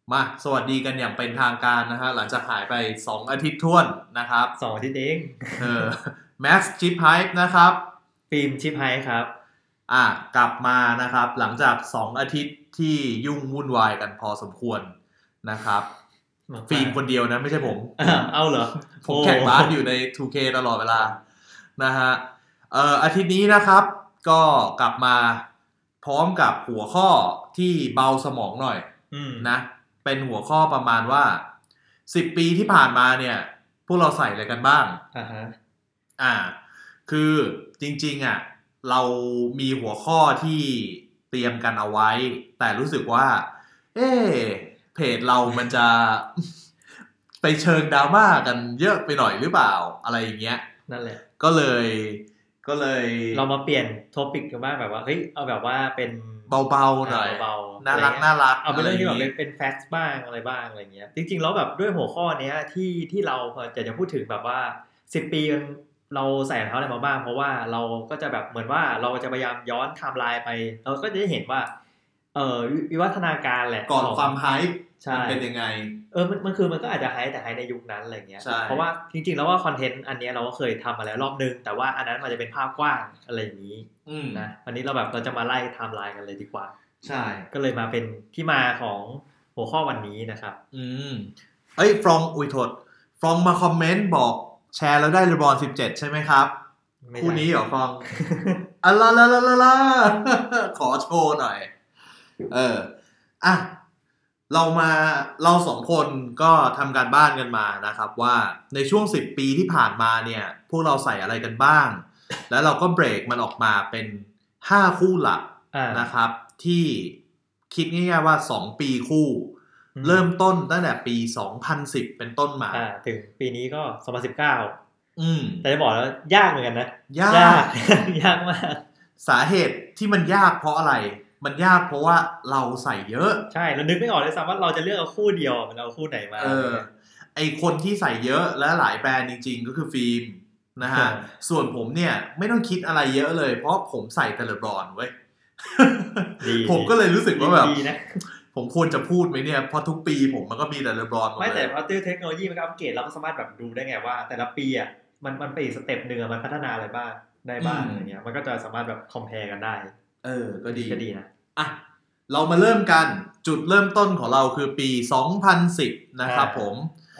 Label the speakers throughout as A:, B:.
A: มาสวัสดีกันอย่างเป็นทางการนะฮะหลังจากหายไป2อาทิตย์ท้วนนะครับ
B: 2 อาทิตย์เอง
A: เออแม็กซ์ชิปไฮป์นะครับ
B: ฟิล์มชิปไฮครับ
A: อ่ะกลับมานะครับหลังจาก2อาทิตย์ที่ยุ่งวุ่นวายกันพอสมควรนะครับฟิล์ม
B: มาก
A: คนเดียวนะไม่ใช่ผม
B: ๆเอาเหรอโอ้
A: ผมแข่งบาสอยู่ใน 2K ตลอดเวลานะฮะอาทิตย์นี้นะครับก็กลับมาพร้อมกับหัวข้อที่เบาสมองหน่อยนะเป็นหัวข้อประมาณว่า10 ปีที่ผ่านมาเนี่ยพวกเราใส่อะไรกันบ้าง
B: ฮะ
A: อ่าคือจริงๆอ่ะเรามีหัวข้อที่เตรียมกันเอาไว้แต่รู้สึกว่าเอ๊ะเพจเรามันจะไปเชิงดราม่ากันเยอะไปหน่อยหรือเปล่าอะไรอย่างเงี้ย
B: นั่นแหละ
A: ก็เลยก็เลย
B: เรามาเปลี่ยนโทปิกกันบ้างแบบว่าเฮ้ยเอาแบบว่าเป็น
A: เบาๆหน่อย
B: เบาๆ
A: น่า
B: อะไรเงี้ย
A: รักน่ารัก
B: เอาเป็น
A: อะไร
B: เรื่องที่แบบ
A: อย่างงี้
B: เป็นแฟกต์บ้างอะไรบ้างอะไรเงี้ยจริงๆแล้วแบบด้วยหัวข้อเนี้ยที่เราจะพูดถึงแบบว่า10 ปีเราใส่รองเท้าอะไรมาบ้างเพราะว่าเราก็จะแบบเหมือนว่าเราจะพยายามย้อนไทม์ไลน์ไปเราก็จะได้เห็นว่าวิวัฒนาการแหละ
A: ก่อน
B: ของ
A: ความไฮป์
B: ใช่
A: มันเป็นยังไง
B: มันคือมันก็อาจจะไฮแต่ไฮในยุคนั้นอะไรเงี้ย
A: ใช่
B: เพราะว่าจริงๆแล้วว่าคอนเทนต์อันเนี้ยเราก็เคยทำมาแล้วรอบนึงแต่ว่าอันนั้นมันจะเป็นภาพกว้างอะไรอย่างนี้นะวันนี้เราจะมาไล่ไทม์ไลน์กันเลยดีกว่า
A: ใช่
B: ก็เลยมาเป็นที่มาของหัวข้อวันนี้นะครับ
A: มเอ้ยฟรองอุ้ยโทษฟรองมาคอมเมนต์บอกแชร์แล้วได้เลบรอน17ใช่ไหมครับ
B: ไม่ได้
A: คู่นี้เหรอฟรอง อะลาลาลาลาลาขอโชว์หน่อยเอออ่ะเราสองคนก็ทำการบ้านกันมานะครับว่าในช่วง10 ปีที่ผ่านมาเนี่ยพวกเราใส่อะไรกันบ้างแล้วเราก็เบรกมันออกมาเป็น5 คู่หลักนะครับที่คิดง่ายๆว่า2 ปีคู่เริ่มต้นตั้งแต่ปี2010เป็นต้นมา
B: ถึงปีนี้ก็2019
A: อืม
B: แต่จะบอกแล้วยากเหมือนกันนะ
A: ยาก
B: ยากมาก
A: สาเหตุที่มันยากเพราะอะไร มันยากเพราะว่าเราใส่เยอะ
B: ใช่เรานึกไม่ออกเลยซ้ำว่าเราจะเลือกเอาคู่เดียวมันเอาคู่ไหนมา
A: ไอคนที่ใส่เยอะและหลายแบรนด์จริงๆก็คือฟิล์มนะฮะส่วนผมเนี่ยไม่ต้องคิดอะไรเยอะเลยเพราะผมใส่แต่เลบรอนเว้ยผมก็เลยรู้สึกว่าแบบผมควรจะพูดไหมเนี่ยเพราะทุกปีผมมันก็มีแต่เลบรอน
B: ไม่แต่พอเทคโนโลยีมันก็อัปเกรดเราก็สามารถแบบดูได้ไงว่าแต่ละปีอ่ะมันไปอีกสเต็ปหนึ่งมันพัฒนาอะไรบ้างได้บ้างอะไรเงี้ยมันก็จะสามารถแบบคอมเพลกันได้
A: ก็ดี
B: นะ
A: อ่ะเรามาเริ่มกันจุดเริ่มต้นของเราคือปี2010นะครับผม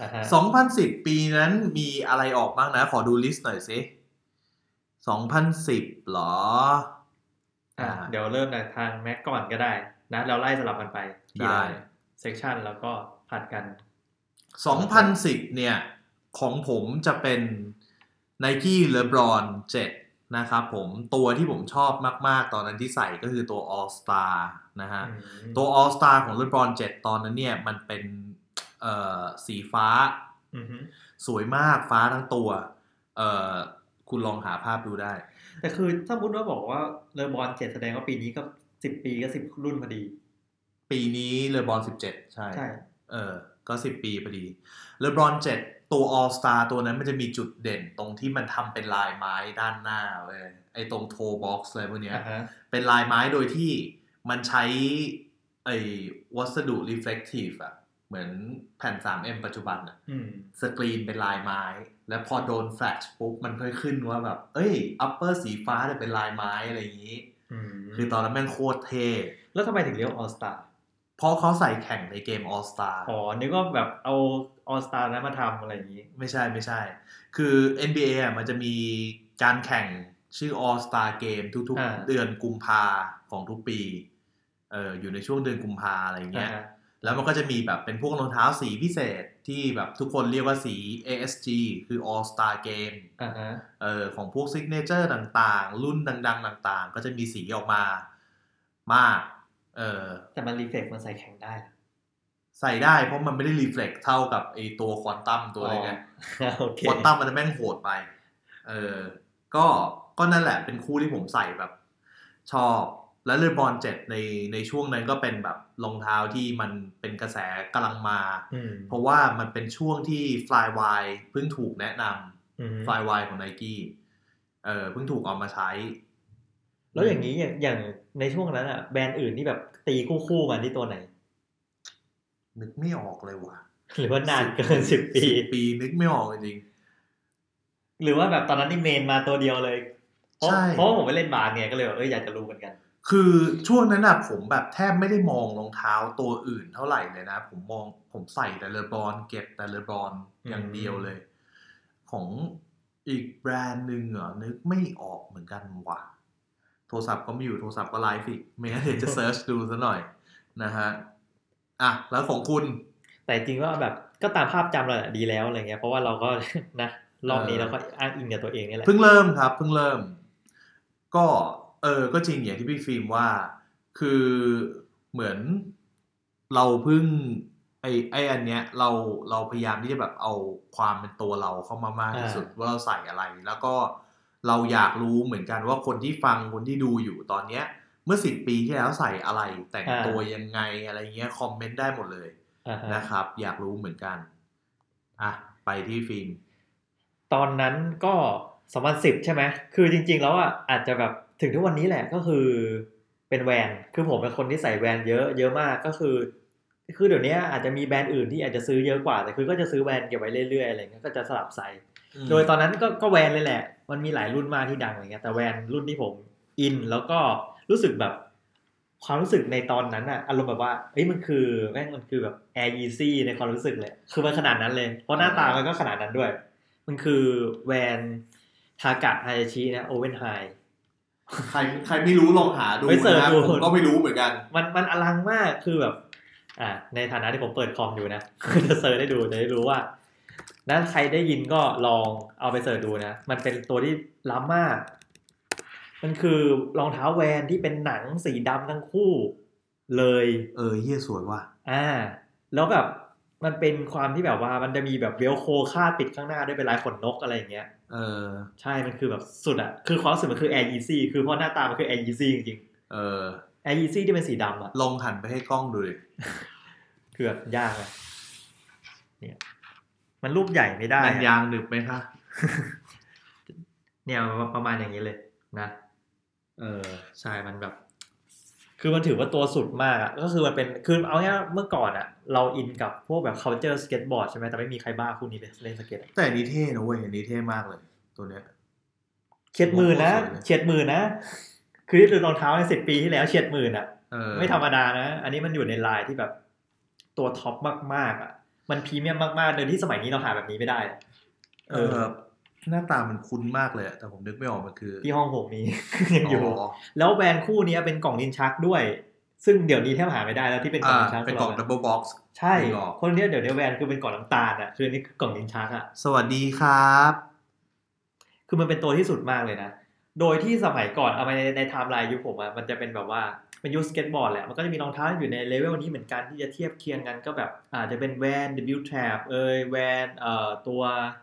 A: 2010ปีนั้นมีอะไรออกบ้างนะขอดูลิสต์หน่อยสิ2010หรอ
B: เดี๋ยวเริ่มจากทางแม็กก่อนก็ได้นะเราไล่สลับกันไปทีละเซกชันแล้วก็ผัดกัน
A: 2010เนี่ยของผมจะเป็น Nike LeBron 7นะครับผมตัวที่ผมชอบมากๆตอนนั้นที่ใส่ก็คือตัว All Star นะฮะตัว All Star ของ LeBron 7ตอนนั้นเนี่ยมันเป็นสีฟ้าสวยมากฟ้าทั้งตัวคุณลองหาภาพดูได้
B: แต่คือถ้าพูดว่าบอกว่าเลบอน7แสดงว่าปีนี้ก็10 ปีก็10รุ่นพอดี
A: ปีนี้เลบรอน17ใช่ก็10 ปีพอดีเลบรอน7ตัว All Star ตัวนั้นมันจะมีจุดเด่นตรงที่มันทำเป็นลายไม้ด้านหน้าเว้ยไอ้ตรงโทบ็อกซ์อะไรพวกเนี้ยเป็นลายไม้โดยที่มันใช้ไอ้วัสดุ reflective อะเหมือนแผ่น 3M ปัจจุบันอะสกรีนเป็นลายไม้แล้วพอโดนแฟลชปุ๊บมันค่อยขึ้นว่าแบบเอ้ย upper สีฟ้าแต่เป็นลายไม้อะไรอย่างนี้คือตอนนั้นแม่งโคตรเท่
B: แล้วทำไมถึงเรียก All Star
A: เพราะเขาใส่แข่งในเกม All Star
B: นึกว่าแบบเอา All Star นั้นมาทำอะไรอย่างนี้
A: ไม่ใช่คือ NBA อ่ะมันจะมีการแข่งชื่อ All Star Game ทุกๆเดือนกุมภาของทุกปีอยู่ในช่วงเดือนกุมภาอะไรเงี้ยแล้วมันก็จะมีแบบเป็นพวกรองเท้าสีพิเศษที่แบบทุกคนเรียกว่าสี ASG คือ All Star Game ของพวก Signature ต่างๆรุ่นดังๆต่างๆก็จะมีสีออกมามาก
B: แต่มันรีเฟล็กมันใส่แข็งได้
A: ใส่ได้เพราะมันไม่ได้รีเฟล็กเท่ากับไอตัวควอนตัมตัวอะไรไงควอนตัมมันแม่งโหดไปก็นั่นแหละเป็นคู่ที่ผมใส่แบบชอบแล้วเลบรอน7ในช่วงนั้นก็เป็นแบบรองเท้าที่มันเป็นกระแสกำลังมาเพราะว่ามันเป็นช่วงที่ Flyway เพิ่งถูกแนะนำ Flyway ของ Nike เพิ่งถูกเอามาใช้
B: แล้วอย่างนี้อย่างในช่วงนั้นอ่ะแบรนด์อื่นที่แบบตีคู่มาที่ตัวไหน
A: นึกไม่ออกเลยว่ะ
B: หรือว่านานเกิน10 ปี
A: 10 ปีนึกไม่ออกจริง
B: หรือว่าแบบตอนนั้นนี่เมนมาตัวเดียวเลยเพราะผมไปเล่นบาสไงก็เลยอยากจะรู้เหมือนกัน
A: คือช่วงนั้นน่ะผมแบบแทบไม่ได้มองรองเท้าตัวอื่นเท่าไหร่เลยนะผมใส่แต่เลบรอนเก็บแต่เลบรอนอย่างเดียวเลยของอีกแบรนด์นึงนึกไม่ออกเหมือนกันว่ะโทรศัพท์ก็ไม่อยู่โทรศัพท์ก็ไลฟ์อีกไม่งั้นเดี๋ยวจะเซิร์ชดูซะหน่อยนะฮะอ่ะแล้วของคุณ
B: แต่จริงว่าแบบก็ตามภาพจำเราดีแล้วอะไรเงี้ยเพราะว่าเราก็นะรอบนี้เราก็อ้างอิงกับตัวเองนี่แหละ
A: เพิ่งเริ่มครับเพิ่งเริ่มก็ก็จริงอย่างที่พี่ฟิล์มว่าคือเหมือนเราเพิ่งไออันเนี้ยเราพยายามที่จะแบบเอาความเป็นตัวเราเข้ามามากที่สุดว่าเราใส่อะไรแล้วก็เราอยากรู้เหมือนกันว่าคนที่ฟังคนที่ดูอยู่ตอนเนี้ยเมื่อ10 ปีที่แล้วใส่อะไรแต่งตัวยังไงอะไรเงี้ยคอมเมนต์ได้หมดเลยนะครับอยากรู้เหมือนกันอ่ะไปที่ฟิล์ม
B: ตอนนั้นก็2010ใช่ไหมคือจริงๆแล้วอ่ะอาจจะแบบถึงทุกวันนี้แหละก็คือเป็นแวนคือผมเป็นคนที่ใส่แวนเยอะมากก็คือเดี๋ยวนี้อาจจะมีแบรนด์อื่นที่อาจจะซื้อเยอะกว่าแต่คือก็จะซื้อแวนเก็บไว้เรื่อยๆอะไรเงี้ยก็จะสลับใส่โดยตอนนั้นก็แวนเลยแหละมันมีหลายรุ่นมากที่ดังอะไรเงี้ยแต่แวนรุ่นที่ผมอินแล้วก็รู้สึกแบบความรู้สึกในตอนนั้นอะอารมณ์แบบว่าเฮ้ยมันคือแม่งมันคือแบบ Air Yeezy ในความรู้สึกเลยคือมันขนาดนั้นเลยเพราะหน้าตามันก็ขนาดนั้นด้วยมันคือแวนทากะฮายาชินะโอเว่นไฮ
A: ใครไม่รู้ลองหาดูนะผมก็ไม่รู้เหมือนกัน
B: มันอลังมากคือแบบในฐานะที่ผมเปิดคอมอยู่นะจะเซิร์ชได้ดูจะได้รู้ว่าถ้าใครได้ยินก็ลองเอาไปเสิร์ชดูนะมันเป็นตัวที่ล้ำมากมันคือรองเท้าแวนที่เป็นหนังสีดำทั้งคู่เลย
A: เหี้ยสวยว่ะ
B: แล้วแบบมันเป็นความที่แบบว่ามันจะมีแบบเวลโคคาดปิดข้างหน้าด้วยเป็นลายขนนกอะไรอย่างเงี้ยใช่มันคือแบบสุดอ่ะคือความรู้สึกมันคือ Air Yeezy คือเพราะหน้าตามันคือ Air Yeezy จริงๆAir Yeezy ที่เป็นสีดำอ่ะ
A: ลองหันไปให้กล้องดูดิ
B: คือแบบยากเลยเนี่ยมันรูปใหญ่ไม่ได้
A: ยางหนึบไหมคะ
B: เนี่ยประมาณอย่างนี้เลยนะใช่มันแบบคือมันถือว่าตัวสุดมากอ่ะก็คือมันเป็นคือเอาง่ายเมื่อก่อนอ่ะเราอินกับพวกแบบ culture skateboard ใช่ไหมแต่ไม่มีใครบ้าคู่นี้เลยเล่นสเก็ต
A: แต่นี้เท่นะเว้ยอันนี้เท่มากเลยตัวเนี้ย
B: เฉียดหมื่นนะคือที่รองเท้าใน10 ปีที่แล้วเฉียดหมื่นอ่ะไม่ธรรมดานะอันนี้มันอยู่ในลายที่แบบตัวท็อปมากๆอ่ะมันพรีเมียมมากๆโดยที่สมัยนี้เราหาแบบนี้ไม่ได้
A: หน้าตามันคุ้นมากเลยแต่ผมนึกไม่ออกมันคือ
B: ที่ห้องผมมียังอยู่แล้วแบรนด์คู่นี้เป็นกล่องลิ้นชักด้วยซึ่งเดี๋ยวนี้แทบหาไม่ได้แล้วที่เป็นกล่องลิ้นชัก
A: เป็นกล่องดับเบิลบ็อกซ์
B: ใช่คนนี้เดี๋ยวแบรนด์คือเป็นกล่องน้ำตาลอ่ะคือนี่กล่องลิ้นชักอ่ะ
A: สวัสดีครับ
B: คือมันเป็นตัวที่สุดมากเลยนะโดยที่สมัยก่อนเอาไปในไทม์ไลน์ยุคผมอ่ะมันจะเป็นแบบว่าเป็นยุคสเก็ตบอร์ดแหละมันก็จะมีรองเท้าอยู่ในเลเวลนี้เหมือนกันที่จะเทียบเคียงกันก็แบบอาจจะเป็นแวน W Trap แวนตัว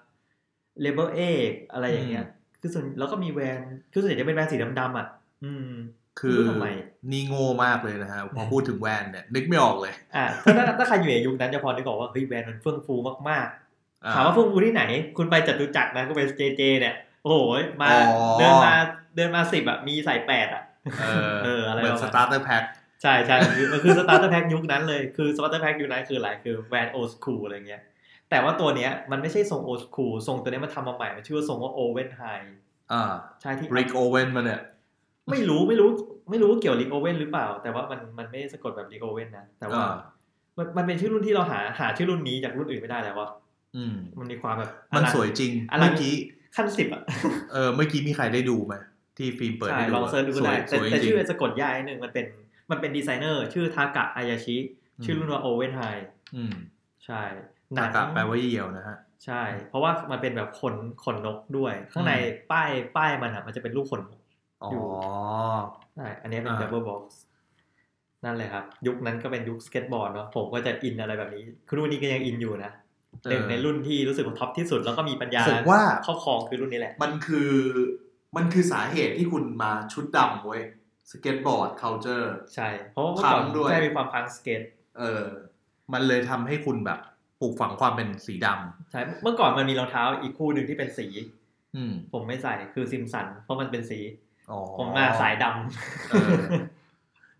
B: Label A อะไรอย่างเงี้ยคือส่วนแล้วก็มีแวนคือส่วนใหญ่จะเป็นแวนสีดำๆอ่ะ
A: คือนี่โง่มากเลยนะฮะพอพูดถึงแวนเนี่ยนึกไม่ออกเลย
B: ถ้าใครอยู่ในยุคนั้นจะพอนึกออกว่าเฮ้ยแวนมันเฟื่องฟูมากๆถามว่าเฟื่องฟูที่ไหนคุณไปจตุจักรนะคุณไป JJ เนี่ยโอ้โหมาเดินมา10อ่ะมีใส่8อ่ะอะไร
A: เหมือนสตาร์เตอร์แพ็ค
B: ใช่มันคือสตาร์เตอร์แพ็คยุคนั้นเลยคือสตาร์เตอร์แพ็คยุคนั้นคืออะไรคือแวนโอสคูลอะไรเงี้ยแต่ว่าตัวเนี้ยมันไม่ใช่ทรงโอสคูลทรงตัวนี้มันทำมาใหม่มันชื่อว่าทรงว่าโอเว่นไฮใช่ที่
A: ริกโอเว่นมาเนี่ย
B: ไม่รู้เกี่ยวริกโอเว่นหรือเปล่าแต่ว่ามันไม่ได้สะกดแบบริกโอเว่นนะแต่ว่ามันเป็นชื่อรุ่นที่เราหาชื่อรุ่นนี้จากรุ่นอื่นไม่ได้แล้วว่ามันมีความแบบ
A: มันสวยจริงเมื่อกี้
B: ขั้น10อ่ะ
A: เมื่อกี้มีใครได้ดูไหมที่ฟิล์มเปิดให้ดู
B: ลองเซิร์ชดูได้แต่ชื่อสะกดยากนิดนึงมันเป็นดีไซเนอร์ชื่อทากะอายาชิชื่อรุ่นว่าโอเว่นไฮใช่
A: ทากะแปลว่าเหี่ยวนะฮะ
B: ใช่เพราะว่ามันเป็นแบบขนนกด้วยข้างในป้ายมันจะเป็นรูปขนนกอยู่ใช่อันนี้เป็นดับเบิลบ็อกซ์นั่นเลยครับยุคนั้นก็เป็นยุคสเก็ตบอร์ดเนาะผมก็จะอินอะไรแบบนี้คือรุ่นนี้ก็ยังอินอยู่นะในรุ่นที่รู้สึกว่าท็อปที่สุดแล้วก็มีปัญญาครอบครองคือรุ่นนี้แหละ
A: มันคือสาเหตุที่คุณมาชุดดำเว้ยสเก็ตบอร์ด culture
B: ใช่เพราะว่าเมื่อก่อนใช่มีความพังสเก็ต
A: มันเลยทำให้คุณแบบปลูกฝังความเป็นสีด
B: ำใช่เมื่อก่อนมันมีรองเท้าอีกคู่หนึ่งที่เป็นสีผมไม่ใส่คือซิมสันเพราะมันเป็นสีผมมาสายด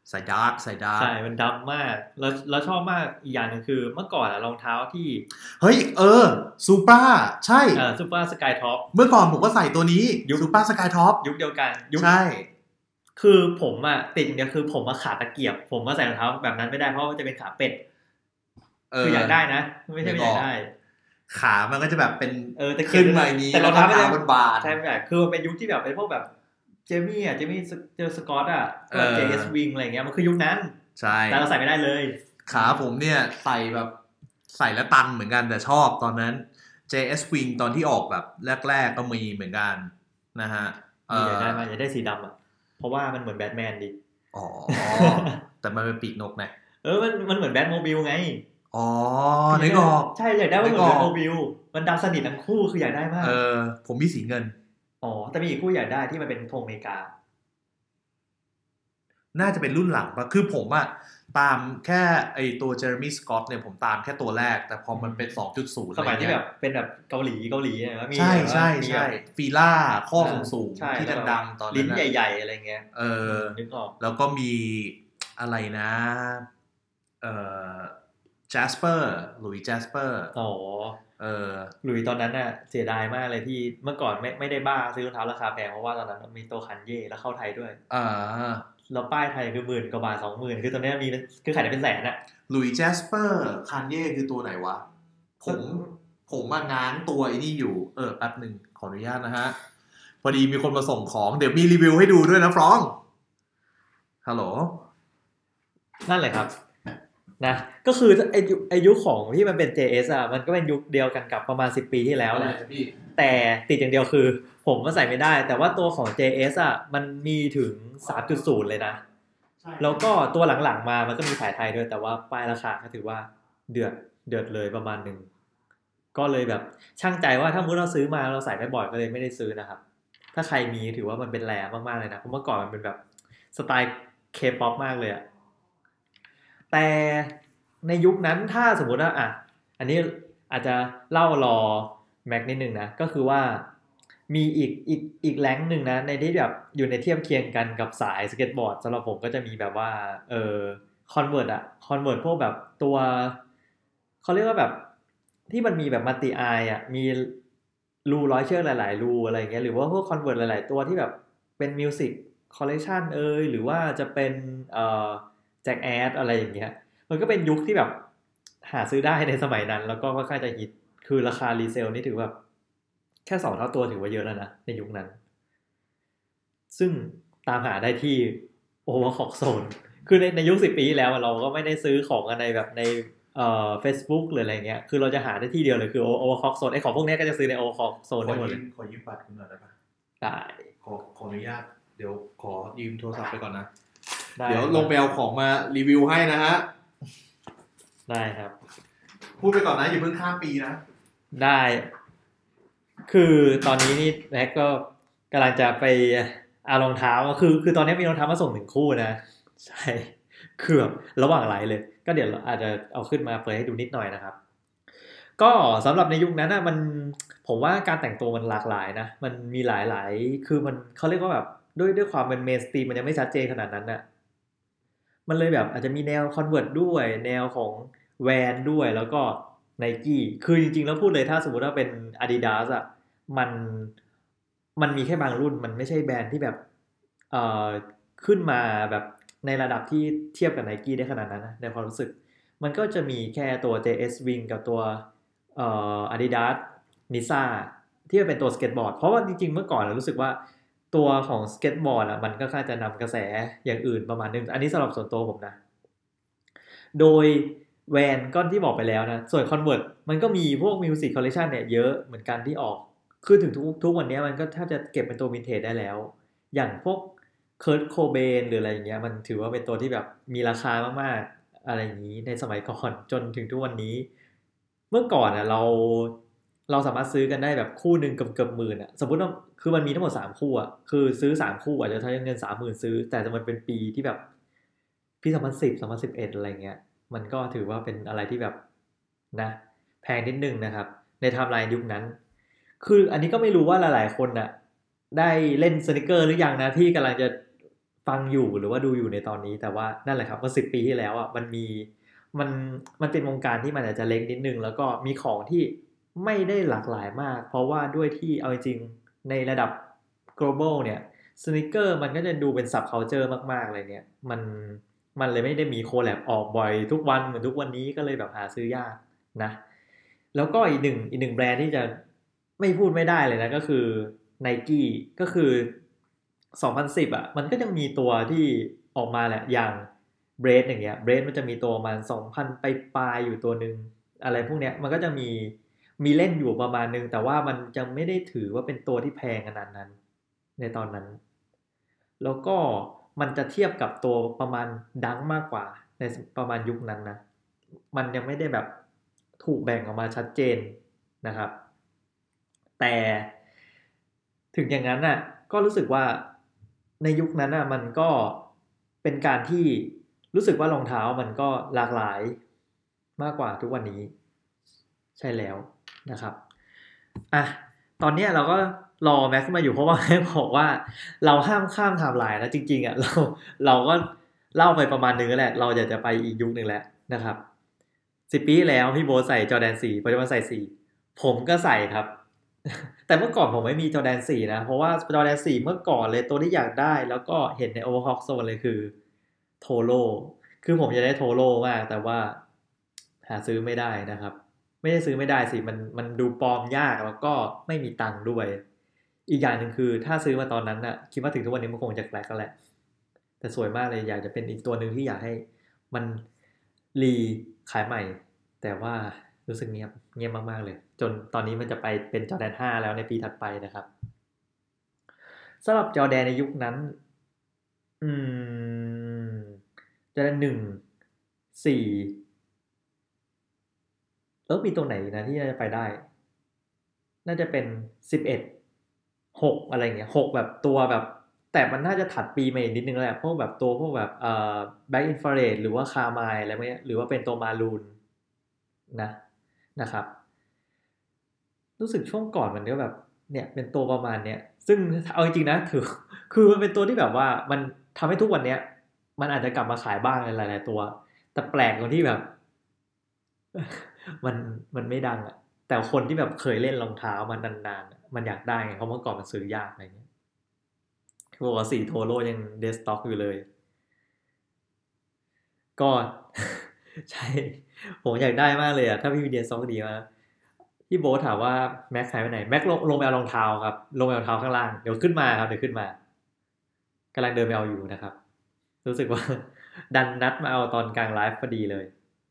A: ใส่ดาร์ก
B: ใช่มันดำมากแล้วชอบมากอีกอย่างนึงคือเมื่อก่อนรองเท้าที่
A: เฮ้ยซูเปอร์ใช่
B: ซูเปอร์สกายท็อป
A: เมื่อก่อนผมก็ใส่ตัวนี้ซูเปอร์สกายท็อป
B: ยุคเดียวกัน
A: ใช่
B: คือผมติดอย่างเดียวคือผมขาตะเกียบผมใส่รองเท้าแบบนั้นไม่ได้เพราะว่าจะเป็นขาเป็ดคืออยากได้นะไม่ใช่ไม่อยากได้
A: ขามันก็จะแบบเป็น
B: ขึ้น
A: มาอย่างนี้
B: แต่รองเท้าไม่ได้
A: บาน
B: ใช่แบบคือมันเป็นยุคที่แบบเป็นพวกแบบเจมี่เจอสกอตก็เจสวิงอะไรเงี้ยมันคือยุคนั้น
A: ใช่
B: แต่เราใส่ไม่ได้เลย
A: ขาผมเนี่ยใส่แบบใส่แล้วตันเหมือนกันแต่ชอบตอนนั้น JS Wing ตอนที่ออกแบบแรกๆก็มีเหมือนกันนะฮะ
B: อยากได้มาอยากได้สีดำเพราะว่ามันเหมือนแบทแมนดิ
A: อ๋อแต่มันเป็นปีกนกไง
B: มันเหมือนแบทโมบิลไง
A: อ๋อนึกออก
B: ใช่อยากได้ว่าเหมือนแบทโมบิลมันดำสนิททั้งคู่คืออยากได้มาก
A: ผมมีสีเงิน
B: แต่มีอีกคู่อยากได้ที่มันเป็นธงอเมริกา
A: น่าจะเป็นรุ่นหลังป่ะคือผมตามแค่ไอตัวเจอร์มี่สกอตเนี่ยผมตามแค่ตัวแรกแต่พอมันเป็น 2.0
B: สมัยที่แบบเป็นแบบเกาหลีเนี่ยมี
A: ใช่ฟีล่าข้อสูงที่ดังๆตอนนั้น
B: ลิ้นใหญ่ๆอะไรเงี้ยนึกออก
A: แล้วก็มีอะไรนะJasper หลุยส์ Jasper
B: หลุยตอนนั้นเสียดายมากเลยที่เมื่อก่อนไม่ได้บ้าซื้อรองเท้าราคาแพงเพราะว่าตอนนั้นมีตัวคันเย่แล้วเข้าไทยด้วยแล้วป้ายไทยคือ10,000 กว่าบาท 20,000 คือตอนนี้มีคือขายได้เป็นแสน
A: หลุยส์ Jasper คันเย่คือตัวไหนวะผมง้างตัวไอ้นี่อยู่แป๊บนึงขออนุญาตนะฮะพอดีมีคนมาส่งของเดี๋ยวมีรีวิวให้ดูด้วยนะฟรองฮัลโหล
B: นั่นแหละครับนะก็คือไอยุคของที่มันเป็น JS มันก็เป็นยุคเดียวกันกับประมาณ10 ปีที่แล้วแหละแต่ติดอย่างเดียวคือผมก็ใส่ไม่ได้แต่ว่าตัวของ JS มันมีถึง 3.0 เลยนะแล้วก็ตัวหลังๆมามันก็มีขายไทยด้วยแต่ว่าป้ายราคาก็ถือว่าเดือดเลยประมาณนึงก็เลยแบบช่างใจว่าถ้ามุติเราซื้อมาเราใส่ไม่บ่อยก็เลยไม่ได้ซื้อนะครับถ้าใครมีถือว่ามันเป็นแรมากๆเลยนะเพราะเมื่อก่อนมันเป็นแบบสไตล์ K-pop มากเลยแต่ในยุคนั้นถ้าสมมุติว่าอันนี้อาจจะเล่ารอแม็กนิดนึงนะก็คือว่ามีอีกแรงนึงนะในที่แบบอยู่ในเทียบเคียงกันกับสายสเก็ตบอร์ดสำหรับผมก็จะมีแบบว่าคอนเวิร์ตพวกแบบตัวเขาเรียกว่าแบบที่มันมีแบบมัลติไอมีรูร้อยเชือกหลายๆรูอะไรเงี้ยหรือว่าพวกคอนเวิร์ตหลายๆตัวที่แบบเป็นมิวสิกคอลเลคชันหรือว่าจะเป็นแจ็คแอดอะไรอย่างเงี้ยมันก็เป็นยุคที่แบบหาซื้อได้ในสมัยนั้นแล้วก็ค่อนข้างจะฮิตคือราคารีเซลนี่ถือแบบแค่2 เท่าตัวถือว่าเยอะแล้วนะในยุคนั้นซึ่งตามหาได้ที่โอเวอร์คล็อกโซนคือในยุค10 ปีแล้วเราก็ไม่ได้ซื้อของกันในแบบในFacebook หรืออะไรเงี้ยคือเราจะหาได้ที่เดียวเลยคือโอเวอร์คล็อกโซนไอ้ของพวกนี้ก็จะซื้อในโอเวอร์คล็อกโซนได้หมดเลย
A: ขอยืมบัตรคุณหน่อยได้ปะ
B: ได้
A: ขออนุญาตเดี๋ยวขอยืมโทรศัพท์ไปก่อนนะเดี๋ยวลงไปเอาของมารีวิวให้นะฮะ
B: ได้ครับ
A: พูดไปก่อนนะอย่าเพิ่งข้ามปีนะ
B: ได้คือตอนนี้นี่แม็กก็กำลังจะไปเอารองเท้าคือตอนนี้มีรองเท้ามาส่ง1 คู่นะใช่คือแบบระหว่างไหลเลยก็เดี๋ยวอาจจะเอาขึ้นมาเปิดให้ดูนิดหน่อยนะครับก็สำหรับในยุคนั้นมันผมว่าการแต่งตัวมันหลากหลายนะมันมีหลายคือมันเขาเรียกว่าแบบด้วยความเป็นเมนสตรีมมันยังไม่ชัดเจนขนาดนั้นมันเลยแบบอาจจะมีแนวคอนเวิร์ตด้วยแนวของแวนด้วยแล้วก็ Nike คือจริงๆแล้วพูดเลยถ้าสมมุติว่าเป็น Adidas มันมีแค่บางรุ่นมันไม่ใช่แบรนด์ที่แบบขึ้นมาแบบในระดับที่เทียบกับ Nike ได้ขนาดนั้นนะในความรู้สึกมันก็จะมีแค่ตัว JS Wing กับตัวAdidas Nisa ที่เป็นตัวสเก็ตบอร์ดเพราะว่าจริงๆเมื่อก่อนเรารู้สึกว่าตัวของสเก็ตบอร์ดมันก็ค่อนข้างจะนำกระแสอย่างอื่นประมาณนึงอันนี้สำหรับส่วนตัวผมนะโดยแวนก็ที่บอกไปแล้วนะส่วน Convert มันก็มีพวก Music Collection เนี่ยเยอะเหมือนกันที่ออกคือถึงทุกวันนี้มันก็แทบจะเก็บเป็นตัววินเทจได้แล้วอย่างพวกเคิร์ทโคเบนหรืออะไรอย่างเงี้ยมันถือว่าเป็นตัวที่แบบมีราคามากๆอะไรอย่างนี้ในสมัยก่อนจนถึงทุกวันนี้เมื่อก่อนเราสามารถซื้อกันได้แบบคู่นึงเกือบหมื่นสมมุติว่าคือมันมีทั้งหมด3 คู่คือซื้อ3 คู่อาจจะใช้เงิน 30,000 ซื้อแต่มันเป็นปีที่แบบปี2010 2011อะไรเงี้ยมันก็ถือว่าเป็นอะไรที่แบบนะแพงนิดนึงนะครับในไทม์ไลน์ยุคนั้นคืออันนี้ก็ไม่รู้ว่าหลายๆคนได้เล่นสนิกเกอร์หรือยังนะที่กำลังจะฟังอยู่หรือว่าดูอยู่ในตอนนี้แต่ว่านั่นแหละครับเมื่อ10 ปีที่แล้วอ่ะมันมันเป็นวงการที่มันอาจจะเล็กนิดนึงแล้วก็มีของที่ไม่ได้หลากหลายมากเพราะว่าด้วยที่เอาจริงในระดับ global เนี่ยสนิเกอร์มันก็จะดูเป็น subculture มากๆเลยเนี่ยมันเลยไม่ได้มีโคแลบออกบ่อยทุกวันเหมือนทุกวันนี้ก็เลยแบบหาซื้อยากนะแล้วก็อีกหนึ่งแบรนด์ที่จะไม่พูดไม่ได้เลยนะก็คือ Nike ก็คือ2010อ่ะมันก็จะมีตัวที่ออกมาแหละอย่างเบรดอย่างเงี้ยเบรดมันจะมีตัวประมาณ2,000ไปปลายอยู่ตัวนึงอะไรพวกเนี้ยมันก็จะมีเล่นอยู่ประมาณนึงแต่ว่ามันยังไม่ได้ถือว่าเป็นตัวที่แพงขนาดนั้นในตอนนั้นแล้วก็มันจะเทียบกับตัวประมาณดังมากกว่าในประมาณยุคนั้นนะมันยังไม่ได้แบบถูกแบ่งออกมาชัดเจนนะครับแต่ถึงอย่างนั้นน่ะก็รู้สึกว่าในยุคนั้นน่ะมันก็เป็นการที่รู้สึกว่ารองเท้ามันก็หลากหลายมากกว่าทุกวันนี้ใช่แล้วนะครับอ่ะตอนนี้เราก็รอแม็กซ์มาอยู่เพราะว่าแม็กซ์บอกว่าเราห้ามข้ามไทม์ไลน์นะจริงๆอ่ะเราก็เล่าไปประมาณนึงแล้วแหละเราอยากจะไปอีกยุคหนึ่งแล้วนะครับ10 ปีแล้วพี่โบ๊ทใส่จอร์แดน4ปัจจุบันใส่4ผมก็ใส่ครับ แต่เมื่อก่อนผมไม่มีจอร์แดน4นะเพราะว่าจอร์แดน4เมื่อก่อนเลยตัวที่อยากได้แล้วก็เห็นใน Overclock Zone เลยคือโทโร่คือผมจะได้โทโร่มากแต่ว่าหาซื้อไม่ได้นะครับไม่ได้ซื้อไม่ได้สิมันดูปลอมยากแล้วก็ไม่มีตังค์ด้วยอีกอย่างหนึ่งคือถ้าซื้อมาตอนนั้นน่ะคิดว่าถึงทุกวันนี้มันคงจะแกลกกันแหละแต่สวยมากเลยอยากจะเป็นอีกตัวหนึ่งที่อยากให้มันรีขายใหม่แต่ว่ารู้สึกเงียบมากๆเลยจนตอนนี้มันจะไปเป็นจอร์แดน5แล้วในปีถัดไปนะครับสำหรับจอร์แดนในยุคนั้นอืมจอร์แดน1 4แล้วมีตัวไหนนะที่จะไปได้น่าจะเป็น11 6อะไรเงี้ย6แบบตัวแบบแต่มันน่าจะถัดปีมาอีกนิดนึงแหละพวกแบบตัวพวกแบบแบ็กอินฟราเรดหรือว่าคาร์ไมล์อะไรพวกนี้หรือว่าเป็นตัวมารูนนะนะครับรู้สึกช่วงก่อนมันก็แบบเนี่ยเป็นตัวประมาณเนี้ยซึ่งเอาจริงๆนะคือมันเป็นตัวที่แบบว่ามันทำให้ทุกวันเนี้ยมันอาจจะกลับมาขายบ้างในหลายๆตัวแต่แปลกตรงที่แบบมันมันไม่ดังอ่ะแต่คนที่แบบเคยเล่นรองเท้ามันนานๆมันอยากได้ไงเพราะเมื่อก่อนมันซื้อยากอะไรเงี้ยคือบอกว่า4โทโร่ยังเดสต็อกอยู่เลยก็ ใช่ผมอยากได้มากเลยอ่ะถ้าพี่มีเดสต็อกดีมากพี่โบ๊ทถามว่าแม็กหายไปไหนแม็กลงไปเอารองเท้าครับลงไปเอารองเท้าข้างล่างเดี๋ยวขึ้นมาครับเดี๋ยวขึ้นมากำลังเดินไปเอาอยู่นะครับรู้สึกว่าดันนัดมาเอาตอนกลางไลฟ์พอดีเลย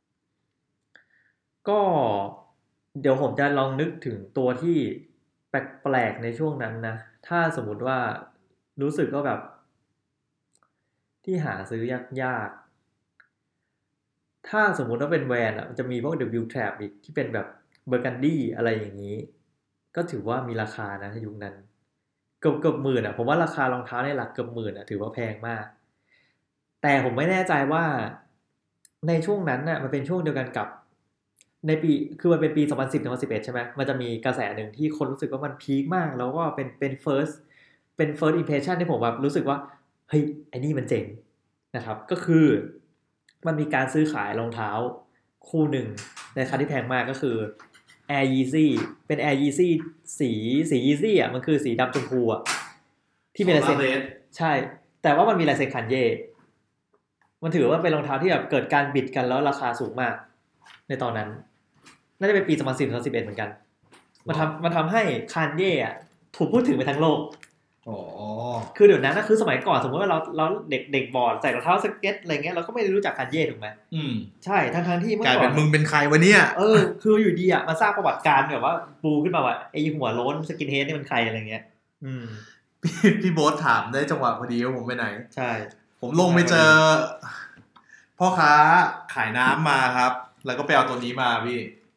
B: ก็เดี๋ยวผมจะลองนึกถึงตัวที่แปลกๆในช่วงนั้นนะถ้าสมมุติว่ารู้สึกก็แบบที่หาซื้อยากๆถ้าสมมุติว่าเป็นแวนอ่ะมันจะมีพวก W Trap อีกที่เป็นแบบเบอร์กันดี้อะไรอย่างนี้ก็ถือว่ามีราคานะในยุคนั้นเกือบหมื่นอ่ะผมว่าราคารองเท้าในหลักเกือบหมื่นอ่ะถือว่าแพงมากแต่ผมไม่แน่ใจว่าในช่วงนั้นน่ะมันเป็นช่วงเดียวกันกับ ในปีคือมันเป็นปี2010 2011ใช่ไหมมันจะมีกระแสหนึ่งที่คนรู้สึกว่ามันพีคมากแล้วก็เป็น first impression ที่ผมแบบรู้สึกว่าเฮ้ยไอ้นี่มันเจ๋งนะครับก็คือมันมีการซื้อขายรองเท้าคู่หนึ่งในราคาที่แพงมากก็คือ Air Yeezy เป็น Air Yeezy สี Yeezy อ่ะมันคือสีดำชมพูอ่ะที่มีลายเซ็นใช่แต่ว่ามันมีลายเซ็นคันเย่มันถือว่าเป็นรองเท้าที่แบบเกิดการบิดกันแล้วราคาสูงมากในตอนนั้น น่าจะเป็นปี2010 2011เหมือนกันมันทำให้คานเย่อะถูกพูดถึงไปทั้งโลก
A: อ๋อ
B: คือเดี๋ยวนั้นนะคือสมัยก่อนสมมติว่าเราเด็กบอร์ดใส่รองเท้าสเก็ตอะไรเงี้ยเราก็ไม่ได้รู้จักคานเย่ถูกไหมใช่ทั้งที่เมื่อก่อน
A: กลายเป็นมึงเป็นใครวะเนี่ย
B: คืออยู่ดีอ่ะมาสร้างประวัติการแบบว่าปูขึ้นมาว่าไอ้หัวโล้นสกินเฮดนี่มันใครอะไรเงี้ย
A: พี่โบ๊ทถามได้จังหวะพอดีว่าผมไปไหน
B: ใช่
A: ผมลงไปเจอพ่อค้าขายน้ำมาครับแล้วก็ไปเอาตัวนี้มาพี่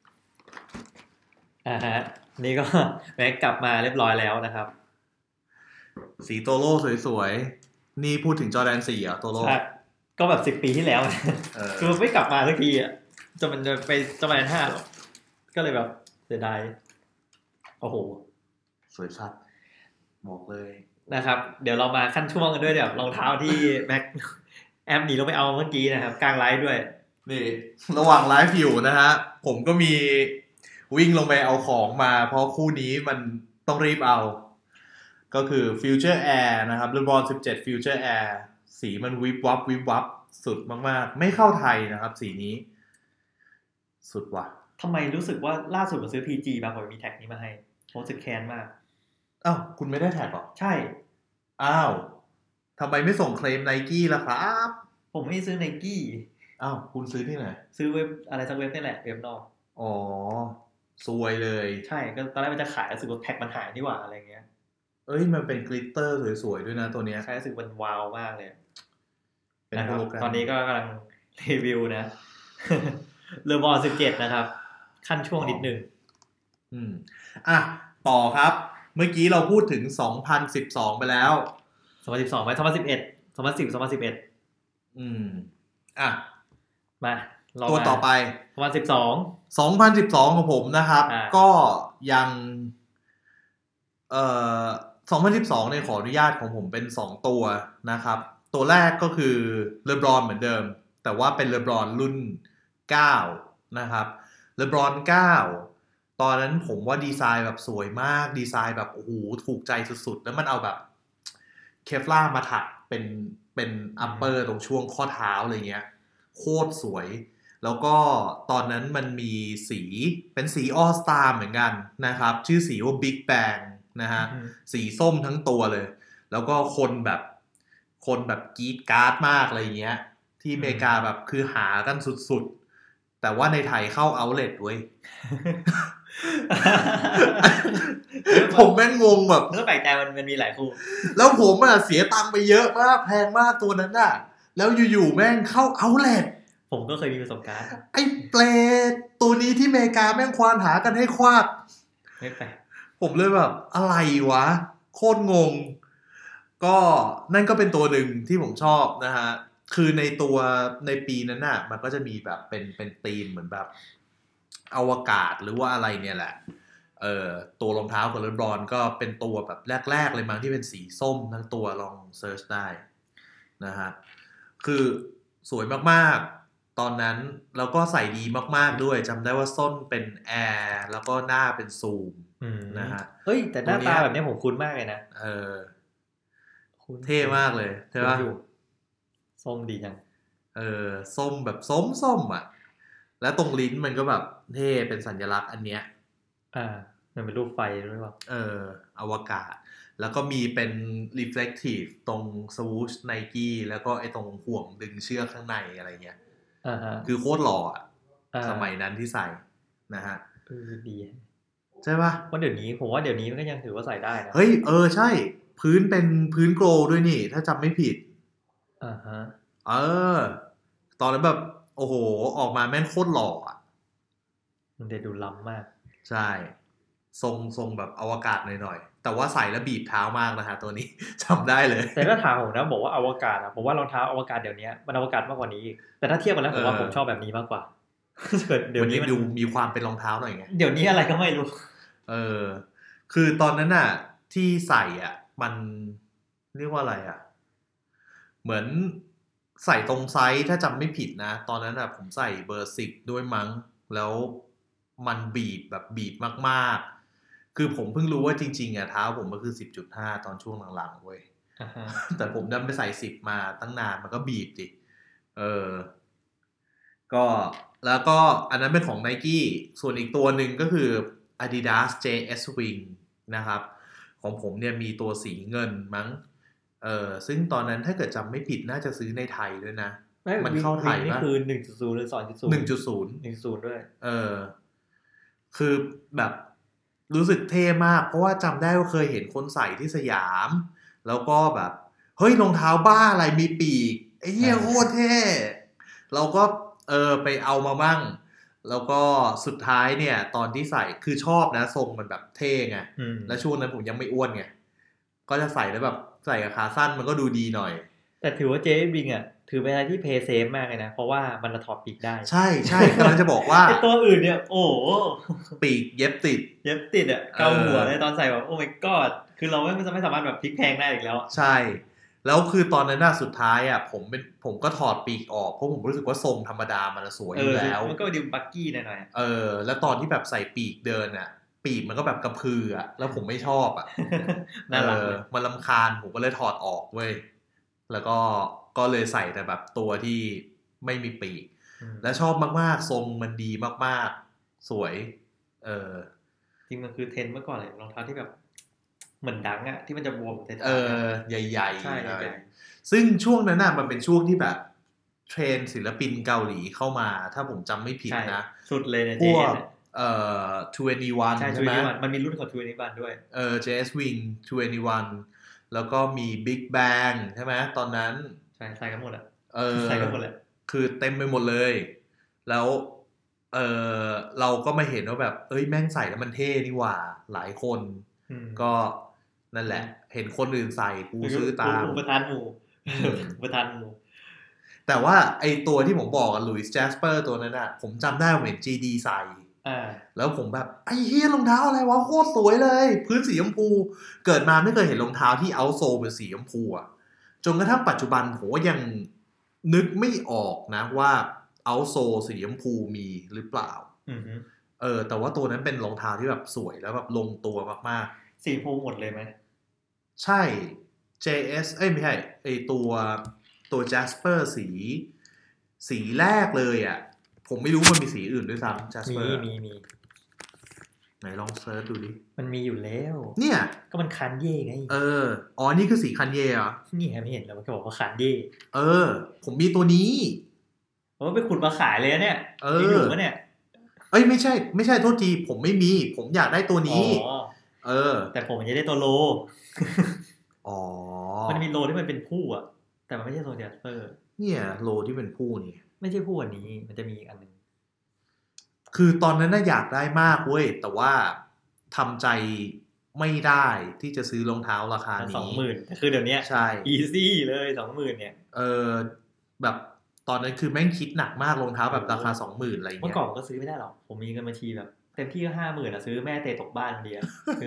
B: ฮะนี่ก็แม็กกลับมาเรียบร้อยแล้วนะครับ
A: สีโตโร่สวยๆนี่พูดถึงจอร์แดน4อ่ะโตโร่
B: ก็แบบ10 ปีที่แล้วคือไม่กลับมาสักทีอ่ะจะมันจะไปจะมา5หรอก็เลยแบบเสียดายโอ้โห
A: สวยสัตว์บอกเลย
B: นะครับเดี๋ยวเรามาขั้นช่วงกันด้วยเดี๋ยวรองเท้าที่แม็กแอปหนีลงไปเอาเมื่อกี้นะครับกลางไลฟ์ด้วย
A: นี่ระหว่างไลฟ์อยู่นะฮะผมก็มีวิ่งลงไปเอาของมาเพราะคู่นี้มันต้องรีบเอาก็คือ Future Air นะครับ LeBron 17 Future Air สีมันวิบวับวิบวับสุดมากๆไม่เข้าไทยนะครับสีนี้สุดว่ะ
B: ทำไมรู้สึกว่าล่าสุดผมซื้อ PG บางคนมีแท็กนี้มาให้ผมรู้สึกแค้นมาก
A: อ้าวคุณไม่ได้แท็กหรอ
B: ใช่
A: อ้าวทำไมไม่ส่งเคลม Nike ล่ะครับ
B: ผมไม่ซื้อ Nike
A: อ้าวคุณซื้อที่ไหน
B: ซื้อเว็บอะไรสักเว็บนี่แหละเว็บนอก
A: อ๋อซวยเลย
B: ใช่ก็ตอนแรกมันจะขายรู้สึกว่าแพ็คมันหายนี่หว่าอะไรเงี้ย
A: เอ้ยมันเป็นกลิตเตอร์สวยๆด้วยนะตัวเนี้ย
B: ใช่รู้สึกมันว้าวมากเลย
A: เป็นโฮโลแกรม
B: ตอนนี้ก็กำลังรีวิวนะเลอบอล17นะครับขั้นช่วงนิดนึง
A: อ่ะต่อครับเมื่อกี้เราพูดถึง2012ไปแล้ว
B: 2012ไป2011 2010 2011
A: อ่ะ
B: มา
A: ตัวต่อไป
B: 2012
A: ของผมนะครับก็ยัง2012เนี่ยขออนุญาตของผมเป็น2ตัวนะครับตัวแรกก็คือเลบรอนเหมือนเดิมแต่ว่าเป็นเลบรอนรุ่น9นะครับเลบรอน9ตอนนั้นผมว่าดีไซน์แบบสวยมากดีไซน์แบบโอ้โหถูกใจสุดๆแล้วมันเอาแบบเคฟลาร์มาถักเป็นอัปเปอร์ตรงช่วงข้อเท้าอะไรเงี้ยโคตรสวยแล้วก็ตอนนั้นมันมีสีเป็นสีออสตาเหมือนกันนะครับชื่อสีว่า Big Bang นะฮะสีส้มทั้งตัวเลยแล้วก็คนแบบกรี๊ดกราร์ดมากอะไรเงี้ยที่อเมริกาแบบคือหากันสุดๆแต่ว่าในไทยเข้าเอาท์เล็ตเว้ย ผมแม่งงงแบบ
B: ก็แปลกใจมันมีหลายคู่
A: แล้วผมอ่ะเสียตังค์ไปเยอะมากแพงมากตัวนั้นน่ะแล้วอยู่ๆแม่งเข้าเอาท์เล็ต
B: ผมก็เคยมีประสบการณ์
A: ไอ้เปรตตัวนี้ที่อเมริกาแม่งควานหากันให้ควัก
B: ไม่แปลก
A: ผมเลยแบบอะไรวะโคตรงงก็นั่นก็เป็นตัวหนึ่งที่ผมชอบนะฮะคือในปีนั้นน่ะมันก็จะมีแบบเป็นธีมเหมือนแบบอวกาศหรือว่าอะไรเนี่ยแหละตัวรองเท้าของเลบรอนก็เป็นตัวแบบแรกๆเลยมั้งที่เป็นสีส้มทั้งตัวลองเซิร์ชได้นะฮะคือสวยมากๆตอนนั้นแล้วก็ใส่ดีมากๆด้วยจำได้ว่าส้นเป็นแอร์แล้วก็หน้าเป็นซูมนะฮะ
B: เฮ้ยแต่หน้าตาแบบนี้ผมคุ้นมากเลยนะ
A: เท่มากเลยใช่ปะ
B: ส้มดีจัง
A: ส้มแบบส้มอ่ะแล้วตรงลิ้นมันก็แบบเท่เป็นสัญลักษณ์อันเนี้ย
B: มันเป็นรูปไฟด้วยป่ะ
A: อวกาศแล้วก็มีเป็น reflective ตรง swoosh Nike แล้วก็ไอ้ตรงห่วงดึงเชือกข้างในอะไรเงี้ยคือโคตรหล่ออ่ะสมัยนั้นที่ใส่นะฮะ
B: ดี
A: ใช่ป่ะ
B: ว่าเดี๋ยวนี้ผมว่าเดี๋ยวนี้มันก็ยังถือว่าใส่ได้นะ
A: เฮ้ยใช่พื้นเป็นพื้นโกลด้วยนี่ถ้าจำไม่ผิดตอนนั้นแบบโอ้โหออกมาแม่งโคตรหล่ออ่ะ
B: มันจะดูล้ำมาก
A: ใช่ทรงแบบอวกาศหน่อยๆแต่ว่าใส่แล้วบีบเท้ามากนะฮะตัวนี้จำได้เลย
B: แต่ถ้าถามผมนะบอกว่าอวกาศผมว่ารองเท้าอวกาศเดี๋ยวนี้มันอวกาศมากกว่านี้แต่ถ้าเทียบกันแล้วผมว่าผมชอบแบบนี้มากกว่า
A: เดี๋ยวนี้มันดูมีความเป็นรองเท้าหน่อยไง
B: เดี๋ยวนี้อะไรก็ไม่รู้
A: คือตอนนั้นน่ะที่ใส่อ่ะมันเรียกว่าอะไรอ่ะเหมือนใส่ตรงไซส์ถ้าจำไม่ผิดนะตอนนั้นอ่ะผมใส่เบอร์10ด้วยมั้งแล้วมันบีบแบบบีบมากๆคือผมเพิ่งรู้ว่าจริงๆอ่ะเท้าผมมันคือ 10.5 ตอนช่วงหลังๆเว้ยแต่ผมดันไปใส่10มาตั้งนานมันก็บีบดิก็แล้วก็อันนั้นเป็นของ Nike ส่วนอีกตัวหนึ่งก็คือ Adidas JS Wing นะครับของผมเนี่ยมีตัวสีเงินมั้งซึ่งตอนนั้นถ้าเกิดจำไม่ผิดน่าจะซื้อในไทยด้วยนะ
B: มันเข้าไทยนี่คือ 1.0 หรือ 2.0 1.0 ด้วย
A: คือแบบรู้สึกเท่มากเพราะว่าจำได้ว่าเคยเห็นคนใส่ที่สยามแล้วก็แบบเฮ้ยรองเท้าบ้าอะไรมีปีกไอ้เหี้ยโคตรเท่เราก็ไปเอามาบ้างแล้วก็สุดท้ายเนี่ยตอนที่ใส่คือชอบนะทรงมันแบบเท่ไงแล้วช่วงนั้นผมยังไม่อ้วนไงก็จะใส่แล้วแบบใส่กับขาสั้นมันก็ดูดีหน่อย
B: แต่ถือว่าเจ๊บิงอ่ะถือเป็นอะไรที่เพย์เซฟมากเลยนะเพราะว่ามันถอดปีกได้
A: ใช่ใช่กำลังจะบอกว่า
B: ไอตัวอื่นเนี่ยโอ้
A: ปีกเย็บติด
B: อ่ะเกาหัวในตอนใส่แบบโอ้ my god คือเราไม่สามารถแบบพลิกแพลงได้อีกแล้ว
A: ใช่แล้วคือตอนนั้นสุดท้ายอ่ะผมก็ถอดปีกออกเพราะผมรู้สึกว่าทรงธรรมดามันสวยอยู่แล้ว
B: มันก็ดูบักกี้หน่อย
A: ๆแล้วตอนที่แบบใส่ปีกเดินอ่ะปีกมันก็แบบกระพืออ่ะแล้วผมไม่ชอบอ่ะ
B: น่ารัก
A: มันรำคาญผมก็เลยถอดออกเว้ยแล้วก็เลยใส่แต่แบบตัวที่ไม่มีปีกและชอบมากๆทรงมันดีมากๆสวย
B: จริงมันคือเทรนด์เมื่อก่อนเลยรองเท้าที่แบบเหมือนดังอ่ะที่มันจะบวม
A: ใหญ่ๆ
B: ใช่
A: ซึ่งช่วงนั้นน่ะมันเป็นช่วงที่แบบเทรนศิลปินเกาหลีเข้ามาถ้าผมจำไม่ผิดนะ
B: สุดเลยเนี่ย
A: พวก21ใช่ไหม
B: มันมีรุ่นของ21ด้วย
A: JS Wing 21แล้วก็มี Big Bang ใช่ไหมตอนนั้น
B: ใส่กันหมดใส่กันหมดเลย
A: คือเต็มไปหมดเลยแล้วเราก็มาเห็นว่าแบบแม่งใส่แล้วมันเท่นี่หว่าหลายคนก็นั่นแหละเห็นคนอื่นใส่กูซื้อตาม
B: อุปทานหมู่
A: แต่ว่าไอตัวที่ผมบอกลุยส์แจสเปอร์ตัวนั้นน่ะผมจำได้ผมเห็น GD ใส่แล้วผมแบบไอ้เหี้ยรองเท้าอะไรวะโคตรสวยเลยพื้นสีชมพูเกิดมาไม่เคยเห็นรองเท้าที่เอาโซลเป็นสีชมพูอ่ะจนกระทั่งปัจจุบันผมก็ยังนึกไม่ออกนะว่าเอาโซลสีชมพูมีหรือเปล่าแต่ว่าตัวนั้นเป็นรองเท้าที่แบบสวยแล้วแบบลงตัวมาก
B: ๆสีชมพูหมดเลยไหม
A: ใช่ JS ไม่ใช่ไอตัวJasper สีแรกเลยอ่ะผมไม่รู้มันมีสีอื่นด้วยซ้ำ Jasper
B: มี
A: ไหนลองเซิร์ชดูดิ
B: มันมีอยู่แล้ว
A: เนี่ย
B: ก็มันคันเย่ไง
A: อ๋อนี่คือสีคันเย่เหรอ
B: นี่ไม่เห็นแล้วมันก็บอกว่าคันเย่
A: ผมมีตัวนี้
B: ไปขุดมาขายเลยเนี่ยอยู่ปะเนี่ย
A: ไม่ใช่โทษทีผมไม่มีผมอยากได้ตัวนี้
B: แต่ผมจะได้ตัวโลมันมีโลที่มันเป็นผู้อ่ะแต่มันไม่ใช่โซเดียสเปอร์
A: เนี่ยโลที่เป็นผู้นี่
B: ไม่ใช่ผู้อันนี้มันจะมีอีกอันนึง
A: คือตอนนั้นน่ะอยากได้มากเว้ยแต่ว่าทำใจไม่ได้ที่จะซื้อรองเท้าราคานี้
B: 20,000 คือเดี๋ยวนี้
A: ใช่
B: easy เลย 20,000 เนี่ย
A: แบบตอนนั้นคือแม่งคิดหนักมากรองเท้าแบบราคา 20,000 อะไรเงี้ย
B: เมื่อก่อนก็ซื้อไม่ได้หรอกผมมีเงินบัญชีแบบเต็มที่ก็ 50,000 อ่ะซื้อแม่เตะตกบ้านเดียวซื้อ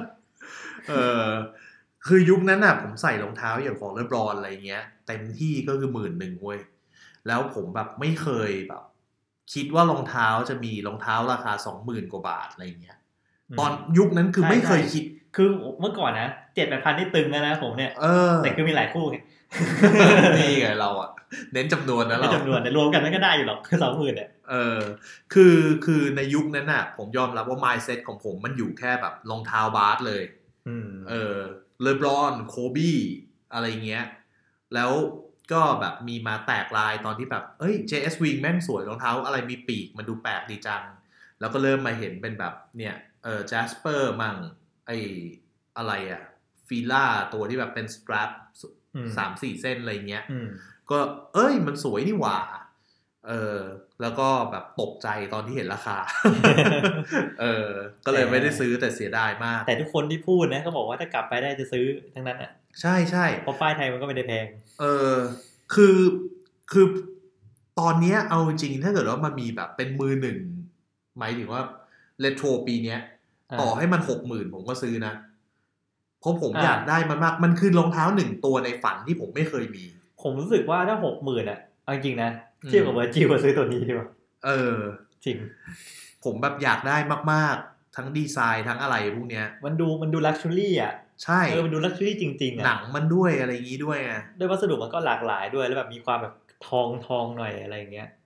A: คือยุคนั้นน่ะผมใส่รองเท้าอย่างของเลบรอนอะไรเงี้ยเต็มที่ก็คือ 11,000 เว้ยแล้วผมแบบไม่เคยแบบคิดว่ารองเท้าจะมีรองเท้าราคา 20,000 กว่าบาทอะไรเงี้ยตอนยุคนั้นคือไม่เคยคิด
B: คือเมื่อก่อนนะ 7-8,000 นี่ตึงแล้วนะผมเนี่ยแต่คือมีหลายคู่ไง
A: นี่ไงเราอ่ะเน้นจำนวนนะเรา
B: จำนวนแต่รวมกันมันก็ได้อยู่หรอกคือ 20,000 เนี่ย
A: คือในยุคนั้นน่ะผมยอมรับว่า mindset ของผมมันอยู่แค่แบบรองเท้าบาสเลยเลบรอนโคบี้อะไรเงี้ยแล้วก็แบบมีมาแตกลายตอนที่แบบJS Wing แม่งสวยรองเท้าอะไรมีปีกมันดูแปลกดีจังแล้วก็เริ่มมาเห็นเป็นแบบเนี่ยJasper มั่งอะไรอ่ะฟีล่าตัวที่แบบเป็นสตรัป3-4 เส้นอะไรเงี้ยก็มันสวยนี่หว่าแล้วก็แบบตกใจตอนที่เห็นราคาก็เลยไม่ได้ซื้อแต่เสียดายมาก
B: แต่ทุกคนที่พูดนะเขาบอกว่าถ้ากลับไปได้จะซื้อทั้งนั้นอ่ะ
A: ใช่ใช่
B: เพราะป้ายไทยมันก็ไม่ได้แพง
A: คือตอนนี้เอาจริงถ้าเกิดว่ามันมีแบบเป็นมือหนึ่งหมายถึงว่าเรโทรปีนี้ต่อให้มัน 60,000 ผมก็ซื้อนะเพราะผมอยากได้มันมากมันคือรองเท้าหนึ่งตัวในฝันที่ผมไม่เคยมี
B: ผมรู้สึกว่าถ้า 60,000 อ่ะเอาจริงนะเทียบกับเวอร์จิลซื้อตัวนี้ดีกว่าจริง
A: ผมแบบอยากได้มากๆทั้งดีไซน์ทั้งอะไรพวกเนี้ย
B: มันดูลักชัวรี่อ่ะ
A: ใช่
B: มันดูลักชัวรี่จริงๆอ่ะ
A: หนังมันด้วยอะไรอย่างงี้ด้วยอ่ะ
B: ด้วยวัสดุมันก็หลากหลายด้วยแล้วแบบมีความแบบทองหน่อยอะไรอย่างเงี้ย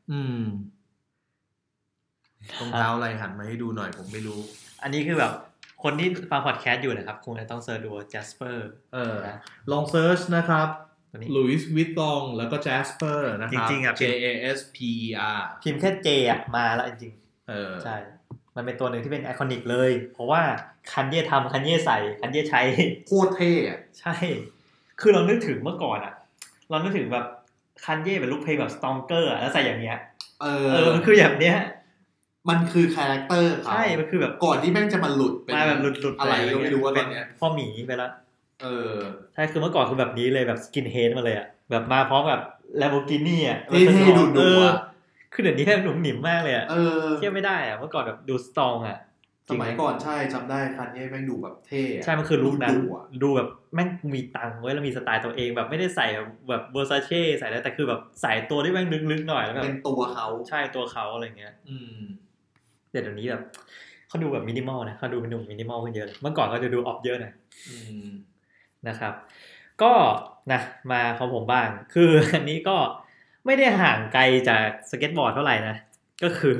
A: รองเท้าอะไรหันมาให้ดูหน่อยผมไม่รู้
B: อันนี้คือแบบคนที่ฟังพอดแคสต์อยู่นะครับคงจะต้องเสิร์ชดู Jasper
A: ลองเสิร์ชนะครับLouis Vuitton แล้วก็ Jasper นะครับ
B: จริงๆอ่ะ
A: JASPER
B: พิมพ์แค่ J อ่ะมาแล้วจริงๆใช่มันเป็นตัวหนึ่งที่เป็นไอคอนิกเลยเพราะว่าคันเย่ทำคันเย่ใส่คันเย่ใช้
A: โคตรเท่อะ
B: ใช่คือเรานึกถึงเมื่อก่อนอ่ะเรานึกถึงแบบคันเย่เป็นลูกเพลงแบบ Stronger อ่ะแล้วใส่อย่างเงี้ยมันคือแบบเนี้ย
A: มันคือคาแรคเตอร์
B: ใช่มันคือแบบ
A: ก่อนที่แม่งจะมาหลุดเป็น
B: แบบหลุด
A: อะไรก็ไม่รู้ว่าตอนเนี้ย
B: พ่อหมีไปแล้วใช่คือเมื่อก่อนคือแบบนี้เลยแบบสกินเฮดมาเลยอ่ะแบบมาพร้อมกับ Lamborghini อ่ะ
A: เท่ๆดุๆอ่ะ
B: คือเดี๋ยวนี้แทบหนุ่มหนิมมากเลยอ่ะเทียบไม่ได้อ่ะเมื่อก่อนแบบดูสตรองอ่ะ
A: สมัยก่อนใช่จำได้คันนี้แม่งดูแบบเท่
B: ใช่มันคือลุคนั้นดูแบบแม่งมีตังค์ไว้แล้วมีสไตล์ตัวเองแบบไม่ได้ใส่แบบเวอร์ซาเช่ใส่แล้วแต่คือแบบใส่ตัวที่แม่งลึกๆหน่อยแล้วแบบ
A: เป็นตัวเขา
B: ใช่ตัวเขาอะไรเงี้ยเดี๋ยวนี้แบบเขาดูแบบมินิมอลนะเขาดูเป็นหนุ่มมินิมอลขึ้นเยอะเมื่อก่อนเขาจะดูออฟเยอะหน่อยนะครับก็นะมาของผมบ้างคืออันนี้ก็ไม่ได้ห่างไกลจากสเก็ตบอร์ดเท่าไหร่นะก็คือ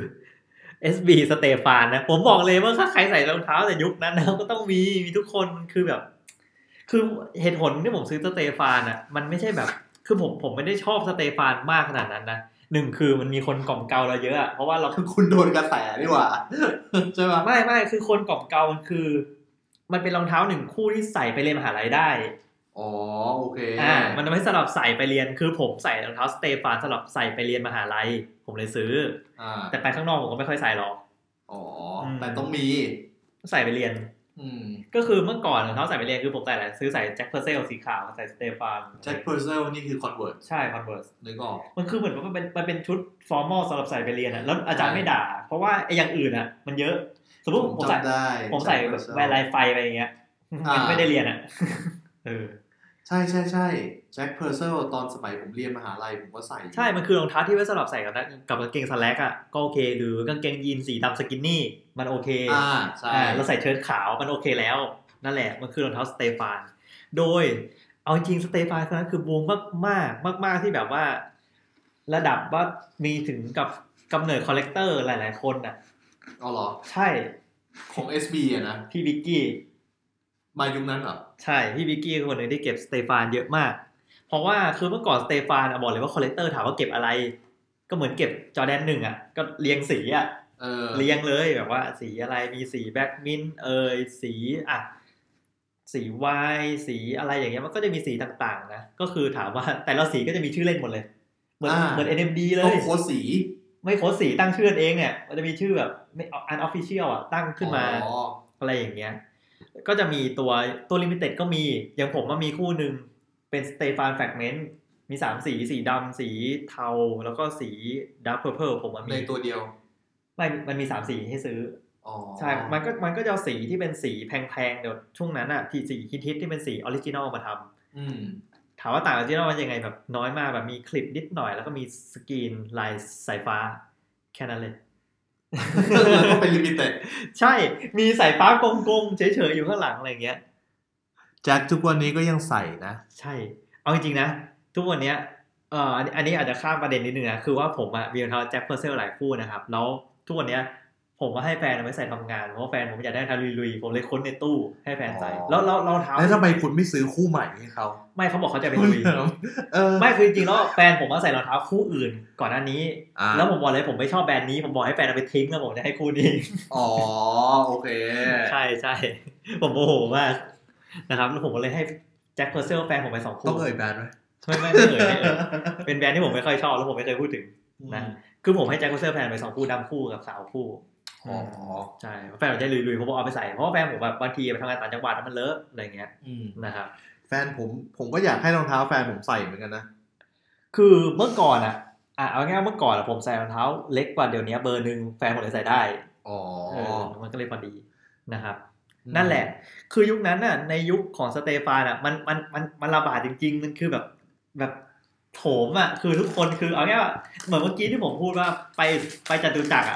B: SB สเตฟานนะผมบอกเลยว่าถ้าใครใส่รองเท้าแต่ยุคนั้นนะก็ต้องมีทุกคนคือแบบคือเหตุผลที่ผมซื้อสเตฟานอ่ะมันไม่ใช่แบบคือผมไม่ได้ชอบสเตฟานมากขนาดนั้นนะหนึ่งคือมันมีคนกล่อมเกาเราเยอะอ่ะเพราะว่าเรา
A: คือคุณโดนกระแสดีกว่าใช่ไหม
B: ไม่คือคนกล่อมเกามันคือมันเป็นรองเท้าหนึ่งคู่ที่ใส่ไปเรียนมหาลัยได้
A: อ๋อโอเค
B: มันไม่สำหรับใส่ไปเรียนคือผมใส่รองเท้าสเตฟานสำหรับใส่ไปเรียนมหาลัยผมเลยซื้อแต่ไปข้างนอกผมก็ไม่ค่อยใส่หรอก
A: อ๋อแต่ต้องมี
B: ใส่ไปเรียนก็คือเมื่อก่อนรองเท้าใส่ไปเรียนคือผมใส่อะไรซื้อใส่แจ็คเพอร์เซลสีขาวใส่สเตฟาน
A: แจ็คเพอร์เซลนี่คือคอนเวิร์ส
B: ใช่คอนเวิร์ส
A: นึกออก
B: มันคือเหมือนว่ามันเป็นชุดฟอร์มอลสำหรับใส่ไปเรียนอ่ะแล้วอาจารย์ไม่ด่าเพราะว่าไอ้อย่างอื่นอ่ะมันเยอะสมมติผมใส่แบบแวร์ไลฟ์ไฟอะไรอย่างเงี้ยมันไม่ได้เรียนอ่ะ
A: ใช่แจ็คเพอร์เซลตอนสมัยผมเรียนมหาลัยผมก็ใส่
B: ใช่มันคือรองเท้าที่ไว้สำหรับใส่กับกางเกงสแล็กอ่ะก็โอเคหรือกางเกงยีนสีดำสกินนี่มันโอเค
A: ใช่
B: เราใส่เชิ้ตขาวมันโอเคแล้วนั่นแหละมันคือรองเท้าสเตฟานโดยเอาจริงสเตฟานคนนั้นคือบูมมากที่แบบว่าระดับว่ามีถึงกับกำเนิดคอลเลกเตอร์หลายๆคนน่ะ
A: อ๋อเหรอ
B: ใช่
A: ของ SB อ่ะนะ
B: พี่บิ๊กกี้
A: มายุคนั้นเหรอ
B: ใช่พี่บิ๊กกี้คนนึงที่เก็บสเตฟานเยอะมากเพราะว่าคือเมื่อก่อนสเตฟานบอกเลยว่าคอลเลกเตอร์ถามว่าเก็บอะไรก็เหมือนเก็บจอร์แดน1อ่ะก็เรียงสีอ่ะเรียงเลยแบบว่าสีอะไรมีสีแบ็คมินสีสีวายสีอะไรอย่างเงี้ยมันก็จะมีสีต่างๆนะก็คือถามว่าแต่ละสีก็จะมีชื่อเล่นหมดเลยเหมือน NMD เลย
A: ต้องโค้ดสี
B: ไม่โค้ดสีตั้งชื่อเองเนี่ยมันจะมีชื่อแบบไม่unofficial อ่ะตั้งขึ้นมาอะไรอย่างเงี้ยก็จะมีตัวลิมิเต็ดก็มีอย่างผมมันมีคู่นึงเป็นสเตฟานแฟกเมนต์มี3สีดำสีเทาแล้วก็สีดาร์คเพอร์เพิลผมมี
A: ในตัวเดียว
B: ไม่มันมี3สีให้ซื้อใช่มันก็จะเอาสีที่เป็นสีแพงๆเดี๋ยวช่วงนั้นอ่ะที่สีฮิตที่เป็นสีออริจินอลมาทำถามว่าต่างออริจินอลมันยังไงแบบน้อยมากแบบมีคลิปนิดหน่อยแล้วก็มีสกรีนลายสายฟ้าแค่นั้นเลย
A: แล้วก็เป็นลิมิเต็ด
B: ใช่มีสายฟ้ากลมๆเฉยๆอยู่ข้างหลังอะไรเงี้ย
A: แจ็คทุกวันนี้ก็ยังใส่นะ
B: ใช่เอาจริงๆนะทุกวันนี้อันนี้อาจจะข้ามประเด็นนิดนึงนะคือว่าผมอะมีรองเท้าแจ็คเพอร์เซลหลายคู่นะครับแล้วทุกวันนี้ผมก็ให้แฟนเอาไว้ใส่ทำงานเพราะว่าแฟนผมอยากได้รองเท้าลุยๆผมเลยค้นในตู้ให้แฟนใส่แล้วรองเท้า
A: แล้วทำไมคุณไม่ซื้อคู่ใหม่ให้เขา
B: ไม่เขาบอกเขาจะไปลุยไม่คือจริงๆแล้วแฟนผมมาใส่รองเท้าคู่อื่นก่อนหน้านี้แล้วผมบอกเลยผมไม่ชอบแบรนด์นี้ผมบอกให้แฟนเอาไปทิ้งแล้วผมจะให้คู่นี้
A: อ๋อโอเค
B: ใช่ผมโมโหมากนะครับแล้วผมก็เลยให้แจ็คเพอร์เซลแฟนผมไป2คู่
A: ต้องเอ่ยแบรนด์ไหม
B: ไม่เอ่ยเป็นแบรนด์ที่ผมไม่ค่อยชอบแล้วผมไม่เคยพูดถึงนะคือผมให้แจ็คเพอร์เซลแฟนไป2คู่ดำคู่กับขาวคู่ใช่แฟนผมจะลุยๆผมบอกเอาไปใส่เพราะว่าแฟนผมแบบบางทีไปทำงานต่างจังหวัดแล้วมันเลอะอะไรเงี้ยนะครับ
A: แฟนผมก็อยากให้รองเท้าแฟนผมใส่เหมือนกันนะ
B: คือเมื่อก่อนเอาง่ายๆเมื่อก่อนผมใส่รองเท้าเล็กกว่าเดี๋ยวนี้เบอร์นึงแฟนผมเลยใส่ได้มันก็เลยพอดีนะครับนั่นแหละคือยุคนั้นน่ะในยุคของสเตฟานมันระบาดจริงๆมันคือแบบโถมคือทุกคนคือเอาง่ายๆเหมือนเมื่อกี้ที่ผมพูดว่าไปจตุจักร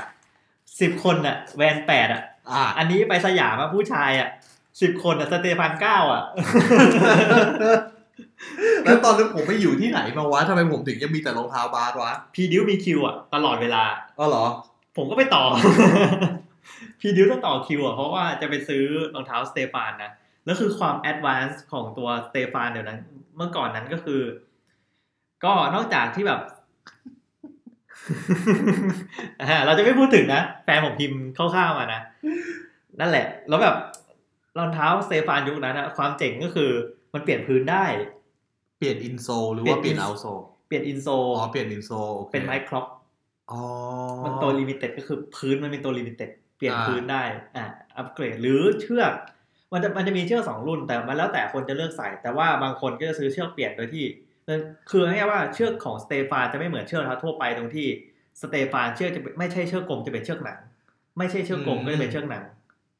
B: 10 คนแวน8อันนี้ไปสยามผู้ชาย10 คนสเตฟาน9
A: แล้วตอนนั้นผมไปอยู่ที่ไหนมาวะทำไมผมถึงยังมีแต่รองเท้าบาสวะ
B: พีดิวมีคิวตลอดเวลา
A: อ๋อเหรอ
B: ผมก็ไปต่อพีดิวต้องต่อคิวเพราะว่าจะไปซื้อรองเท้าสเตฟานนะแล้วคือความแอดวานซ์ของตัวสเตฟานเดี๋ยวนั้นเมื่อก่อนนั้นก็คือก็นอกจากที่แบบเราจะไม่พูดถึงนะแฟนผมพิมพ์คร่าวๆมานะนั่นแหละแล้วแบบรองเท้าสเตฟานยุคนั้นความเจ๋งก็คือมันเปลี่ยนพื้นได้
A: เปลี่ยนอินโซหรือว่าเปลี่ยนเอาโซ
B: เปลี่ยนอินโซ
A: เปลี่ยนอินโซ
B: เป็นไมโครมันตัวลิมิเต็ดก็คือพื้นมันเป็นตัวลิมิเต็ดเปลี่ยนพื้นได้อัปเกรดหรือเชือกมันจะมีเชือก2รุ่นแต่มันแล้วแต่คนจะเลือกใส่แต่ว่าบางคนก็จะซื้อเชือกเปลี่ยนโดยที่คือง่ายๆว่าเชือกของสเตฟานจะไม่เหมือนเชือกทั่วไปตรงที่สเตฟานเชือกจะไม่ใช่เชือกกลมจะเป็นเชือกหนังไม่ใช่เชือกกลมก็จะเป็นเชือกหนัง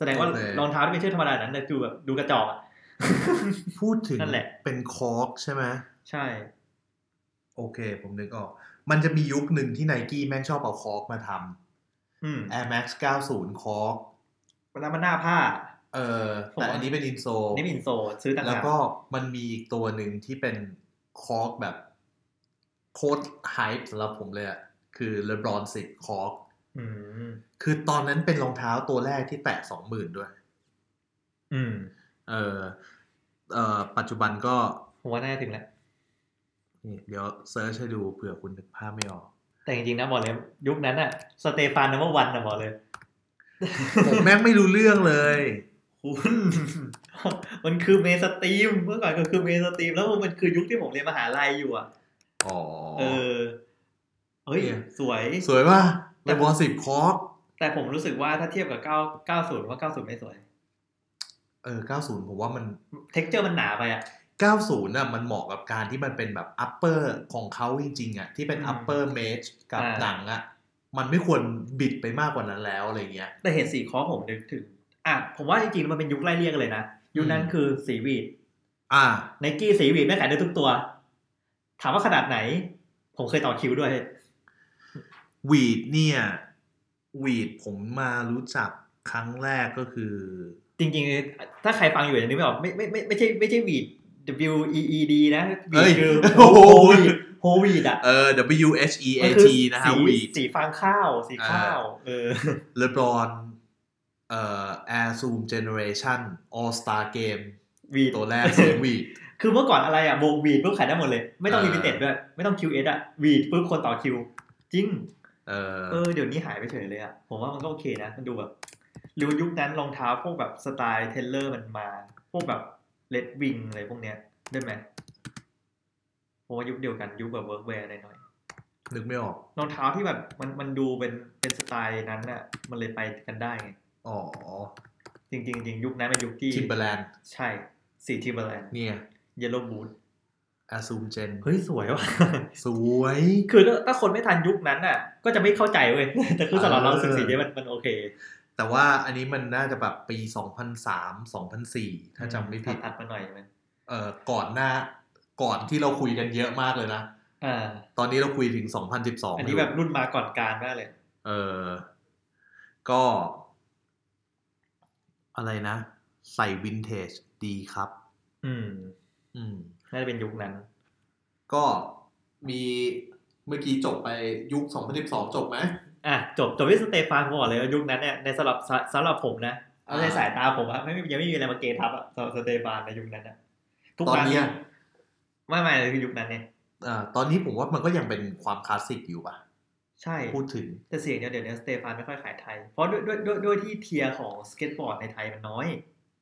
B: แสดงว่ารองเท้าที่เป็นชื่อธรรมดานั้นดูแบบดูกระจอกอ่ะ
A: พูดถึง
B: นั่นแหละ
A: เป็นคอร์กใช่ไหม
B: ใช่
A: โอเคผมนึกออกมันจะมียุคหนึ่งที่ไนกี้แม่งชอบเอาคอร์กมาทำAir Max 90คอร์ก
B: มันหน้าผ้า
A: แต่อันนี้เป็นอินโซ
B: นี่เป็นอินโซซื้อต่างหาก
A: แล้วก็มันมีอีกตัวหนึ่งที่เป็นคอร์กแบบโคตรไฮป์สำหรับผมเลยอ่ะคือเลบรอน10คอร์กคือตอนนั้นเป็นรองเท้าตัวแรกที่แตะ 20,000 ด้วยปัจจุบันก็
B: ผมว่าน่าถึงแล้ว
A: นี่เดี๋ยวเซิร์ชให้ดูเผื่อคุณนึกภาพไม่ออก
B: แต่จริงๆนะบอกเลยยุคนั้นอะสเตฟานนัมเบอร์วันนะบอกเลย
A: ผมแม่งไม่รู้เรื่องเลย
B: คุณมันคือเมสตรีมเมื่อก่อนก็คือเมสตรีมแล้วมันคือยุคที่ผมเรียนมหาลัยอยู่อ่ะเฮ้ยสวย
A: ป่ะแต่บอล10คอร์ก
B: แต่ผมรู้สึกว่าถ้าเทียบกับ90ว่า90ไม่สวย
A: 90ผมว่ามัน
B: เท็กเจอร์มันหนาไปอ่ะ
A: 90น่ะมันเหมาะกับการที่มันเป็นแบบอัปเปอร์ของเขาจริงๆอ่ะที่เป็นอัปเปอร์เมจกับหนังอ่ะมันไม่ควรบิดไปมากกว่านั้นแล้วอะไรเงี้ย
B: แต่เห็นสีคอผมนึกถึงผมว่าจริงๆมันเป็นยุคไล่เรียกเลยนะยุคนั้นคือสีวีดไนกี้สีวีดไม่ขายได้ทุกตัวถามว่าขนาดไหนผมเคยต่อคิวด้วย
A: วีดเนี่ยวีดผมมารู้จักครั้งแรกก็คือ
B: จริงๆถ้าใครฟังอยู่อย่างนี้ไม่ออกไม่ใช่วีด W E E D นะวีดคือโฮวีดอ่ะ
A: W H E A T นะฮะวีด
B: สีฟางข้าวสีข้าว
A: เลบรอนAir Zoom Generation All Star Game
B: วีด
A: ตัวแรกเสียงวีด
B: คือเมื่อก่อนอะไรอ่ะโบกวีดปุ๊บขายได้หมดเลยไม่ต้องลิมิเต็ดด้วยไม่ต้อง QS อ่ะวีดปุ๊บคนต่อคิวจริงเดี๋ยวนี้หายไปเฉยเลยอ่ะผมว่ามันก็โอเคนะมันดูแบบหรือยุคนั้นรองเท้าพวกแบบสไตล์เทเลอร์มันมาพวกแบบเลดวิงอะไรพวกเนี้ยได้ไหมเพราะว่ายุคเดียวกันยุคแบบเวิร์กแวร์หน่อย
A: นึกไม่ออก
B: รองเท้าที่แบบมันดูเป็นสไตล์นั้นอ่ะมันเลยไปกันได้ไงจริงยุคนั้นเป็นยุคที่
A: ทิมเบอร์แลนด์
B: ใช่สีทิมเบอร์แลนด์
A: เนี่ย
B: เยลโล่บูท
A: Zoom Gen
B: เฮ้ยสวยว่ะ
A: สวย
B: คือถ้าคนไม่ทันยุคนั้นน่ะก็จะไม่เข้าใจเว้ยแต่คือสำหรับเราสีนี้มันโอเค
A: แต่ว่าอันนี้มันน่าจะแบบปี2003 2004ถ้าจำไม่ผิด
B: ถัดมาหน่อยมั้ย
A: ก่อนที่เราคุยกันเยอะมากเลยนะตอนนี้เราคุยถึง2012
B: อันนี้แบบรุ่นมาก่อนการมากเลย
A: ก็อะไรนะใส่วินเทจดีครับ
B: น่าจะเป็นยุคนั้น
A: ก็มีเมื่อกี้จบไปยุค2012จบไหม
B: จบที่สเตฟานก่อนเลยยุคนั้นเนี่ยในสำหรับผมนะเอาในสายตาผมอะยังไม่มีอะไรมาเกทับอะสเตฟานในยุคนั้นนะ
A: ทุกตอนนี้
B: ไม่คือยุคนั้นเนี่ย
A: ตอนนี้ผมว่ามันก็ยังเป็นความคลาสสิกอยู่ป่ะ
B: ใช่
A: พูดถึง
B: แต่เสียงเดี๋ยวนี้สเตฟานไม่ค่อยขายไทยเพราะด้วยที่เทียร์ของสเก็ตบอร์ดในไทยมันน้อย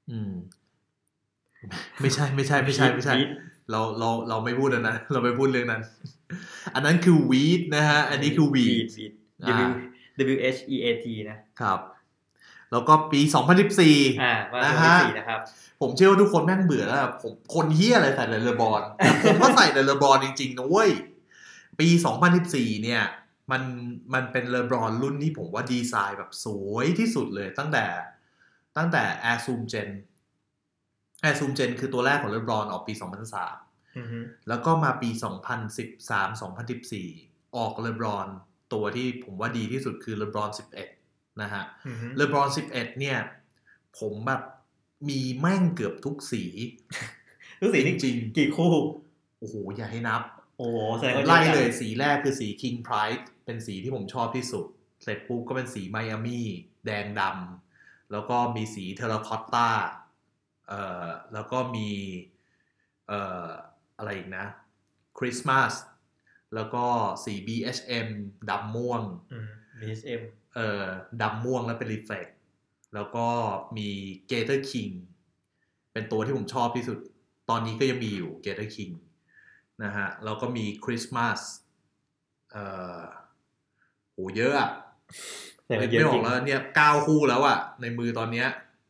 A: ไม่ใช่เราไม่พูดนะเราไม่พูดเรื่องนั้นอันนั้นคือวีดนะฮะอันนี้คือวีด
B: W H E A T
A: นะครับแล้วก็ปี2014
B: นะฮะนะครับ
A: ผมเชื่อว่าทุกคนแม่งเบื่อแล้วผมคนเหี้ยอะไรใส่เลบอนแต่ผมก็ใส่เลบอนจริงๆนะเว้ยปี2014เนี่ยมันเป็นเลบอนรุ่นที่ผมว่าดีไซน์แบบสวยที่สุดเลยตั้งแต่ Air Zoom Gen Air Zoom Gen คือตัวแรกของเลบอนออกปี2003แล้วก็มาปี2013-2014ออกเลบอนตัวที่ผมว่าดีที่สุดคือเลบอน11นะฮะเลบอน11เนี่ยผมแบบมีแม่งเกือบทุกสี
B: จริงๆกี่คู่
A: โอ้โหอย่าให้นับ
B: แสดงว่า
A: ไล่เลยสีแรกคือสี King Pride เป็นสีที่ผมชอบที่สุดเสร็จปุ๊บก็เป็นสีไมอามี่แดงดำแล้วก็มีสีเทราคอตตาแล้วก็มีอะไรอีกนะคริสต์มาสแล้วก็สี BHM ดำม่วง
B: BHM
A: ดำม่วงแล้วเป็นรีเฟล็กแล้วก็มี Gator King เป็นตัวที่ผมชอบที่สุดตอนนี้ก็ยังมีอยู่ Gator King นะฮะแล้วก็มีคริสต์มาสโหเยอะอะไม่ออกแล้วเนี่ย9คู่แล้วอะในมือตอนเนี้ย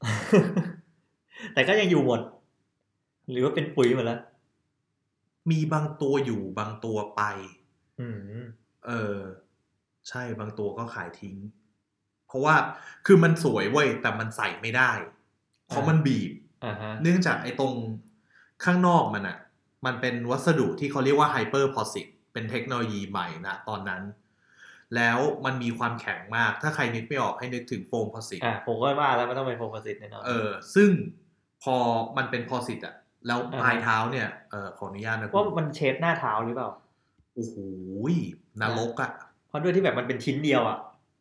B: แต่ก็ยังอยู่หมดหรือว่าเป็นปุ๋ยหมดแล้ว
A: มีบางตัวอยู่บางตัวไปใช่บางตัวก็ขายทิ้งเพราะว่าคือมันสวยเว้ยแต่มันใส่ไม่ได้เพราะมันบีบเนื่องจากไอ้ตรงข้างนอกมันอ่ะมันเป็นวัสดุที่เขาเรียกว่าไฮเปอร์พอสิตเป็นเทคโนโลยีใหม่นะตอนนั้นแล้วมันมีความแข็งมากถ้าใครนึกไม่ออกให้นึกถึงโฟมพอสิต
B: ผมก็ว่าแล้วมันต้องเป็นโฟมพอสิตแน่นอน
A: ซึ่งพอมันเป็นพอสิตอ่ะแล้วปลายเท้าเนี่ยขออนุญาตนะ
B: ว่ามันเชฟหน้าเท้าหรือเปล่า
A: โอ้โหนรกอ่ะ
B: เพราะด้วยที่แบบมันเป็นชิ้นเดียวอ่ะ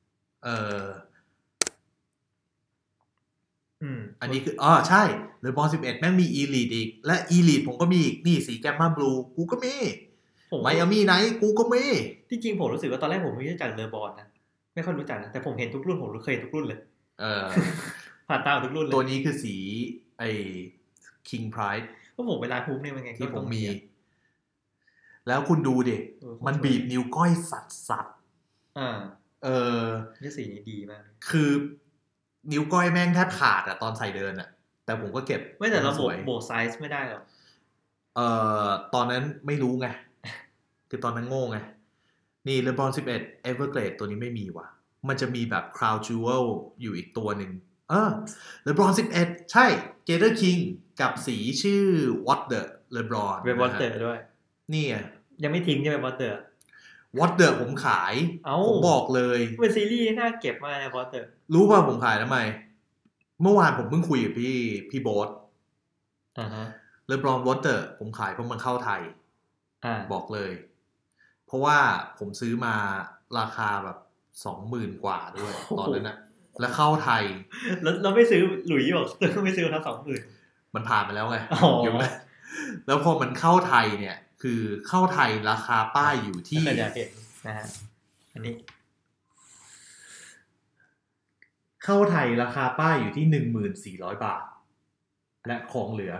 A: อันนี้คือใช่เลอบอล11แม่งมี Elite อีกและ Elite ผมก็มีอีกนี่สีแกมมาบลูกูก็มีไมอามี่ไนท์กูก็มี
B: ที่จริงผมรู้สึกว่าตอนแรกผมไม่รู้จักเลอบอลนะไม่ค่อยรู้จักนะแต่ผมเห็นทุกรุ่นผมเคยทุกรุ่นเลยผ่านตาทุกรุ่นเลย
A: ตัวนี้คือสีไอ้ King Pride
B: ก็ผมเวลาฮุบเนี่ยมันไง
A: ที่ผมมีแล้วคุณดูดิมันบีบนิ้วก้อยสัด
B: นี่สีนี้ดีมาก
A: คือนิ้วก้อยแม่งแทบขาดอะตอนใส่เดินอะแต่ผมก็เก็บ
B: ไม่แต่เราโบไซส์ไม่ได้หรอ
A: ตอนนั้นไม่รู้ไงคือตอนนั้นโง่ไงนี่เลบรอน11 Evergrande ตัวนี้ไม่มีว่ะมันจะมีแบบ Crown Jewel อยู่อีกตัวหนึ่งเลบรอน11ใช่ Gator King กับสีชื่อ What the LeBron
B: Water ด้วย
A: นี่
B: ยังไม่ทิ้งใช่ไหม
A: Water ผมขายผมบอกเลย
B: เป็นซีรีส์น่าเก็บมากนะ Water
A: รู้ป่ะผมขายทำไมเมื่อวานผมเพิ่งคุยกับพี่โบ๊ทเลบรอนวอเตอร์ผมขายเพราะมันเข้าไทยบอกเลยเพราะว่าผมซื้อมาราคาแบบ 20,000 กว่าด้วยตอนนั้นนะแล้วเข้าไทย
B: แล้วไม่ซื้อหลุยส์บอกไม่ซื้อทั้ง 20,000
A: มันผ่านมาแล้วไงอยู่ไหมแล้วพอมันเข้าไทยเนี่ยคือเข้าไทยราคาป้ายอยู่ที่
B: ก็จะเห็นนะฮะอันนี้
A: เข้าไทยราคาป้ายอยู่ที่ 1,400 บาทและของเหลือ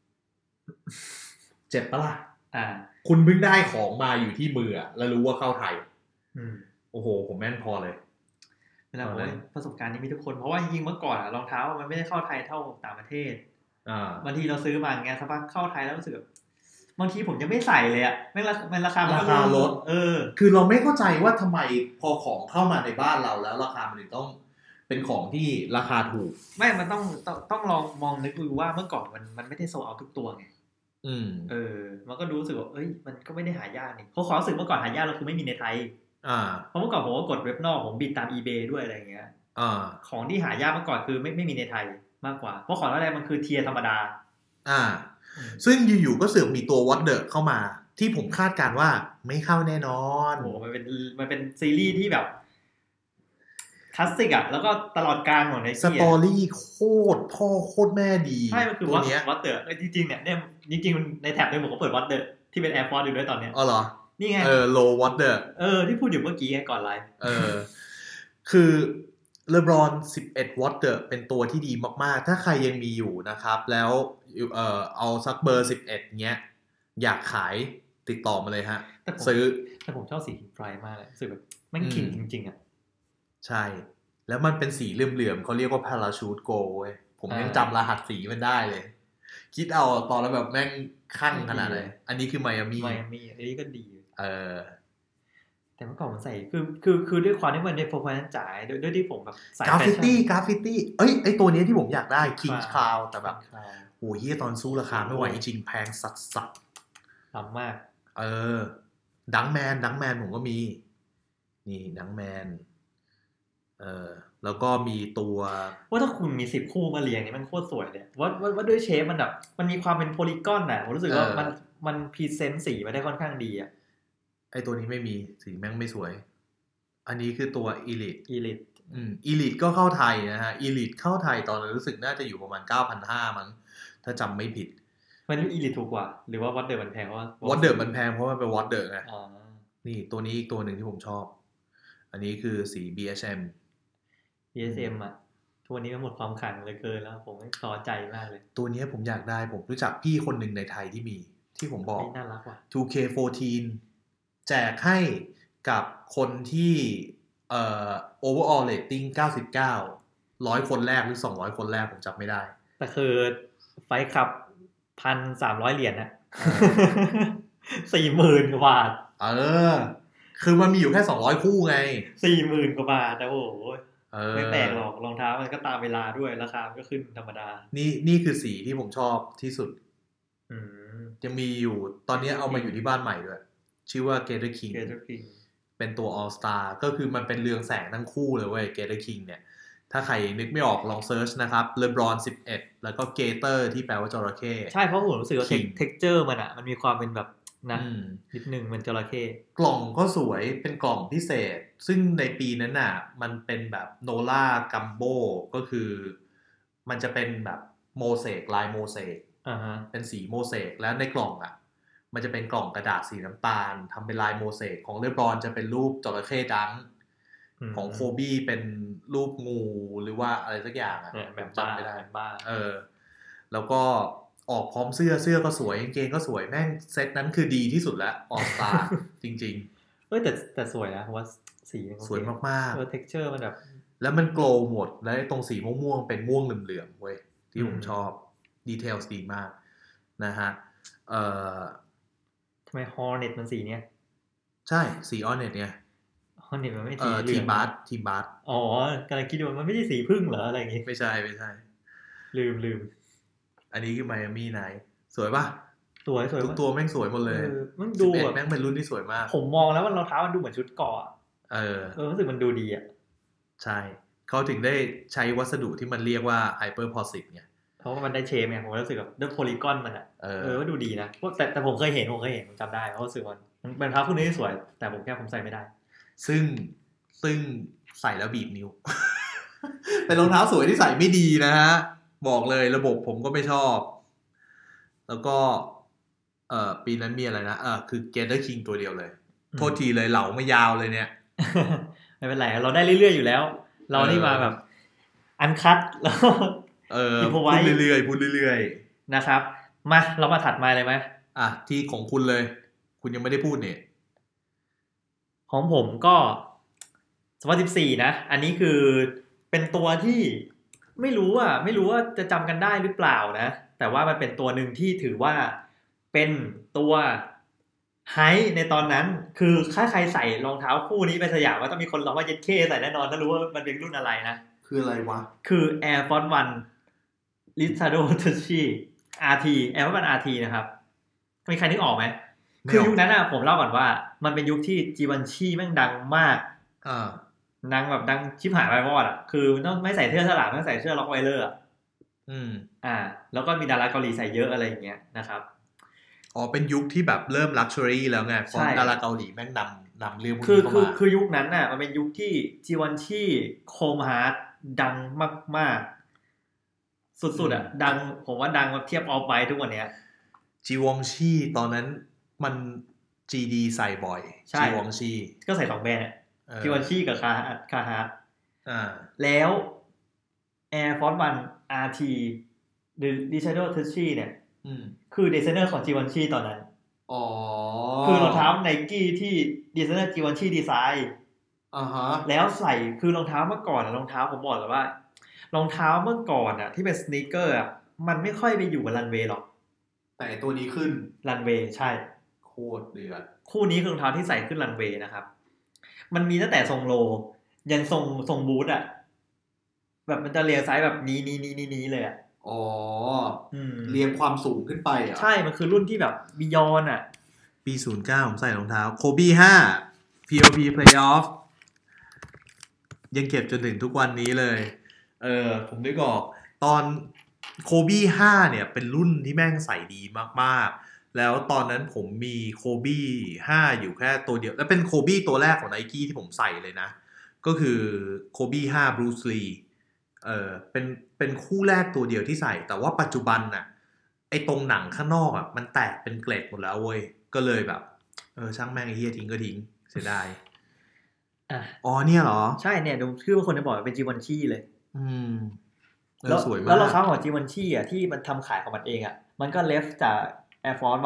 A: เจ็บปะล่ะคุณเพิ่งได้ของมาอยู่ที่มือแล้วรู้ว่าเข้าไทยโอ้โหผมแม่นพอเลย
B: เวลาประสบการณ์นี้มีทุกคนเพราะว่าจริงๆเมื่อก่อนรองเท้ามันไม่ได้เข้าไทยเท่าต่างประเทศบางทีเราซื้อมาอย่างเงี้ยสักพักเข้าไทยแล้วรู้สึกบางทีผมยังไม่ใส่เลยอ่ะมันราคา
A: ลดคือเราไม่เข้าใจว่าทำไมพอของเข้ามาในบ้านเราแล้วราคามันถึงต้องเป็นของที่ราคาถูก
B: ไม่มันต้องลองมองนึกดูว่าเมื่อก่อนมันไม่ได้โซลเอาทุกตัวไงมันก็รู้สึกว่ามันก็ไม่ได้หายากนี่เขาขอรู้สึกเมื่อก่อนหายากเราคือไม่มีในไทยเพราะเมื่อก่อนผมก็กดเว็บนอกผมบิดตาม eBay ด้วยอะไรอย่างเงี้ยของที่หายากเมื่อก่อนคือไม่มีในไทยมากกว่าเพราะของอะไรมันคือเทียร์ธรรมดา
A: ซึ่งอยู่ๆก็เสือกมีตัว What the เข้ามาที่ผมคาดการว่าไม่เข้าแน่นอน
B: โอ้มันเป็นซีรีส์ที่แบบคลาสสิกอ่ะแล้วก็ตลอดกาลของใน
A: สตอรี่โคตรพ่อโคตรแม่ดี
B: ใช่มันคือวัตเตอร์จริงๆเนี่ยจริงๆในแท็บในผมก็เปิดวัตเตอร์ที่เป็น Air Force อยู่ด้วยตอนเนี้ย
A: อ๋อเหรอ
B: นี่ไง
A: low water
B: ที่พูดอยู่เมื่อกี้ไงก่อนไลฟ์
A: คือLeBron 11 water เป็นตัวที่ดีมากๆถ้าใครยังมีอยู่นะครับแล้วเอาสักเบอร์11เงี้ยอยากขายติดต่อมาเลยฮะซื้อ
B: แต่ผมชอบสีไฟมากเลยรู้สึกแบบมันขิงจริงๆอ่ะ
A: ใช่แล้วมันเป็นสีเหลื่อมๆเขาเรียกว่า Parachute Gold เว้ยผมยังจำรหัสสีมันได้เลยคิดเอาตอนแล้วแบบแม่งคั่งขนาดไหนอันนี้คือไมอามี่
B: อันนี้ก็ดีแต่เมื่อก่อนผมใส่คือด้วยความที่มันในโปรไฟล์นั้นจ่ายด้วยที่ผมแบบใส่
A: กราฟฟิตี้ไอตัวนี้ที่ผมอยากได้ King Cloud แต่แบบโอ้ยตอนสู้ราคาไม่ไหวจริงแพงสัส
B: ๆล้ำมาก
A: ดังแมนผมก็มีนี่ดังแมนแล้วก็มีตัว
B: ว่าถ้าคุณมี10คู่มาเรียงนี่มันโคตรสวยเลยว่าด้วยเชฟมันแบบมันมีความเป็นโพลีกอนน่ะผมรู้สึกว่ามันพรีเซนต์สีมาได้ค่อนข้างดีอ่ะ
A: ไอตัวนี้ไม่มีสีแม่งไม่สวยอันนี้คือตัว Elite Elite ก็เข้าไทยนะฮะ Elite เข้าไทยตอนนั้นรู้สึกน่าจะอยู่ประมาณ 9,500 มั้งถ้าจำไม่ผิด
B: มัน Elite ถูกกว่าหรือว่า Water มันแพงเพราะว่า
A: Water มันแพงเพราะมันเป็น Water ไงนี่ตัวนี้อีกตัวหนึ่งที่ผมชอบอันนี้คือสี BSM
B: อ่ะตัวนี้มันหมดความขลังเลยเกินแล้วผมไม่พอใจมากเลย
A: ตัวนี้ผมอยากได้ผมรู้จักพี่คนหนึ่งในไทยที่มีที่ผมบอก
B: น่ารักว่ะ
A: 2K14 แจกให้กับคนที่overall rating 99 100 คนแรกหรือ200 คนแรกผมจำไม่ได้
B: แต่คือไฟคลับ 1,300 เหรียญนะ 40,000 กว่าบาท
A: คือมันมีอยู่แค่200 คู่ไง
B: 40,000 กว่าบาทแต่โอ้โหไม่แปลกหรอกรองเท้ามันก็ตามเวลาด้วยราคามันก็ขึ้นธรรมดา
A: นี่คือสีที่ผมชอบที่สุดยังมีอยู่ตอนนี้เอามาอยู่ที่บ้านใหม่ด้วยชื่อว่า Gator King เป็นตัว All Star ก็คือมันเป็นเรืองแสงทั้งคู่เลยเว้ย Gator King เนี่ยถ้าใครนึกไม่ออกลองเซิร์ชนะครับ LeBron 11แล้วก็ Gator ที่แปลว่าจระเข้
B: ใช่เพราะผมรู้สึกว่า texture มันมีความเป็นแบบนะนิดนึงมันจระเข้
A: กล่องก็สวยเป็นกล่องพิเศษซึ่งในปีนั้นน่ะมันเป็นแบบโนล่ากัมโบก็คือมันจะเป็นแบบโมเสกลายโมเสกเป็นสีโมเสกแล้วในกล่องอ่ะมันจะเป็นกล่องกระดาษสีน้ำตาลทำเป็นลายโมเสกของเลบรอนจะเป็นรูปจระเข้ดังของโคบี้เป็นรูปงูหรือว่าอะไรสักอย่างอ่ะ
B: แบบจำไม่ได้
A: แล้วก็ออกพร้อมเสื้อก็สวยกางเกงก็สวยแม่งเซตนั้นคือดีที่สุดแล้วออสตาจริง
B: ๆแต่สวยนะเพราะว่าสี
A: สวยมาก
B: ๆtexture มันแบบ
A: แล้วมันโกลว์หมดแล้วตรงสีม่วงๆเป็นม่วงเหลืองๆเว้ยที่ผมชอบดีเทลดีมากนะฮะ
B: ทำไม Hornet มันสีเนี้ย
A: ใช่สี Hornet เนี่ย
B: Hornet มันไม่สี
A: ทีมบาส
B: อ๋อกำลังคิดว่ามันไม่ใช่สีผึ้งเหรออะไรอย่างงี้
A: ไม่ใช่
B: ลืม
A: อันนี้คือ Miami Night สวยป่ะ
B: สวย
A: ทุกตัวแม่งสวยหมดเลย
B: มันดูแบบ
A: แม่งเป็นรุ่นที่สวยมาก
B: ผมมองแล้วว่ารองเท้ามันดูเหมือนชุดเกาะรู้สึกมันดูดีอ่ะ
A: ใช่เขาถึงได้ใช้วัสดุที่มันเรียกว่า Hyperpositive ไง
B: เพราะว่ามันได้เชฟไงผมรู้สึกแบบด้วยโพลีกอนมันอ่ะว่าดูดีนะแต่ผมเคยเห็นผมจำได้เพราะรู้สึกมันเป็นรองเท้าคู่นี้สวยแต่ผมใส่ไม่ได้
A: ซึ่งใส่แล้วบีบนิ้ว เป็นรองเท้าสวยที่ใส่ไม่ดีนะฮะบอกเลยระบบผมก็ไม่ชอบแล้วก็ปีนั้นมีอะไรนะคือ Gator King ตัวเดียวเลยโทษทีเลยเหลาไม่ยาวเลยเนี่ย
B: ไม่เป็นไรเราได้เรื่อยๆอยู่แล้วเรานี่มาแบบอันคัทแล้ว
A: พูดเรื่อย
B: ๆนะครับมาเรามาถัดมาเลยไหม
A: ที่ของคุณเลยคุณยังไม่ได้พูดเนี่ย
B: ของผมก็2014นะอันนี้คือเป็นตัวที่ไม่รู้ว่าจะจำกันได้หรือเปล่านะแต่ว่ามันเป็นตัวหนึ่งที่ถือว่าเป็นตัวไฮในตอนนั้นคือถ้าใครใส่รองเท้าคู่นี้ไปสยามว่าต้องมีคนร้องว่าเย็ดเคใส่แน่นอนถ้ารู้ว่ามันเป็นรุ่นอะไรนะ
A: คืออะไรวะ
B: คือ Air Force 1 Risado Tucci RT Air Force 1 RT นะครับมีใครนึกออกไหมคือยุคนั้นผมเล่าก่อนว่ามันเป็นยุคที่จีวันชีแม่งดังมากดังแบบดังชิบหายไปวอดคือต้องไม่ใส่เสื้อสลามต้องใส่เสื้อล็อกไวเลอร์แล้วก็มีดาราเกาหลีใส่เยอะอะไรอย่างเงี้ยนะครับ
A: เป็นยุคที่แบบเริ่มลักชัวรี่แล้วไงเพราะดาราเกาหลีแม่งนำเรื่องพวก
B: นี้เข้ามาคือยุคนั้นน่ะมันเป็นยุคที่จีวันชีโคมฮาร์ดดังมากๆสุดๆดังผมว่าดังเทียบออฟไวท์ทุกวันเนี้ย
A: จีวองชีตอนนั้นมัน GD ใส่บ่อยจีวองชี
B: ก็ใส่2แบรนด์จีวันชีกับคาฮาร์ดแล้ว Air Force 1 RT หรือ Risado Tucci เนี่ยคือดีไซเนอร์ของจีวันชีตอนนั้นคือรองเท้า Nike ที่ดีไซเนอร์จีวันชีดีไซน์แล้วใส่คือรองเท้าเมื่อก่อนรองเท้าผมบอกเลยว่ารองเท้าเมื่อก่อนที่เป็นสนีกเกอร์มันไม่ค่อยไปอยู่กับรันเวย์หรอก
A: แต่ตัวนี้ขึ้น
B: รันเวย์ใช่
A: โคตรเดือด
B: คู่นี้คือรองเท้าที่ใส่ขึ้นรันเวย์นะครับมันมีตั้งแต่ทรงโลยันทรงบูทแบบมันจะเรียงไซส์แบบนี้เลย
A: เรียงความสูงขึ้นไป
B: ใช่มันคือรุ่นที่แบบบิยอน
A: ปี09ผมใส่รองเท้าโคบี้5 POP Playoff ยังเก็บจนถึงทุกวันนี้เลยผมนึกออกตอนโคบี้5เนี่ยเป็นรุ่นที่แม่งใส่ดีมากๆแล้วตอนนั้นผมมีโคบี้5อยู่แค่ตัวเดียวและเป็นโคบี้ตัวแรกของ Nike ที่ผมใส่เลยนะก็คือโคบี้5 Bruce Leeเป็นคู่แรกตัวเดียวที่ใส่แต่ว่าปัจจุบันน่ะไอ้ตรงหนังข้างนอกมันแตกเป็นเกล็ดหมดแล้วเว้ยก็เลยแบบช่างแม่งไอ้เหี้ยทิ้งก็ทิ้งเสียดายเนี่ยเหรอ
B: ใช่เนี่ยดูชื่อบางคนจะบอกว่าเป็นจีวันชีเลย
A: แล้วสวยมาก
B: แล้วรองเท้าของจีวันชีที่มันทำขายของมันเองมันก็เลฟจาก Air Force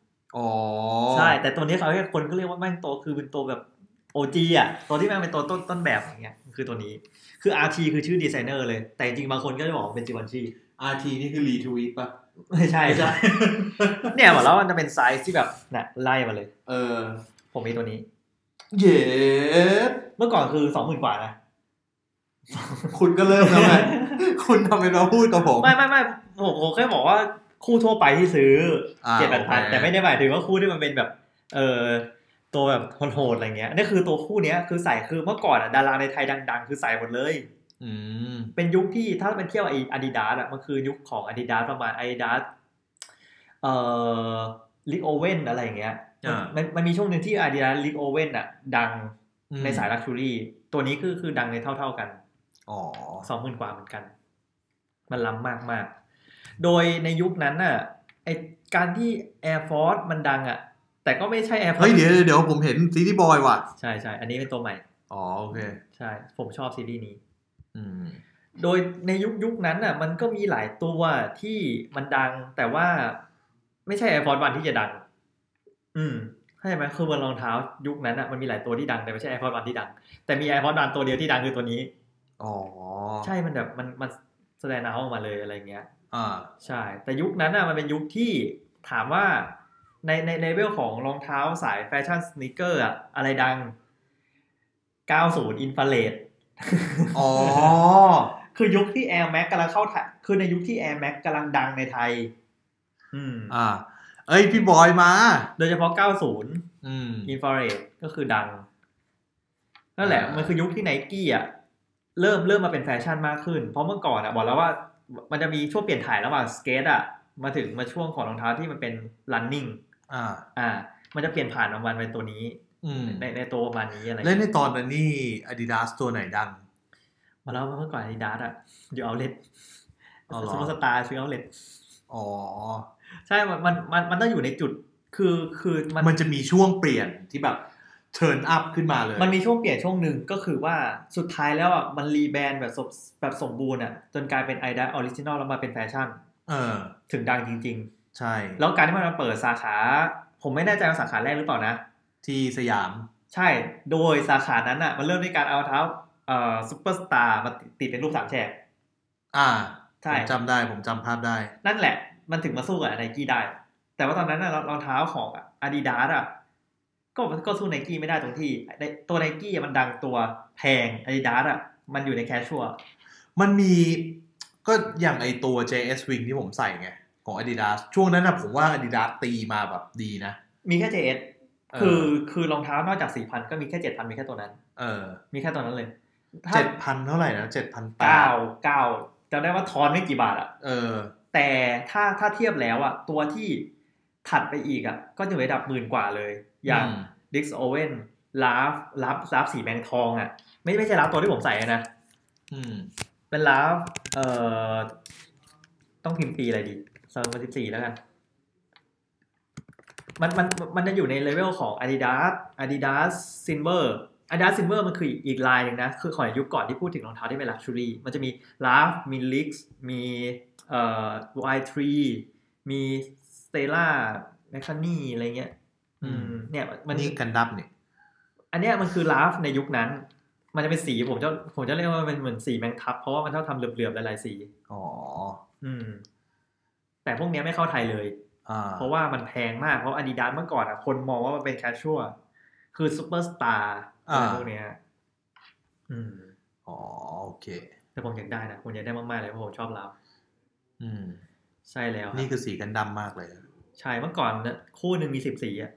B: 1ใช่แต่ตัวนี้เขาแค่คนก็เรียกว่าแม่งโตคือเป็นตัวแบบ OG ตัวที่แม่งเป็นตัวต้นแบบอย่างเงี้ยคือตัวนี้คือ RT คือชื่อดีไซเนอร์เลยแต่จริงๆบางคนก็จะบอกเป็นจีวันชี
A: RT นี่คือรีทวีตป่ะ
B: ไม่ใช่เนี่ยบอกแล้วมันจะเป็นไซส์ที่แบบน่ะไล่มาเลยผมมีตัวนี้
A: เย้
B: เมื่อก่อนคือ 20,000 กว่านะ
A: คุณก็เริ่มแล้วไง คุณทำเป็นมาพูดกับผม
B: ไม่ผมแค่บอกว่าคู่ทั่วไปที่ซื้อ 7,000 แต่ไม่ได้หมายถึงว่าคู่ที่มันเป็นแบบตัวแบบโหดๆอะไรเงี้ยนี่คือตัวคู่เนี้ยคือใส่คือเมื่อก่อนดาราในไทยดังๆคือใส่หมดเลยเป็นยุคที่ถ้าเป็นเที่ยวAdidasอ่ะมันคือยุคของ Adidas ประมาณ Adidas Rick Owens อะไรอย่างเงี้ยมันมีช่วงนึงที่ Adidas Rick Owens อ่ะดังในสาย Luxury ตัวนี้คือดังในเท่าๆกัน20,000 กว่าเหมือนกันมันล้ำมากๆโดยในยุคนั้นน่ะไอการที่ Air Force มันดังอ่ะแต่ก็ไม่ใช่ Air Force
A: เฮ้ยเดี๋ยวผมเห็นซีรีส์บอยว่ะ
B: ใช่ๆอันนี้เป็นตัวใหม่
A: โอเค
B: ใช่ผมชอบซีรีส์นี้โดยในยุคนั้นน่ะมันก็มีหลายตัวที่มันดังแต่ว่าไม่ใช่ Air Force 1ที่จะดังเข้าใจไหมคือบนรองเท้ายุคนั้นน่ะมันมีหลายตัวที่ดังแต่ไม่ใช่ Air Force 1ที่ดังแต่มี Air Force 1ตัวเดียวที่ดังคือตัวนี้ใช่มันแบบมันแสดงเอาออกมาเลยอะไรเงี้ยใช่แต่ยุคนั้นน่ะมันเป็นยุคที่ถามว่าในเลเวลของรองเท้าสายแฟชั่นสนีกเกอร์อะอะไรดัง90อินฟราเรดคือยุคที่ Air Max กำลังเข้าคือในยุคที่ Air Max กำลังดังในไทย
A: เอ้ยพี่บอยมา
B: โดยเฉพาะ90อินฟราเรดก็คือดังนั่นแหละมันคือยุคที่ Nike อ่ะเริ่มมาเป็นแฟชั่นมากขึ้นเพราะเมื่อก่อนอ่ะบอกแล้วว่ามันจะมีช่วงเปลี่ยนถ่ายระหว่างสเกตอ่ะมาช่วงของรองเท้าที่มันเป็น running มันจะเปลี่ยนผ่านมันเป็นตัวนี้ในตัวประมาณนี้อะไร
A: แล้วในตอนนั้นนี่ Adidas ตัวไหนดัง
B: มาแล้วเมื่อก่อน Adidas อ่ะอยู่Outletซุปเปอร์สตาร์ชื่อOutletใช่มันต้องอยู่ในจุดคือ
A: มันจะมีช่วงเปลี่ยนที่แบบเทิร์นอัพขึ้นมาเลย
B: มันมีช่วงเปลี่ยนช่วงหนึ่งก็คือว่าสุดท้ายแล้วอ่ะมันรีแบรนด์แบบสมบูรณ์อ่ะจนกลายเป็น Adidas Original แล้วมาเป็นแฟชั่นถึงดังจริง
A: ๆใช่
B: แล้วการที่มันมาเปิดสาขาผมไม่แน่ใจว่าสาขาแรกหรือเปล่านะ
A: ที่สยาม
B: ใช่โดยสาขานั้นอ่ะมันเริ่มด้วยการเอาเท้าซุปเปอร์สตาร์มาติดเป็นรูป3แฉก
A: ใช่ผมจำได้ผมจำภาพได้
B: นั่นแหละมันถึงมาสู้กับ Nike ได้แต่ว่าตอนนั้นน่ะรองเท้าของ Adidas อ่ะก็สู้ Nike ไม่ได้ตรงที่ตัว Nike มันดังตัวแพง Adidas อ่ะมันอยู่ในแคชชัวร์
A: มันมีก็อย่างไอตัว JS Wing ที่ผมใส่ไงของ Adidas ช่วงนั้นน่ะผมว่า Adidas ตีมาแบบดีนะ
B: มีแค่ JS คือรองเท้านอกจาก 4,000 ก็มีแค่ 7,000 มีแค่ตัวนั้นมีแค่ตัวนั้นเลย
A: 7,000 เท่าไหร่นะ
B: 7,900 จำได้ว่าทอนไม่กี่บาทอ่ะแต่ถ้าเทียบแล้วอ่ะตัวที่ถัดไปอีกอ่ะก็จะอยู่ระดับ10,000 กว่าเลยอย่าง Rick Owens ลาฟสีแมงทองอ่ะไม่ใช่ลาฟตัวที่ผมใส่นะเป็นลาฟต้องพิมพ์ปีอะไรดี2014แล้วกันมันจะอยู่ในเลเวลของ Adidas Silver Adidas Silver มันคืออีกลายนึงนะคือของยุคก่อนที่พูดถึงรองเท้าที่เป็น Luxury มันจะมี Laf มี Lix มีY3 มี Stella McCartney อะไรเงี้ยเนี่ยมัน
A: นี่กันดั้มเนี่ย
B: อันเนี้ยมันคือ Laf ในยุคนั้นมันจะเป็นสีผมจะเรียกว่าเป็นเหมือนสีแมงทับเพราะว่ามันชอบทำเหลือบๆหลายๆสีแต่พวกนี้ไม่เข้าไทยเลยเพราะว่ามันแพงมากเพราะ Adidas เมื่อก่อนคนมองว่ามันเป็นแคชชัวร์คือซุปเปอร์สตาร์อะไรพวกเนี้ย
A: โอเค
B: แต่ผมอยากได้นะผมอยากได้มากๆเลยเพราะผมชอบลาวใช่แล้ว
A: นี่คือสีกันดำมากเลย
B: ใช่เมื่อก่อนคู่หนึ่งมี10 สีอ่ะ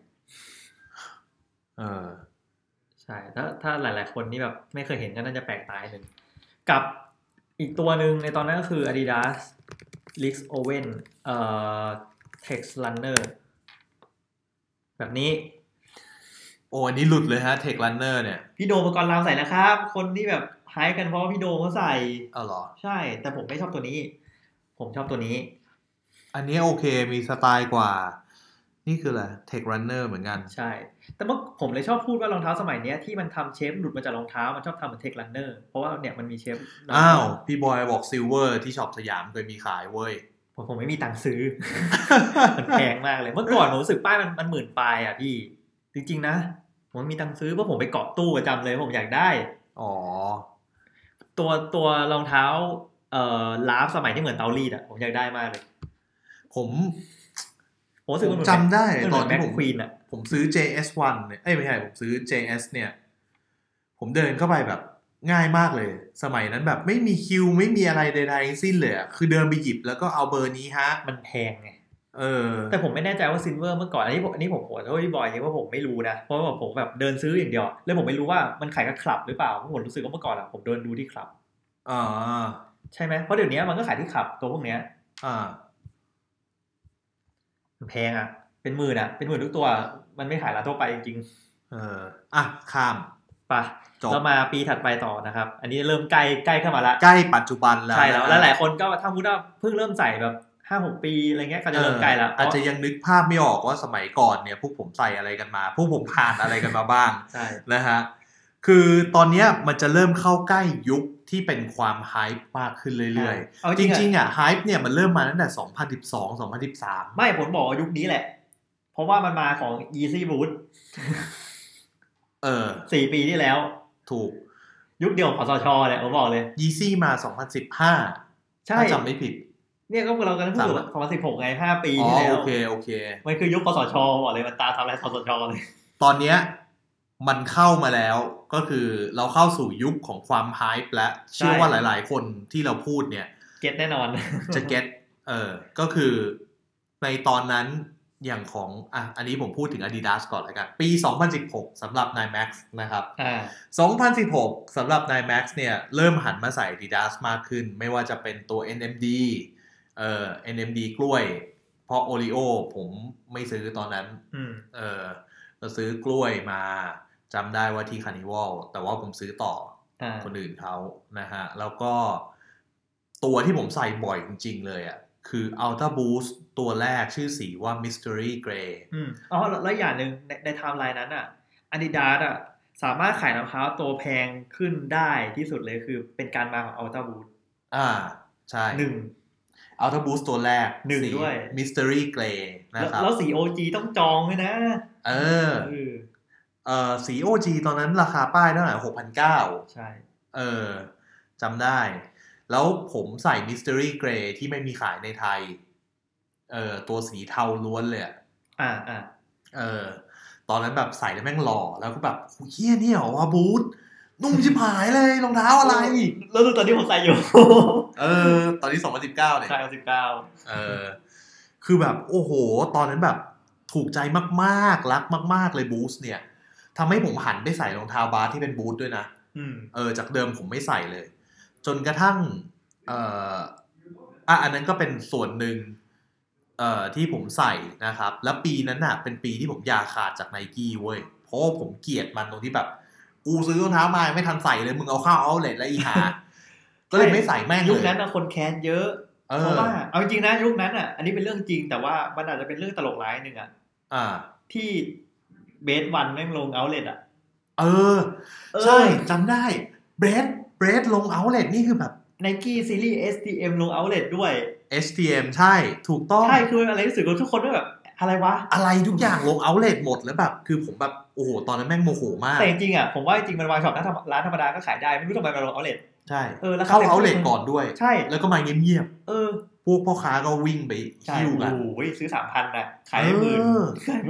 B: ใช่ถ้าหลายๆคนนี่แบบไม่เคยเห็นก็น่าจะแปลกตาหนึ่งกับอีกตัวหนึ่งในตอนนั้นก็คือ Adidas Rick Owens Tex Runner แบบนี้
A: อันนี้หลุดเลยฮะ Tech Runner เนี่ย
B: พี่โดมประกรณ์รามใส่นะครับคนที่แบบไฮกันเพราะว่าพี่โดมเขาใส่
A: เหรอ
B: ใช่แต่ผมไม่ชอบตัวนี้ผมชอบตัวนี้
A: อันนี้โอเคมีสไตล์กว่านี่คืออะไร Tech Runner เหมือนกัน
B: ใช่แต่เมื่อผมเลยชอบพูดว่ารองเท้าสมัยนี้ที่มันทำเชฟหลุดมาจากรองเท้ามันชอบทำเหมือน Tech Runner เพราะว่าเนี่ยมันมีเชฟ
A: พี่บอยบอก Silver ที่ช็อปสยามเคยมีขายเว้ย
B: ผมไม่มีตังค์ซื้อ มันแพงมากเลยเมื่อก่อนผมรู้สึกป้ายมัน10,000 ปลายอ่ะพี่จริงๆนะผมมีตังค์ซื้อเพราะผมไปเกาะตู้ประจำเลยผมอยากได้ตัวรองเท้าลาฟสมัยที่เหมือนเตารีดอ่ะผมอยากได้มากเลยผม
A: จำได้ตอนที่ผมซื้อ JS1 เนี่ยไม่ใช่ผมซื้อ JS เนี่ยผมเดินเข้าไปแบบง่ายมากเลยสมัยนั้นแบบไม่มีคิวไม่มีอะไรใดๆทั้งสิ้นเลยคือเดินไปหยิบแล้วก็เอาเบอร์นี้ฮะ
B: มันแพงไง
A: แต่
B: ผมไม่แน่ใจว่าซิลเวอร์เมื่อก่อนอันนี้ผมขอโทษพี่บอยเพราะผมไม่รู้นะเพราะว่าผมแบบเดินซื้ออย่างเดียวแล้วผมไม่รู้ว่ามันขายกับคลับหรือเปล่าเพราะผมรู้สึกว่าเมื่อก่อนอะผมเดินดูที่คลับใช่ไหมเพราะเดี๋ยวนี้มันก็ขายที่คลับตัวพวกเนี้ยมันแพงอ่ะเป็นหมื่นทุกตัวมันไม่ขายร้านทั่วไปจริง
A: ข้าม
B: ป่ะเรามาปีถัดไปต่อนะครับอันนี้เริ่มใกล้เข้ามาละ
A: ใกล้ปัจจุบันแล้ว
B: ใช่แล้วหลายคนก็ถ้าพูดว่าเพิ่งเริ่มใส่แบบ5-6 ปีอะไรเงี้ยก็จะเริ่มใกล้แล้ว
A: อาจจะยังนึกภาพไม่ออกว่าสมัยก่อนเนี่ยพวกผมใส่อะไรกันมาพวกผมผ่านอะไรกันมาบ้าง
B: ใช่
A: นะฮะคือตอนนี้มันจะเริ่มเข้าใกล้ยุคที่เป็นความไฮป์มากขึ้นเรื่อยๆจริงๆอ่ะไฮป์เนี่ยมันเริ่มมาตั้งแต่2012 2013
B: ไม่ผมบอกยุคนี้แหละเพราะว่ามันมาของ Yeezy Boost 4 ปีที่แล้ว
A: ถูก
B: ยุคเดียวของสชเลยผมบอกเลย
A: Yeezy มา2015
B: ใช่
A: ถ้าจำไม่ผิด
B: เนี่ยก็เรากำลังพูด2016ไง5 ปีที่แล้ว
A: โอเค
B: มันคือยุคคสชบอกเลยมันตาทำอะไรคสชเลย
A: ตอนเนี้ยมันเข้ามาแล้วก็คือเราเข้าสู่ยุคของความไฮป์และเชื่อว่าหลายๆคนที่เราพูดเนี่ย
B: เก็ตแน่นอน
A: จะเก็ตก็คือในตอนนั้นอย่างของอันนี้ผมพูดถึง Adidas ก่อนแล้วกันปี2016สำหรับ Nike Max นะครับ2016สำหรับ Nike Max เนี่ยเริ่มหันมาใส่ Adidas มากขึ้นไม่ว่าจะเป็นตัว NMD NMD กล้วยเพราะ Oreo ผมไม่ซื้อตอนนั้นเราซื้อกล้วยมาจำได้ว่าที่ Carnival แต่ว่าผมซื้อต่อคนอื่นเขานะฮะแล้วก็ตัวที่ผมใส่บ่อยจริงๆเลยอ่ะคือ Ultra Boost ตัวแรกชื่อสีว่า Mystery Grey
B: แล้วอย่างหนึ่งในไทม์ไลน์นั้นอ่ะ Adidas อ่ะสามารถขายรองเท้าตัวแพงขึ้นได้ที่สุดเลยคือเป็นการมาของ Ultra Boost
A: ใช่Ultra Boost ตัวแรก
B: 1ด้วย
A: Mystery Grey นะครับ
B: แล้วสี OG ต้องจองด้วยนะ
A: สี OG ตอนนั้นราคาป้ายเท่าไหร่ 6,900
B: ใช่
A: จำได้แล้วผมใส่ Mystery Grey ที่ไม่มีขายในไทยตัวสีเทาล้วนเลยตอนนั้นแบบใส่แล้วแม่งหล่อแล้วก็แบบเฮี้ยเนี่ยเหรอวะบูทนุ่มชิบหายเลยรองเท้าอะไร
B: แล้วตอนที่ผมใส่อยู่
A: ตอนนี้2019เนี่ย
B: ใช่
A: 2019คือแบบโอ้โหตอนนั้นแบบถูกใจมากๆรักมากๆเลยบูสเนี่ยทำให้ผมหันไปใส่รองเท้าบาสที่เป็นบูทด้วยนะจากเดิมผมไม่ใส่เลยจนกระทั่งอันนั้นก็เป็นส่วนหนึ่งที่ผมใส่นะครับแล้วปีนั้นน่ะเป็นปีที่ผมอยากขาดจาก Nike เว้ยเพราะว่าผมเกลียดมันตรงที่แบบกูซื้อรองเท้ามาไม่ทันใส่เลยมึงเอาเข้าเอาท์เลทแล้วอีหาก็เลยไม่ใส่แม่งเลย
B: ยุคนั้นน่ะคนแค้นเยอะเพราะว่าเอาจริงๆนะยุคนั้นอ่ะอันนี้เป็นเรื่องจริงแต่ว่ามันอาจจะเป็นเรื่องตลกร้ายนึงที่เบสวันแม่งลงเอาท์เลท
A: ใช่จำได้เบสลงเอาท์เลทนี่คือแบบ
B: Nike Series STM ลงเอาท์เลทด้วย
A: STM ใช่ถูกต้อง
B: ใช่คืออะไรรู้สึกว่าทุกคนแบบอะไรวะ
A: อะไรทุกอย่างลงเอาท์เลทหมดแล้วแบบคือผมแบบโอ้โหตอนนั้นแม่งโมโหมาก
B: แต่จริงๆผมว่าจริงมันวางช็อปร้านธรรมดาก็ขายได้ไม่รู้ทำไมมันลงเอาท์เลท
A: ใช่แล้วเข้าเอาท์เลทก่อนด้วย
B: ใช่
A: แล้วก็มาเงียบๆพวกพ่อค้าก็วิ่งไปหิ้วกัน
B: โอ้ยซื้อ 3,000 น่ะขาย10,000ขาย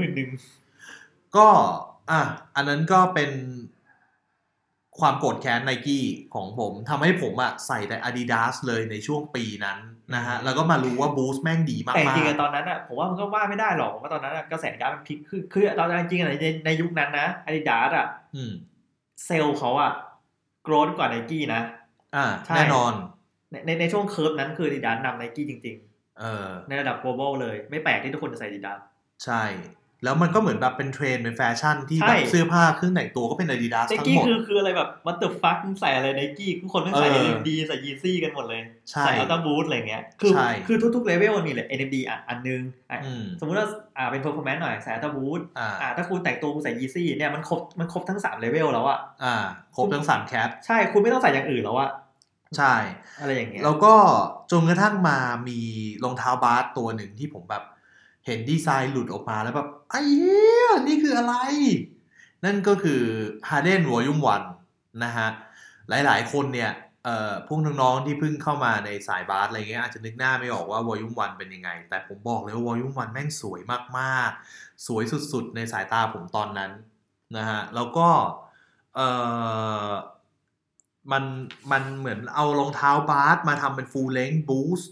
A: 10,000ก็อันนั้นก็เป็นความโกรธแค้น Nike ของผมทำให้ผมใส่แต่ Adidas เลยในช่วงปีนั้นนะฮะแล้วก็มารู้ว่า Boost แม่งดีมากๆ
B: แต่จริงๆตอนนั้นผมว่ามันก็ว่าไม่ได้หรอกว่าตอนนั้นกระแส Adidas มันพลิกคือตอนนั้นจริงๆในยุคนั้นนะ Adidas เซลล์เขาโกรธกว่า Nike นะ
A: แน่นอน
B: ในช่วงเคิร์ฟนั้นคือ Adidas นำ Nike จริงๆในระดับ global เลยไม่แปลกที่ทุกคนจะใส่ Adidas
A: ใช่แล้วมันก็เหมือนแบบเป็นเทรนด์เป็นแฟชั่นที่แบบเสื้อผ้าเครื่องแต่งตัวก็เป็น Adidas ทั้งหมด
B: คืออะไรแบบ what the fuck ใส่อะไร Nike ทุกคนไม่ใส่ NMD ใส่ Yeezy กันหมดเลยใส่ Ultra Boost อะไรเงี้ยคือทุกๆเลเวลมันมีเลย NMD อันนึงสมมุติว่าเป็น performance หน่อยใส่ Ultra Boost ถ้าคุณแต่งตัวคุณใส่ Yeezy เนี่ยมันครบทั้ง3เลเวลแล้ว
A: ครบทั้ง3แคป
B: ใช่คุณไม่ต้องใส่อย่างอื่นแล้ว
A: ใช่
B: อะไรอย่างเงี้ย
A: แล้วก็จนกระทั่งมามีรองเท้าบาสตัวหนึ่งที่ผมแบบเห็นดีไซน์หลุดออกมาแล้วแบบไอ้เหี้ยนี่คืออะไรนั่นก็คือ Harden Volume 1นะฮะหลายๆคนเนี่ยพวกน้องๆที่เพิ่งเข้ามาในสายบาสอะไรเงี้ยอาจจะนึกหน้าไม่ออกว่า Volume 1เป็นยังไงแต่ผมบอกเลยว่า Volume 1แม่งสวยมากๆสวยสุดๆในสายตาผมตอนนั้นนะฮะแล้วก็มันมันเหมือนเอารองเท้าบาสมาทำเป็น full length boost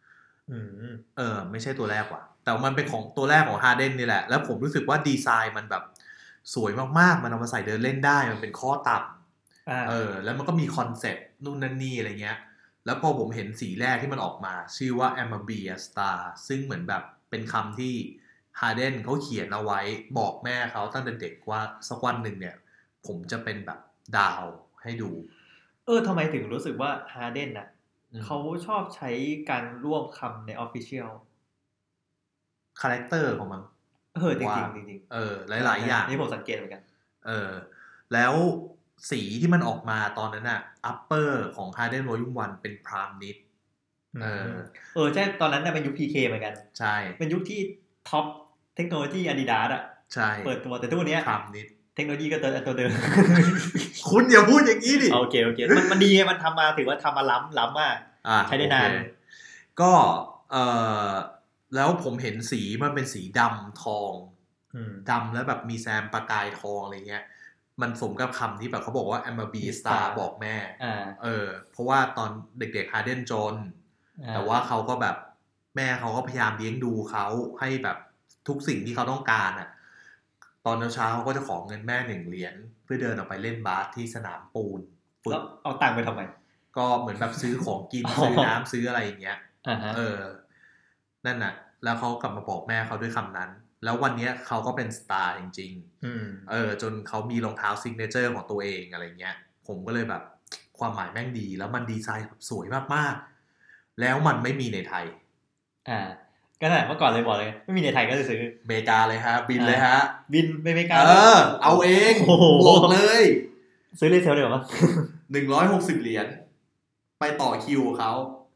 A: ไม่ใช่ตัวแรกว่ะแต่มันเป็นของตัวแรกของ Harden นี่แหละแล้วผมรู้สึกว่าดีไซน์มันแบบสวยมากๆมันเอามาใส่เดินเล่นได้มันเป็นข้อต่ำแล้วมันก็มีคอนเซ็ปต์นู่นนั่นนี่อะไรเงี้ยแล้วพอผมเห็นสีแรกที่มันออกมาชื่อว่า I'm a be a star ซึ่งเหมือนแบบเป็นคำที่ Harden เขาเขียนเอาไว้บอกแม่เขาตั้งแต่เด็กว่าสักวันหนึ่งเนี่ยผมจะเป็นแบบดาวให้ดู
B: ทำไมถึงรู้สึกว่า Harden น่ะเขาชอบใช้การร่วมคำใน Official
A: คาแรคเตอร์ของมัน
B: จริงๆจริง
A: ๆหลายๆอย่าง
B: นี่ผมสังเกตเหมือนกัน
A: แล้วสีที่มันออกมาตอนนั้นน่ะ upper ของ Harden Volume 1 เป็น Prime Knit
B: ใช่ตอนนั้นน่ะเป็นยุค PK เหมือนกัน
A: ใช่
B: เป็นยุคที่ท็อปเทคโนโลยี Adidas อ่ะ
A: ใช่
B: เปิดตัวแต่ทุกวันนี้
A: Prime Knit
B: เทคโนโลยีก็ตัวเดิม
A: คุณอย่าพูดอย่างนี้ดิ
B: โอเคมันดีไงมันทำมาถือว่าทำมาล้ำมากใช้ได้นาน
A: ก็แล้วผมเห็นสีมันเป็นสีดำทองดำแล้วแบบมีแซมประกายทองอะไรเงี้ยมันสมกับคำที่แบบเขาบอกว่า I'm a be star บอกแม่เพราะว่าตอนเด็กๆ Harden จนแต่ว่าเขาก็แบบแม่เขาก็พยายามเลี้ยงดูเขาให้แบบทุกสิ่งที่เขาต้องการอ่ะตอนเช้าเขาก็จะขอเงินแม่1 เหรียญเพื่อเดินออกไปเล่นบาสที่สนามปูน
B: แล้วเอาตังค์ไปทำไม
A: ก็เหมือนแบบซื้อของกิน ซื้อน้ำซื้ออะไรอย่างเงี้ยนั่นน่ะแล้วเขากลับมาบอกแม่เขาด้วยคำนั้นแล้ววันนี้เขาก็เป็นสตาร์จริงๆจนเขามีรองเท้าซิกเนเจอร์ของตัวเองอะไรเงี้ยผมก็เลยแบบความหมายแม่งดีแล้วมันดีไซน์แบบสวยมากๆแล้วมันไม่มีในไทย
B: ก็นั่นแหละเมื่อก่อนเลยบอกเลยไม่มีในไทยก็จะซื้อ
A: อเมริกาเลยฮะบินเลยฮะ
B: บินไปอเมริกา
A: เอาเองบอกเลย
B: ซื้อรีเทลเดี๋ยวมั้ง
A: 160 เหรียญไปต่อคิวเขา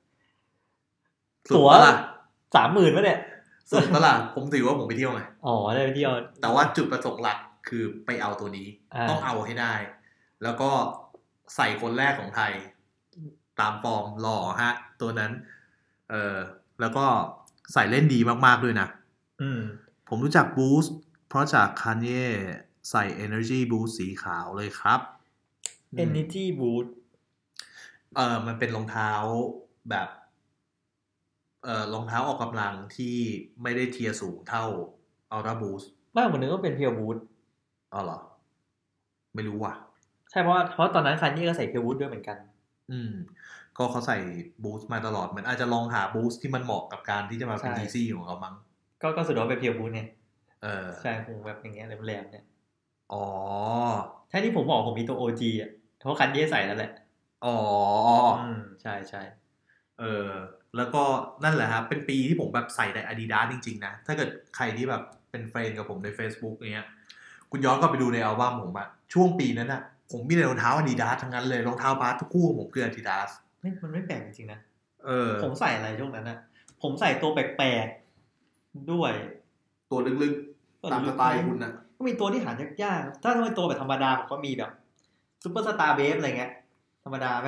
B: ตั๋ว30,000ป่ะเนี่ย
A: สุดตลาดผมถือว่าผมไปเที่ยวไง
B: ได้ไปเที่ยว
A: แต่ว่าจุดประสงค์หลักคือไปเอาตัวนี้ต้องเอาให้ได้แล้วก็ใส่คนแรกของไทยตามฟอร์มหล่อฮะตัวนั้นแล้วก็ใส่เล่นดีมากๆด้วยนะผมรู้จัก Boost เพราะจาก Kanye ใส่ Energy Boost สีขาวเลยครับ
B: Energy Boost
A: มันเป็นรองเท้าแบบรองเท้าออกกำลังที่ไม่ได้เทียร์สูงเท่า Ultra Boost
B: ไม่เหมือนนึกว่าเป็น Pure Boost
A: เหรอไม่รู้ว่ะ
B: ใช่เพราะตอนนั้น Kanye ก็ใส่ Pure Boost ด้วยเหมือนกัน
A: ก็เขาใส่บูสต์มาตลอดเหมือนอาจจะลองหาบูสต์ที่มันเหมาะกับการที่จะมาเป็น DC ของเขามั้ง
B: ก็สุดว่าเป็นเพียวบูสต์เนี่ยใช่คงแบบอย่างเงี้ยแหลมๆเนี่ยใช่ที่ผมบอกผมมีตัว OG อ่ะเพราะคันเย่ใส่นั่นแหละใช่
A: แล้วก็นั่นแหละครับเป็นปีที่ผมแบบใส่ใน Adidas จริงๆนะถ้าเกิดใครที่แบบเป็นเฟรนด์กับผมใน Facebook เงี้ยคุณย้อนก็ไปดูในอัลบั้มผมอะช่วงปีนั้นอะผมมีแต่รองเท้า Adidas ทั้งนั้นเลยรองเท้าบาสทุกคู่ของผมคือ Adidas
B: มันไม่แปลกจริงๆนะผมใส่อะไรช่วงนั้นนะผมใส่ตัวแปลกๆด้วย
A: ตัวลึกๆตามสไตล์คุณนะ
B: ก็มีตัวที่หายากๆถ้าเป็นตัวแบบธรรมดาผมก็มีแบบซุปเปอร์สตาร์เบฟอะไรเงี้ยธรรมดาไหม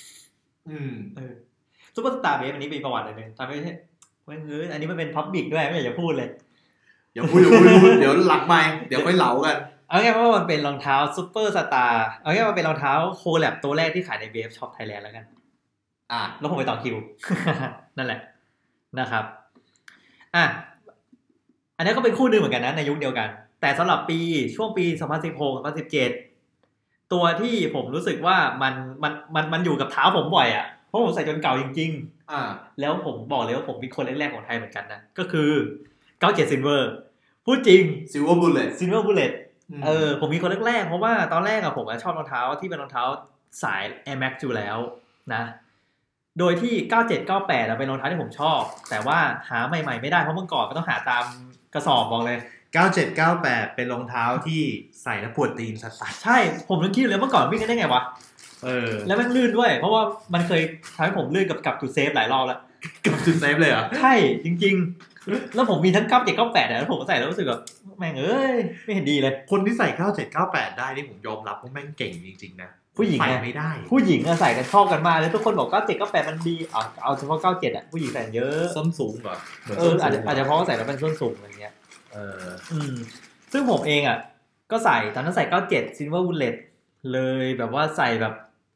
B: ซุปเปอร์สตาร์เบฟอันนี้เป็นประวัติอะไรนึงทำให้อันนี้มันเป็นพับบิกด้วยไม่อยากจะพูดเลย
A: อย่าพูดเดี๋ยวหลังไมค์เดี๋ยวค่อยเหลากัน
B: เอาง่ายๆว่ามันเป็นรองเท้าซุปเปอร์สตาร์เอาง่ายๆว่าเป็นรองเท้าโคแลบตัวแรกที่ขายในเบฟช็อปไทยแลนด์แล้วกันแล้วผมไปต่อคิว นั่นแหละนะครับอันนี้ก็เป็นคู่นึงเหมือนกันนะในยุคเดียวกันแต่สำหรับช่วงปี2016-2017ตัวที่ผมรู้สึกว่ามันอยู่กับเท้าผมบ่อยอ่ะเพราะผมใส่จนเก่าจริงๆแล้วผมบอกเลยว่าผมเป็นคนแรกๆของไทยเหมือนกันนะก็คือ97 Silver พูดจริง
A: Silver Bullet
B: ผมมีคนแรกๆเพราะว่าตอนแรกอะผมชอบรองเท้าที่เป็นรองเท้าสาย Air Max อยู่แล้วนะโดยที่97 98เป็นรองเท้าที่ผมชอบแต่ว่าหาใหม่ๆไม่ได้เพราะเมื่อก่อนก็ต้องหาตามกระสอบบอกเลย
A: 97 98เป็นรองเท้าที่ใส่แล้วปวดตีนสัส
B: ๆใช่ผมนึกคิดเลยเมื่อก่อนวิ่งกันได้ไงวะแล้วมันลื่นด้วยเพราะว่ามันเคยทำให้ผมลื่นกับจุดเซฟหลายรอบแล้ว
A: กับจุดเซฟเลยเหรอ
B: ใช่จริงๆแล้วผมมีทั้ง97 98แล้วผมก็ใส่แล้วรู้สึกแบบแม่งไม่เห็นดีเลย
A: คนที่ใส่97 98ได้นี่ผมยอมรับว่าแม่งเก่งจริงๆนะ
B: ผู้หญิง
A: ใส่ไม่ได้
B: ผู้หญิงใส่กันชอบกันมากแล้วทุกคนบอก97 98มันดีเอาเฉพาะ97อ่ะผู้หญิงใส่เยอะ
A: ส้นสูงเหรอ
B: อาจจะเพราะว่าใส่แล้วเป็นส้นสูงอะไรเงี้ยซึ่งผมเองอ่ะก็ใส่ตอนนั้นใส่97 Silver Bullet เลยแบบว่าใส่แบบ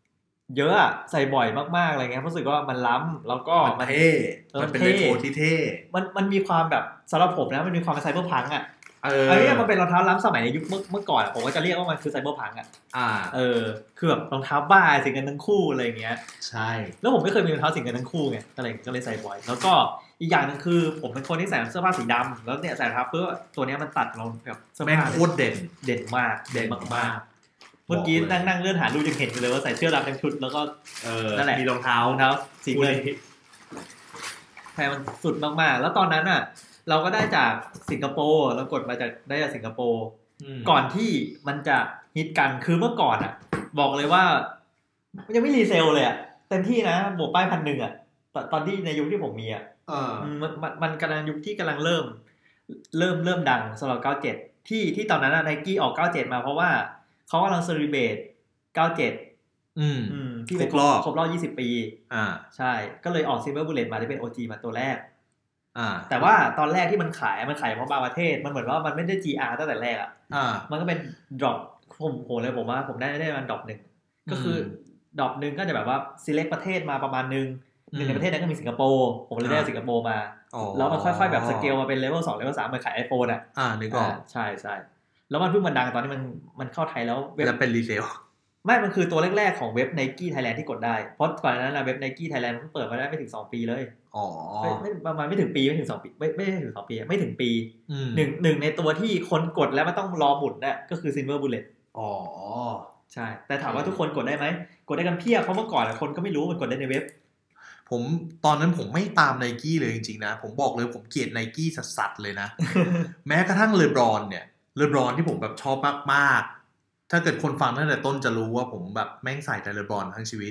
B: เยอะอะใส่บ่อยมากๆอะไรเงี้ยรู้สึกว่ามันล้ำแล้วก็
A: มันเท่มันเป็นเรโทรที่เท่
B: มันมีความแบบสำหรับผมนะมันมีความเป็นไซเบอร์พังอ่ะมันเป็นรองเท้าล้ำสมัยในยุคเมื่อก่อนผมก็จะเรียกว่ามันคือไซเบอร์พังอ่ะคือแบบรองเท้าบ้าสิ่งกันทั้งคู่อะไรเงี้ย
A: ใช่
B: แล้วผมไม่เคยมีรองเท้าสิ่งกันทั้งคู่ไงก็เลยใส่บ่อยแล้วก็อีกอย่างนึงคือผมเป็นคนที่ใส่เสื้อผ้าสีดำแล้วเนี่ยใส่รองเท้าเพื่อตัวนี้มันตัดเราแบบ
A: เสื้อผ้าโคตรเด่น
B: มากเมื่อกี้นั่งเลื่อนหารูปยังเห็นอยู่เลยว่าใส่เสื้อดำทั้งชุดแล้วก็นั่นแหละ
A: มีรองเท้า
B: สีเงินใช่มันสุดมากๆแล้วตอนนั้นอ่ะเราก็ได้จากสิงคโปร์เรากดมาได้จากสิงคโปร์ก่อนที่มันจะฮิตกันคือเมื่อก่อนอ่ะบอกเลยว่ายังไม่รีเซลเลยอ่ะเต็มที่นะบวกป้าย 1,000 อ่ะตอนที่ในยุคที่ผมมีอ่ะมันกำลังยุคที่กำลังเริ่มดังสำหรับ97ที่ตอนนั้นน่ะ Nike ออก97มาเพราะว่าเขากำลังเซเลบเรต97ที่เป็นครบรอบ20 ปีใช่ก็เลยออก Silver Bullet มาที่เป็น OG มาตัวแรกแต่ว่าตอนแรกที่มันขายเพราะบางประเทศมันเหมือนว่ามันไม่ได้ GR ตั้งแต่แรกมันก็เป็น drop ผมว่าผมได้มัน drop นึงก็คือ drop นึงก็จะแบบว่า select ประเทศมาประมาณนึงในประเทศนั้นก็มีสิงคโปร์ผมเลยได้สิงคโปร์มาแล้วมันค่อยๆแบบสเกลมาเป็น level 2 level 3เหมือนขาย iPhone
A: นึกออก
B: ใช่แล้วมันเพิ่งมันดังตอนนี้มันเข้าไทยแล้ว
A: เป็นรีเซล
B: ไม่มันคือตัวแรกๆของเว็บ Nike Thailand ที่กดได้เพราะก่อนนั้นเว็บ Nike Thailand เพิ่งเปิดมาได้ไม่ถึง2 ปีเลยไม่ประมาณไม่ถึงปีไม่ถึง2 ปีไม่ถึง2 ปีไม่ถึงปีหนึ่งในตัวที่คนกดแล้วมันต้องรอหมุนน่ะก็คือ Silver Bullet ใช่แต่ถามว่าทุกคนกดได้ไหมกดได้กันเพียบเพราะเมื่อก่อนคนก็ไม่รู้มันกดได้ในเว็บ
A: ตอนนั้นผมไม่ตาม Nike เลยจริงๆนะผมบอกเลยผมเกลียด Nike สัสๆเลยนะ แม้กระทั่งเลบรอนเนี่ยเลบรอนที่ผมแบบชอบมากๆถ้าเกิดคนฟังตั้งแต่ต้นจะรู้ว่าผมแบบแม่งใส่แต่เลบรอนทั้งชีวิต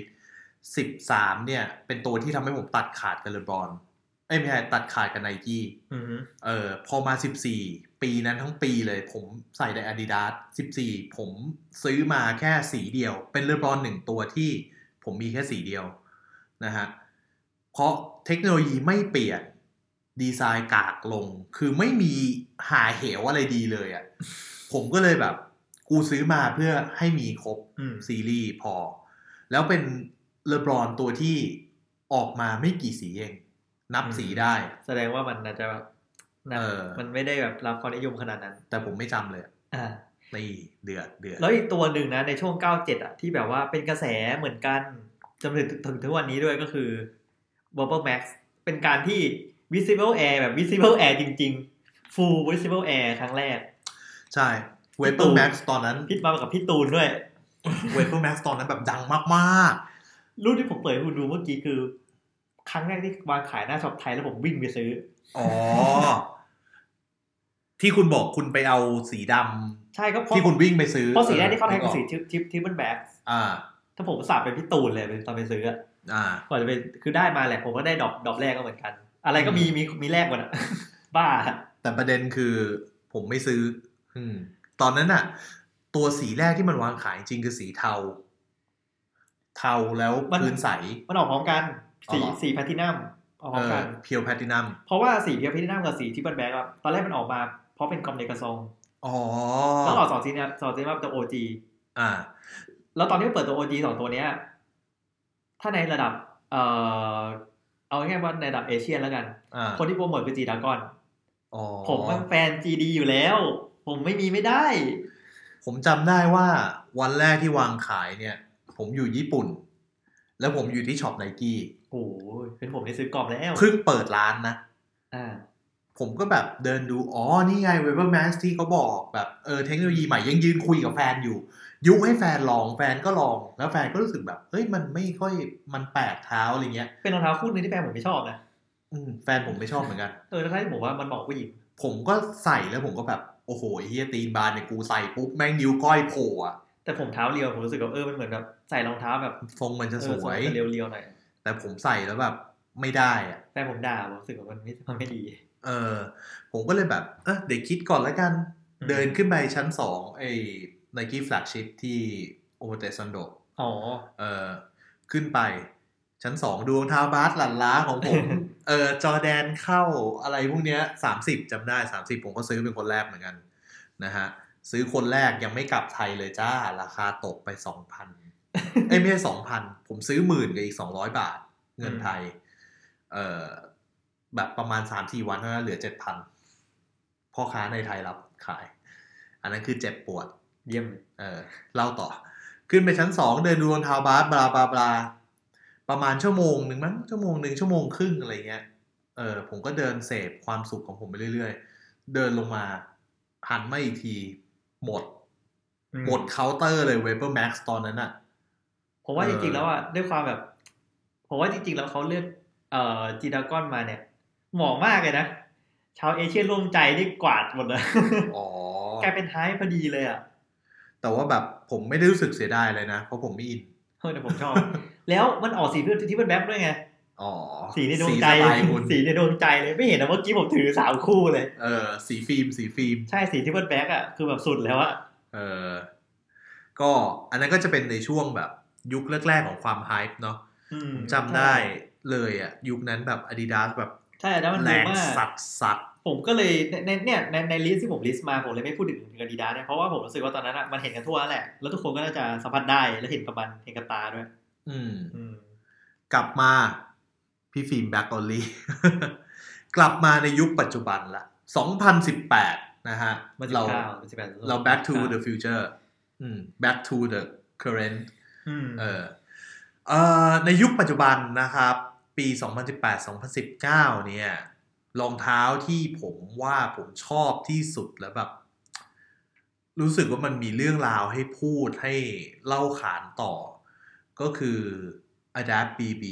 A: 13เนี่ยเป็นตัวที่ทำให้ผมตัดขาดกับเลบรอนไม่ใช่ตัดขาดกับ Nike พอมา14ปีนั้นทั้งปีเลยผมใส่แต่ Adidas 14ผมซื้อมาแค่สีเดียวเป็นเลบรอน1ตัวที่ผมมีแค่สีเดียวนะฮะเพราะเทคโนโลยีไม่เปลี่ยนดีไซน์กากลงคือไม่มีหาเหวอะไรดีเลยอ่ะ ผมก็เลยแบบกูซื้อมาเพื่อให้มีครบซีรีส์พอแล้วเป็นเลบรอนตัวที่ออกมาไม่กี่สีเองนับสีได้
B: แสดงว่ามันอาจจะมันไม่ได้แบบรับความนิยมขนาดนั้น
A: แต่ผมไม่จำเลยตีเดือด
B: แล้วอีกตัวหนึ่งนะในช่วง97อ่ะที่แบบว่าเป็นกระแสเหมือนกันจนถึงทุกวันนี้ด้วยก็คือ Bubble Max เป็นการที่ Visible Air แบบ Visible Air จริงๆ Full Visible Air ครั้งแรก
A: ใช่ Vapor Max ตอนนั้น
B: พิดมากับพี่ตูนด้วย
A: Vapor Max ตอนนั้นแบบดังมาก
B: ๆรูปที่ผมเปิดให้คุณดูเมื่อกี้คือครั้งแรกที่วางขายหน้าช็อปไทยแล้วผมวิ่งไปซื้อ
A: ที่คุณบอกคุณไปเอาสีด
B: ำใช่ก็
A: ที่คุณวิ่งไปซื้อ
B: เพราะสีแรกที่เข้าไทยคือสีทิปเปิลแบ็กถ้าผมสาบเป็นพี่ตูนเลยตอนไปซื้อก่อนจะไปคือได้มาแหละผมก็ได้ดอกแรกก็เหมือนกันอะไรก็มีแรกหมดอ่ะบ้า
A: แต่ประเด็นคือผมไม่ซื้อตอนนั้นน่ะตัวสีแรกที่มันวางขายจริงคือสีเทาแล้วพื้นใส
B: มันออกพร้อมกันสีแพลทินัมออกพร้อมกัน
A: เพียวแพลทินัม
B: เพราะว่าสีเพียวแพลทินัมกับสีทิปเปิลแบ็กตอนแรกมันออกมาเพราะเป็นคอมเนกาซองแล้วออก2 สีเนี่ย2 สีมาเป็นตัว OG แล้วตอนที่เปิดตัว OG 2 ตัวเนี้ยถ้าในระดับเอาแค่ว่าในระดับเอเชียแล้วกันคนที่โปรโมทคือ G-Dragon ผมเป็นแฟน GD อยู่แล้วผมไม่ได้
A: ผมจำได้ว่าวันแรกที่วางขายเนี่ยผมอยู่ญี่ปุ่นแล้วผมอยู่ที่ช็อป Nike
B: โอ้ยเป็นผมได้ซื้อกรอบแล้ว
A: เพิ่งเปิดร้านนะผมก็แบบเดินดูนี่ไง Vapor Max ที่เขาบอกแบบเทคโนโลยีใหม่ยังยืนคุยกับแฟนอยู่ยุให้แฟนลองแฟนก็ลองแล้วแฟนก็รู้สึกแบบเฮ้ยมันไม่ค่อยมันแปลกเท้าอะไรเงี้ย
B: เป็นรองเท้าคู่นึงที่แฟนผมไม่ชอบนะ
A: แฟนผมไม่ชอบเหมือนกัน
B: แล้วถ้าผมว่ามันเหมาะผู้หญิง
A: ผมก็ใส่แล้วผมก็แบบโอ้โหเฮียตีนบานเนี่ยกูใส่ปุ๊บแม่งนิ้วก้อยโผล่อะ
B: แต่ผมเท้าเรียวผมรู้สึกว่ามันเหมือนแบบใส่รองเท้าแบบ
A: ทรงมันจะสวย
B: เรียวๆหน่อย
A: แต่ผมใส่แล้วแบบไม่ได้อะ
B: แฟนผมด่าผมรู้สึกว่ามันไม่ดี
A: ผมก็เลยแบบเดี๋ยวคิดก่อนแล้วกันเดินขึ้นไปชั้น2ไอ้ Nike Flagship ที่โอโมเตซันโดขึ้นไปชั้น2ดูรองเท้าบาสหลั่นล้าของผมจอร์แดนเข้าอะไรพวกเนี้ย30จำได้30ผมก็ซื้อเป็นคนแรกเหมือนกันนะฮะซื้อคนแรกยังไม่กลับไทยเลยจ้าราคาตกไป 2,000 ไม่ใช่ 2,000 ผมซื้อ10,000กับอีก200 บาทเงินไทยแบบประมาณ 3-4 วันเท่านั้นเหลือ 7,000 พ่อค้าในไทยรับขายอันนั้นคือเจ็บปวด
B: เยี่ยม
A: เล่าต่อขึ้นไปชั้น2เดินดูรองเท้าบาสบลาบลาบลาประมาณชั่วโมงนึงมั้งชั่วโมงครึ่งอะไรเงี้ยผมก็เดินเสพความสุขของผมไปเรื่อยๆเดินลงมาหันมาอีกทีหมดเคาน์เตอร์เลย Vapor Max ตอนนั้นน่ะ
B: ผมว่าจริงๆแล้วอ่ะด้วยความแบบผมว่าจริงๆแล้วเขาเลือกจีดากอนมาเนี่ยเหมาะมากเลยนะชาวเอเชียร่วมใจได้กวาดหมดเลยกลายเป็นไฮพอดีเลยอ่ะ
A: แต่ว่าแบบผมไม่ได้รู้สึกเสียดายเลยนะเพราะผมไม่อิน
B: แต่ผมชอบแล้วมันออกสีที่เป็นแบ็คด้วยไงสีในดวงใจสีในดวงใจเลยไม่เห็นนะเมื่อกี้ผมถือ3คู่เลย
A: สีฟิล์ม
B: ใช่สีที่เป็นแบ็คอ่ะคือแบบสุดแล้วอ่ะ
A: ก็อันนั้นก็จะเป็นในช่วงแบบยุคแรกๆของความไฮป์เนาะผมจำได้เลยอ่ะยุคนั้นแบบ Adidas แบบ
B: ใช่แล้วมันแรง
A: สัด
B: ผมก็เลยในลิสต์ที่ผมลิสต์มาผมเลยไม่พูดถึง Adidas เนี่ยเพราะว่าผมรู้สึกว่าตอนนั้นอ่ะมันเห็นกันทั่วแหละแล้วทุกคนก็น่าจะสัมผัสได้และเห็นกับมันเห็นกับตาด้วย
A: กลับมาพี่ฟิล์มแบ็คออลลี่ กลับมาในยุคปัจจุบันละ2018นะฮะเรา back to the future back to the current ในยุคปัจจุบันนะครับปี 2018-2019 เนี่ยรองเท้าที่ผมว่าผมชอบที่สุดแล้วแบบรู้สึกว่ามันมีเรื่องราวให้พูดให้เล่าขานต่อก็คือ Adapt BB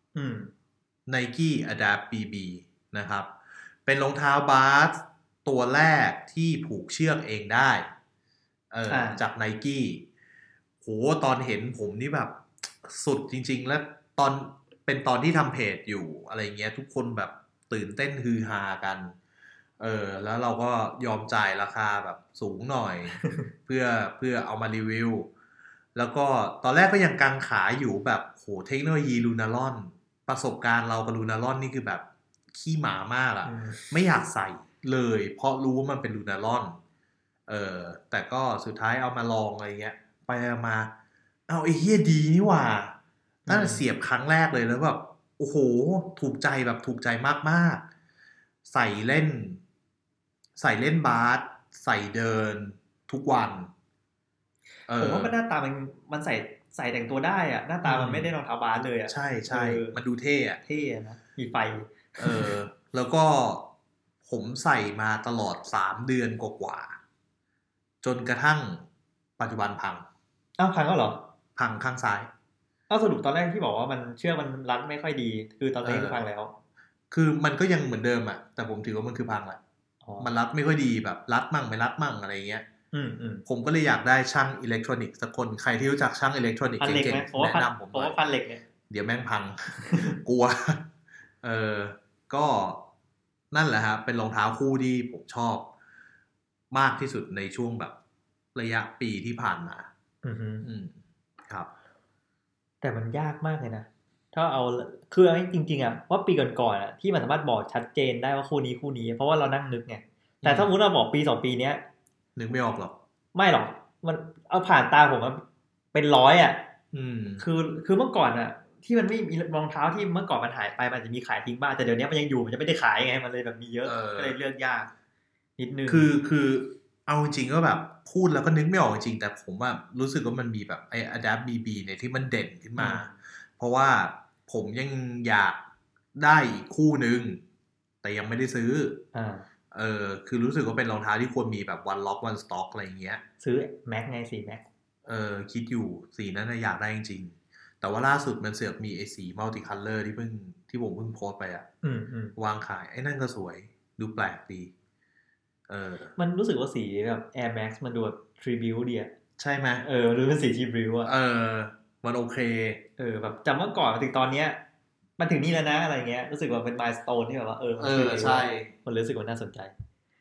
A: Nike Adapt BB นะครับเป็นรองเท้าบาสตัวแรกที่ผูกเชือกเองได้จาก Nike โหตอนเห็นผมนี่แบบสุดจริงๆแล้วเป็นตอนที่ทำเพจอยู่อะไรเงี้ยทุกคนแบบตื่นเต้นฮือฮากันแล้วเราก็ยอมจ่ายราคาแบบสูงหน่อย เพื่อเอามารีวิวแล้วก็ตอนแรกก็ยังกังขาอยู่แบบโหเทคโนโลยีลูนาร่อนประสบการณ์เรากับลูนาร่อนนี่คือแบบขี้หมามากอ่ะไม่อยากใส่เลยเพราะรู้ว่ามันเป็นลูนาร่อนแต่ก็สุดท้ายเอามาลองอะไรเงี้ยไปมาเอาไอ้เหี้ยดีนี่หว่านั่นเสียบครั้งแรกเลยแล้วแบบโอ้โหถูกใจแบบถูกใจมากๆใส่เล่นบาสใส่เดินทุกวัน
B: ผมว่ามันหน้าตามันใส่แต่งตัวได้อะหน้าตามันไม่ได้รองเท้าบาสเลยอะ
A: ใช่มันดูเท่อะ
B: นะมีไฟ
A: แล้วก็ผมใส่มาตลอด3 เดือนกว่าจนกระทั่งปัจจุบันพัง
B: พังก็เหรอ
A: พังข้างซ้าย
B: สรุปตอนแรกที่บอกว่ามันเชือกมันรัดไม่ค่อยดีคือตอนนี้คือพังแล้ว
A: คือมันก็ยังเหมือนเดิมอะแต่ผมถือว่ามันคือพังแหละมันรัดไม่ค่อยดีแบบรัดมั่งไม่รัดมั่งอะไรเงี้ยผมก็เลยอยากได้ช่างอิเล็กทรอนิกส์สักคนใครที่รู้จักช่างอิเล็กทรอนิกส์เก่งๆแนะนำผม
B: ว่าฟันเหล็กเนี่ย
A: เดี๋ยวแม่งพัง กลัวก็นั่นแหละครับเป็นรองเท้าคู่ที่ผมชอบมากที่สุดในช่วงแบบระยะปีที่ผ่านมาครับ
B: แต่มันยากมากเลยนะถ้าเอาคือจริงๆอ่ะว่าปีก่อนๆอ่ะที่มันสามารถบอกชัดเจนได้ว่าคู่นี้เพราะว่าเรานั่งนึกไงแต่ถ้าสมมติเราบอกปี2 ปีเนี้ย
A: นึกไม่ออกหรอก
B: ไม่หรอกมันเอาผ่านตาผมเป็น100อ่ะคือเมื่อก่อนอ่ะที่มันไม่มีรองเท้าที่เมื่อก่อนมันหายไปมันจะมีขายทิ้งบ้างแต่เดี๋ยวนี้มันยังอยู่มันจะไม่ได้ขายไงมันเลยแบบมีเยอะก็เลยเลือกยากนิดนึง
A: คือเอาจริงๆก็แบบพูดแล้วก็นึกไม่ออกจริงแต่ผมว่ารู้สึกว่ามันมีแบบไอ้ Adapt BB เนี่ยที่มันเด่นขึ้นมาเพราะว่าผมยังอยากได้อีกคู่นึงแต่ยังไม่ได้ซื้อคือรู้สึกว่าเป็นรองเท้าที่ควรมีแบบ one lock one stock อะไรอย่างเงี้ย
B: ซื้อแม็กไงสีแม็ก
A: คิดอยู่สีนั้นอยากได้จริงๆแต่ว่าล่าสุดมันเสือกมีไอ้สี multi color ที่ผมเพิ่งโพสไปอ่ะวางขายไอ้นั่นก็สวยดูแปลกดี
B: มันรู้สึกว่าสีแบบ Air Max มันดูแบบ tribute ดีอะ
A: ใช่ไหม
B: หรือเป็นสี tribute อะ
A: มันโอเค
B: แบบจำเมื่อก่อนมาถึงตอนเนี้ยมันถึงนี่แล้วนะอะไรเงี้ยรู้สึกว่าเป็น milestone ที่แบบว่า
A: ใช่
B: มันรู้สึกว่าน่าสนใจ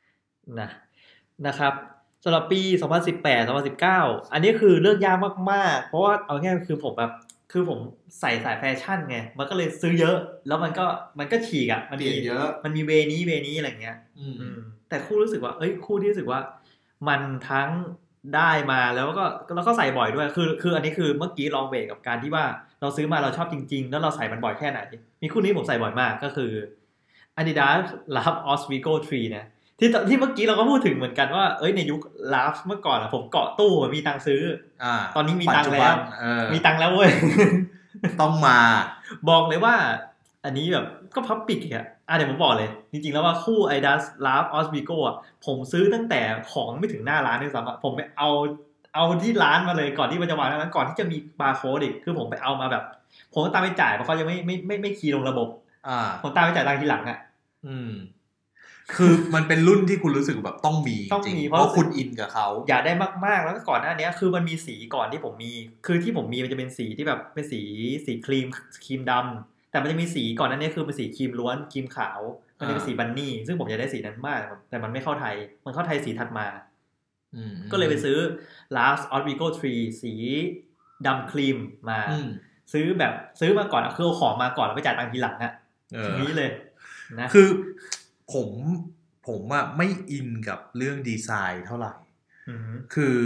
B: นะครับสำหรับปี2018-2019อันนี้คือเลือกยากมากๆเพราะว่าเอาง่ายคือผมแบบคือผมใส่สายแฟชั่นไงมันก็เลยซื้อเยอะแล้วมันก็ฉีกอ่ะมันมี
A: เยอะ
B: มันมีเวนี้อะไรเงี้ยแต่คู่รู้สึกว่าคู่ที่รู้สึกว่ามันทั้งได้มาแล้วก็ใส่บ่อยด้วยคืออันนี้คือเมื่อกี้ลองเวทกับการที่ว่าเราซื้อมาเราชอบจริงๆแล้วเราใส่มันบ่อยแค่ไหนมีคู่นี้ผมใส่บ่อยมากก็คือ Adidas Love Oswego 3นะที่เมื่อกี้เราก็พูดถึงเหมือนกันว่าในยุค Love เมื่อก่อนผมเกาะตู้มีตังค์ซื้อตอนนี้มีตังค์แล้วมีตังค์แล้วเว้ย
A: ต้องมา
B: บอกเลยว่าอันนี้แบบก็พับปิกอ่ะเดี๋ยวผมบอกเลยจริงๆแล้วว่าคู่ Adidas Love Oswego อ่ะผมซื้อตั้งแต่ของไม่ถึงหน้าร้านด้วยซ้ำผมไปเอาที่ร้านมาเลยก่อนที่มันจะวางนั้นก่อนที่จะมีบาร์โค้ดอีกคือผมไปเอามาแบบผมตามไปจ่ายเพราะเขายังไม่คีย์ลงระบบผมตามไปจ่ายตังค์ทีหลังอ่ะ
A: คือมันเป็นรุ่นที่คุณรู้สึกแบบต้องมีจริงเพราะคุณอินกับเขา
B: อยากได้มากๆแล้วก็ก่อนหน้านี้คือมันมีสีก่อนที่ผมมีคือที่ผมมีมันจะเป็นสีที่แบบเป็นสีครีมดำแต่มันจะมีสีก่อนหน้านี้คือเป็นสีครีมล้วนครีมขาวมันจะเป็นสีบันนี่ซึ่งผมอยากได้สีนั้นมากแต่มันไม่เข้าไทยมันเข้าไทยสีถัดมาก็เลยไปซื้อ Last Oswego 3 สีดำครีมมาซื้อมาก่อนคือเอาของมาก่อนแล้วไปจ่ายตังค์ทีหลังนี้เลยนะ
A: คือผมอะไม่อินกับเรื่องดีไซน์เท่าไหร่คือ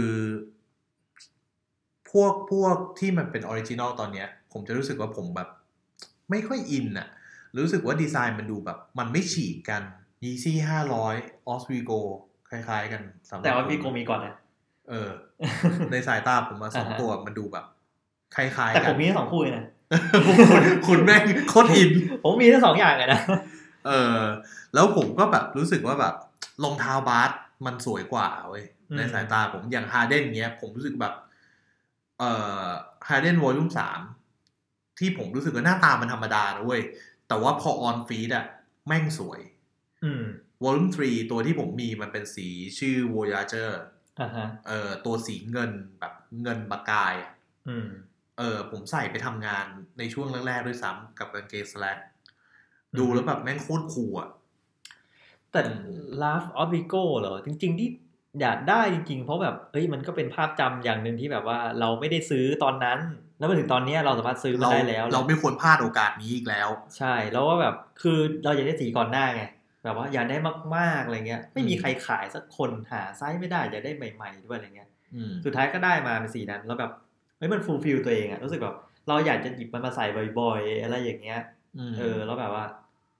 A: พวกที่มันเป็นออริจินอลตอนเนี้ยผมจะรู้สึกว่าผมแบบไม่ค่อยอินอะรู้สึกว่าดีไซน์มันดูแบบมันไม่ฉีกกัน Yeezy 500 Oswego คล้ายๆกัน
B: แต่ Oswego มีก่อนนะ
A: ในสายตาผมมา2ตัวมันดูแบบคล้ายๆกัน
B: แต่ผมมีทั้ง2คู่เลยนะ
A: คุณแม่งโคตรอิน
B: ผมมีทั้ง2อย่างเลยนะ
A: แล้วผมก็แบบรู้สึกว่าแบบรองเท้าบาสมันสวยกว่าเว้ยในสายตาผมอย่าง Harden เงี้ยผมรู้สึกแบบHarden Volume 3ที่ผมรู้สึกว่าหน้าตามันธรรมดานะเว้ยแต่ว่าพอ on feet อ่ะแม่งสวยVolume 3ตัวที่ผมมีมันเป็นสีชื่อ Voyager ตัวสีเงินแบบเงินประกายผมใส่ไปทำงานในช่วงแรกๆด้วยซ้ำกับกางเกง slackดูแล้วแบบแม่งโคตรคูลอ่ะ
B: แต่ Love Oswego เหรอจริงๆที่อยากได้จริงๆเพราะแบบมันก็เป็นภาพจำอย่างนึงที่แบบว่าเราไม่ได้ซื้อตอนนั้นแล้วมาถึงตอนนี้เราสามารถซื้อมาได้แล้ว
A: เราไม่ควรพลาดโอกาสนี้อีกแล้ว
B: ใช่แล้วว่าแบบคือเราอยากได้สีก่อนหน้าไงแบบว่าอยากได้มากๆอะไรเงี้ยไม่มีใครขายสักคนหาไซส์ไม่ได้อยากได้ใหม่ๆด้วยอะไรเงี้ยสุดท้ายก็ได้มาเป็นสีนั้นแล้วแบบมันฟูลฟิลตัวเองอะรู้สึกแบบเราอยากจะหยิบมันมาใส่บ่อยๆอะไรอย่างเงี้ยแล้วแบบว่า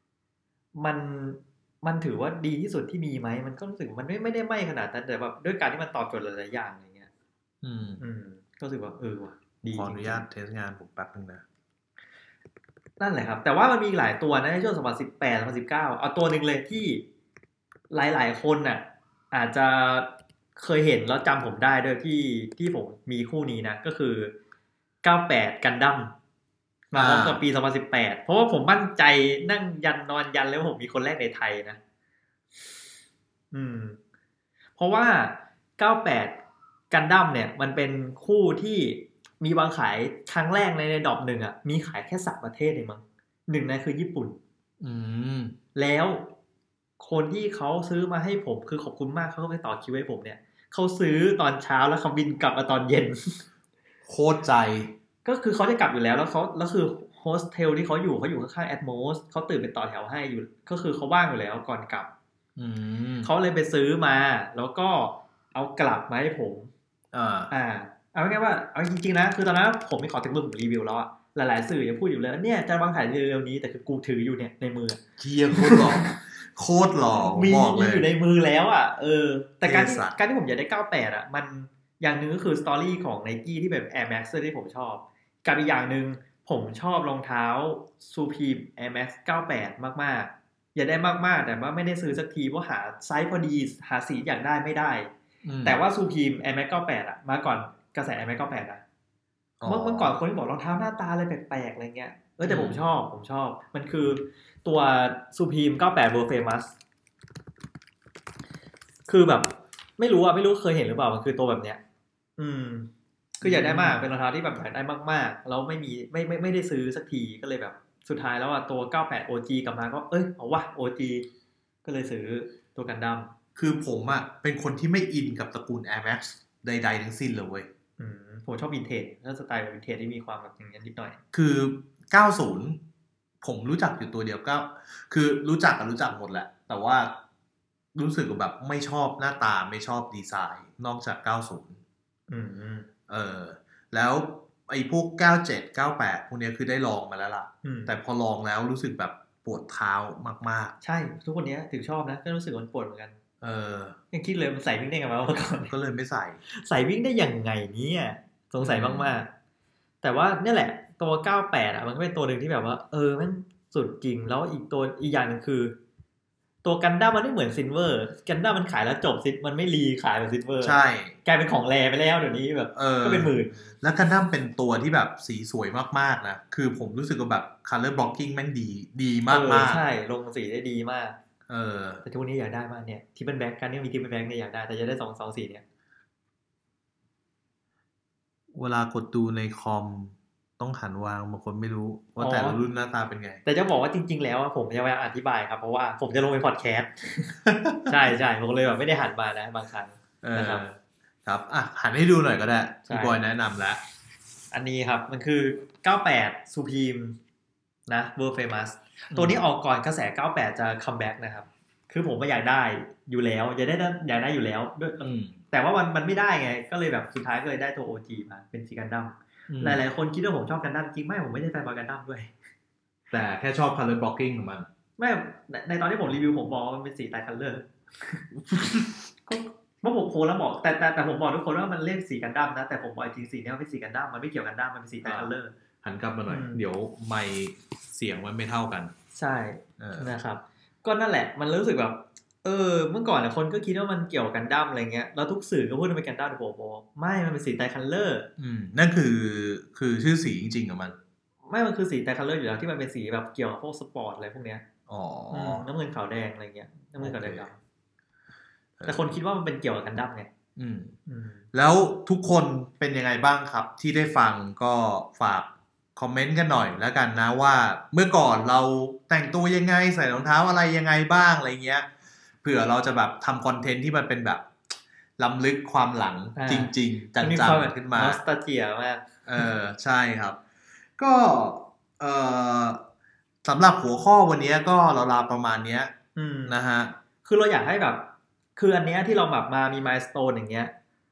B: มันถือว่าดีที่สุดที่มีไหมมันก็รู้สึกมันไม่ได้ไหม้ขนาดนั้นแต่แบบด้วยการที่มันตอบโจทย์หลายๆอย่างอะไรเงี้ยก็รู้สึกว่าว่ะ
A: ดีขออนุญาตเทสงานผมแป๊บนึงนะ
B: นั่นแหละครับแต่ว่ามันมีหลายตัวนะในช่วง2018 2019เอาตัวนึงเลยที่หลายๆคนน่ะอาจจะเคยเห็นแล้วจำผมได้ด้วยที่ผมมีคู่นี้นะก็คือ98กันดั้มมาพร้อมกับปี2018เพราะว่าผมมั่นใจนั่งนอนยันแล้วผมมีคนแรกในไทยนะเพราะว่า98กันดั้มเนี่ยมันเป็นคู่ที่มีวางขายครั้งแรกในดรอปหนึ่งอ่ะมีขายแค่3ประเทศเองมั้งหนึ่งในคือญี่ปุ่นแล้วคนที่เขาซื้อมาให้ผมคือขอบคุณมากเขาก็ไปต่อคิวให้ผมเนี่ยเขาซื้อตอนเช้าแล้วเขาบินกลับมาตอนเย็น
A: โคตรใจ
B: ก็คือเขาจะกลับอยู่แล้วแล้วคือโฮสเทลที่เขาอยู่ข้างๆแอดโมสเขาตื่นไปต่อแถวให้อยู่ก็คือเขาว่างอยู่แล้วก่อนกลับเขาเลยไปซื้อมาแล้วก็เอากลับมาให้ผมเอาง่ายๆว่าเอาจริงๆนะคือตอนนั้นผมไม่ขอถึงมือผมรีวิวแล้วอะหลายๆสื่อยังพูดอยู่เลยเนี่ยจะวางขายเร็วๆนี้แต่คือกูถืออยู่เนี่ยในมือ
A: เกียร์โคตรหล่อโคตรหล่อ
B: มีอยู่ในมือแล้วอ่ะแต่การที่ผมอยากได้98อ่ะมันอย่างนึงก็คือสตอรี่ของ Nike ที่แบบ Air Max ที่ผมชอบกับอีกอย่างนึงผมชอบรองเท้า Supreme Air Max 98มากๆอยากได้มากๆแต่ว่าไม่ได้ซื้อสักทีเพราะหาไซส์พอดีหาสีอยากได้ไม่ได้แต่ว่า Supreme Air Max 98อ่ะมาก่อนกระแส Air Max 98อ่ะเมื่อก่อนคนที่บอกรองเท้าหน้าตาอะไรแปลกๆอะไรเงี้ยแต่ผมชอบมันคือตัว Supreme 98 World Famous คือแบบไม่รู้เคยเห็นหรือเปล่ามันคือตัวแบบเนี้ยคืออยากได้มากเป็นรองเท้าที่แบบอยากได้มากๆแล้วไม่ได้ซื้อสักทีก็เลยแบบสุดท้ายแล้วตัว98 OG กลับมาก็เอาวะ OG ก็เลยซื้อตัวกันดั้ม
A: คือผมเป็นคนที่ไม่อินกับตระกูล Air Max ใดๆทั้งสิ้นเลยเว้ย
B: ผมชอบวินเทจแล้วสไตล์วินเทจที่มีความแบบอย่างนี้นิดหน่อย
A: คือ90ผมรู้จักอยู่ตัวเดียวก็คือรู้จักหมดแหละแต่ว่ารู้สึกแบบไม่ชอบหน้าตาไม่ชอบดีไซน์นอกจาก90แล้วไอ้พวก97 98พวกนี้คือได้ลองมาแล้วล่ะแต่พอลองแล้วรู้สึกแบบปวดเท้ามาก
B: ๆใช่ทุกคนนี้ถึงชอบนะก็รู้สึกมันปวดเหมือนกันยังคิดเลยมันใส่วิ่งได้ไงมาเมื่อก่อน
A: ก็เลยไม่ใ
B: ส่วิ่งได้ยังไงเนี่ยสงสัยมากๆแต่ว่านี่แหละตัว98อ่ะมันก็เป็นตัวนึงที่แบบว่ามันสุดจริงแล้วอีกอย่างนึงคือตัวกันดั้มมันไม่เหมือนซิลเวอร์กันดั้มมันขายแล้วจบซิมันไม่รีขายแบบซิลเวอร์
A: ใช่
B: กลายเป็นของแรไปแล้วเดี๋ยวนี้แบบก็เป็นหมื่น
A: แล้วกันดั้มเป็นตัวที่แบบสีสวยมากๆนะคือผมรู้สึกว่าแบบ color blocking แม่งดีมาก
B: ๆใช่ลงสีได้ดีมากแต่ทุกนี้อยากได้มากเนี่ยที่เป็นแบ็คกันเนี่ยมีที่เป็นแบ็คเนี่ยอยากได้แต่จะได้2 สีเนี่ย
A: เวลากดดูในคอมต้องหันวางบางคนไม่รู้ว่าแต่ละรุ่นหน้าตาเป็นไง
B: แต่จะบอกว่าจริงๆแล้วผมจะไปอธิบายครับเพราะว่าผมจะลงเป็นพอดแคสต์ใช่ผมเลยแบบไม่ได้หันมานะบางครั้งนะครับ
A: ครับหันให้ดูหน่อยก็ได้พี่บอยแนะนำแล้ว
B: อันนี้ครับมันคือ98 Supreme นะ World Famous ตัวนี้ออกก่อนกระแส98จะคัมแบ็กนะครับคือผมก็อยากได้อยู่แล้วอยากได้อยู่แล้วด้วยแต่ว่ามันไม่ได้ไงก็เลยแบบสุดท้ายก็เลยได้ตัว OG มาเป็นสีกันดั้มหลายๆคนคิดว่าผมชอบกันดั้มจริงไม่ผมไม่ได้แฟนบอลกันดั้มด้วย
A: แต่แค่ชอบ color blocking ของมัน
B: ไม่ในตอนที่ผมรีวิวผมบอกว่ามันเป็นสีไตรคัลเลอร์เพราะผมโพสแล้วบอกแต่ผมบอกทุกคนว่ามันเรียกสีกันดั้มนะแต่ผมบอกจริงสีนี้มันเป็นสีกันดั้มมันไม่เกี่ยวกันดั้มมันเป็นสีไตรคัลเลอร์
A: หันกลับมาหน่อยเดี๋ยวไมค์เสียงมันไม่เท่ากัน
B: ใช่นะครับก็นั่นแหละมันรู้สึกแบบเมื่อก่อนคนก็คิดว่ามันเกี่ยวกันดั้มอะไรเงี้ยแล้วทุกสื่อก็พูดว่าเป็นกันดั้มโบไม่มันเป็นสีไตรคัลเลอร์
A: นั่นคือชื่อสีจริงๆของมัน
B: ไม่มันคือสีไตรคัลเลอร์อยู่แล้วที่มันเป็นสีแบบเกี่ยวกับพวกสปอร์ตอะไรพวกเนี้ยน้ำเงินขาวแดงอะไรเงี้ยน้ำเงินขาวแดงดำแต่คนคิดว่ามันเป็นเกี่ยวกับกันดั้มไง
A: แล้วทุกคนเป็นยังไงบ้างครับที่ได้ฟังก็ฝากคอมเมนต์กันหน่อยแล้วกันนะว่าเมื่อก่อนเราแต่งตัวยังไงใส่รองเท้าอะไรยังไงบ้างอะไรเงี้ยเผื่อเราจะแบบทำคอนเทนต์ที่มันเป็นแบบล้ำลึกความหลังจริงๆจังๆขึ้นมาน
B: อสตาเจียมาก
A: ใช่ครับก็สำหรับหัวข้อวันนี้ก็ราวๆประมาณนี้นะฮะ
B: คือเราอยากให้แบบคืออันเนี้ยที่เราแบบมามีมายสโตนอย่างเงี้ย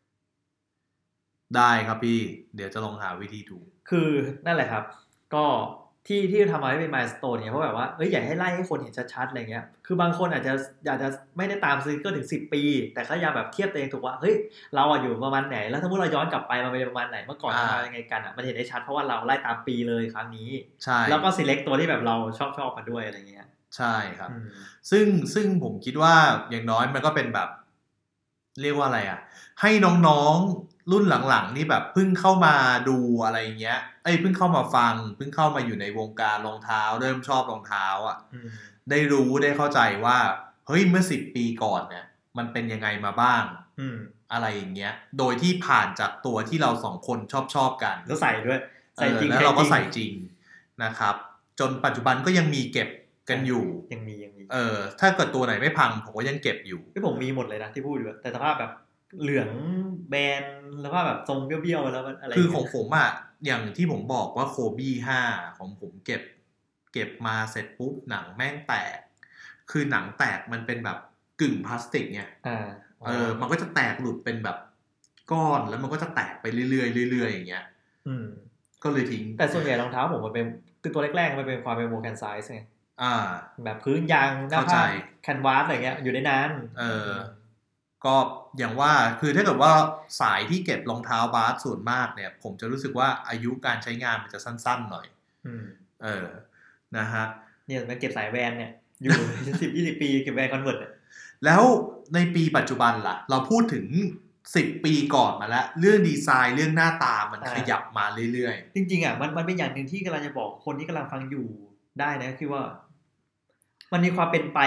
A: ได้ครับพี่เดี๋ยวจะลองหาวิธีดู
B: คือนั่นแหละครับก็ที่ทำมาให้เป็นมายสโตนเนี่ยเพราะแบบว่าอยากให้ไล่ให้คนเห็นชัดๆอะไรเงี้ยคือบางคนอาจจะอยากจะไม่ได้ตามซีก็ถึง10 ปีแต่ก็อยากแบบเทียบตัวเองถูกว่าเฮ้ยเราอยู่ประมาณไหนแล้วถ้าเมื่อเราย้อนกลับไปมันเป็นประมาณไหนเมื่อก่อนเรายังไงกันมันเห็นได้ชัดเพราะว่าเราไล่ตามปีเลยครั้งนี้
A: ใช่
B: แล้วก็ select ตัวที่แบบเราชอบมาด้วยอะไรเงี้ย
A: ใช่ครับซึ่งผมคิดว่าอย่างน้อยมันก็เป็นแบบเรียกว่าอะไรให้น้องๆรุ่นหลังๆนี่แบบเพิ่งเข้ามาดูอะไรเงี้ยเพิ่งเข้ามาฟังเพิ่งเข้ามาอยู่ในวงการรองเท้าเริ่มชอบรองเท้าได้รู้ได้เข้าใจว่าเฮ้ยเมื่อ10 ปีก่อนเนี่ยมันเป็นยังไงมาบ้างอะไรอย่างเงี้ยโดยที่ผ่านจากตัวที่เรา2 คนชอบกัน
B: แล้วใส่ด้วย
A: ใส่จริงแล้วเราก็ใส่จริงนะครับจนปัจจุบันก็ยังมีเก็บกันอยู่
B: ยังมี
A: ถ้าเกิดตัวไหนไม่พังผมก็ยังเก็บอยู่
B: ผมมีหมดเลยนะที่พูดอยู่แต่สภาพแบบเหลืองแบนแล้วว่าแบบทรงเบี้ยวๆแล้วอะไร
A: คือของผมอย่างที่ผมบอกว่าโคบี้5ของผมเก็บมาเสร็จปุ๊บหนังแม่งแตกคือหนังแตกมันเป็นแบบกึ่งพลาสติกไงมันก็จะแตกหลุดเป็นแบบก้อนแล้วมันก็จะแตกไปเรื่อยๆเรื่อยๆอย่างเงี้ยก็เลยทิ้ง
B: แต่ส่วนใหญ่รองเท้าผมมันเป็นคือตัวแรกๆมันเป็นความเป็นโมแคนไซส์ไงแบบพื้นยางหน้าผ้าแคนวาสอะไรเงี้ยอยู่ได้นาน
A: ก็อย่างว่าคือถ้าเกิดว่าสายที่เก็บรองเท้าบาสส่วนมากเนี่ยผมจะรู้สึกว่าอายุการใช้งานมันจะสั้นๆหน่อยนะฮะ
B: เนี่ยมันเก็บสายแวนเนี่ยอยู่10-20 ปีเก็บแวนคอนเวิร์ต
A: แล้วในปีปัจจุบันล่ะเราพูดถึง10 ปีก่อนมาแล้วเรื่องดีไซน์เรื่องหน้าตามันขยับมาเรื่อย
B: ๆจริงๆมันเป็นอย่างหนึ่งที่กำลังจะบอกคนที่กำลังฟังอยู่ได้นะคือว่ามันมีความเป็นไป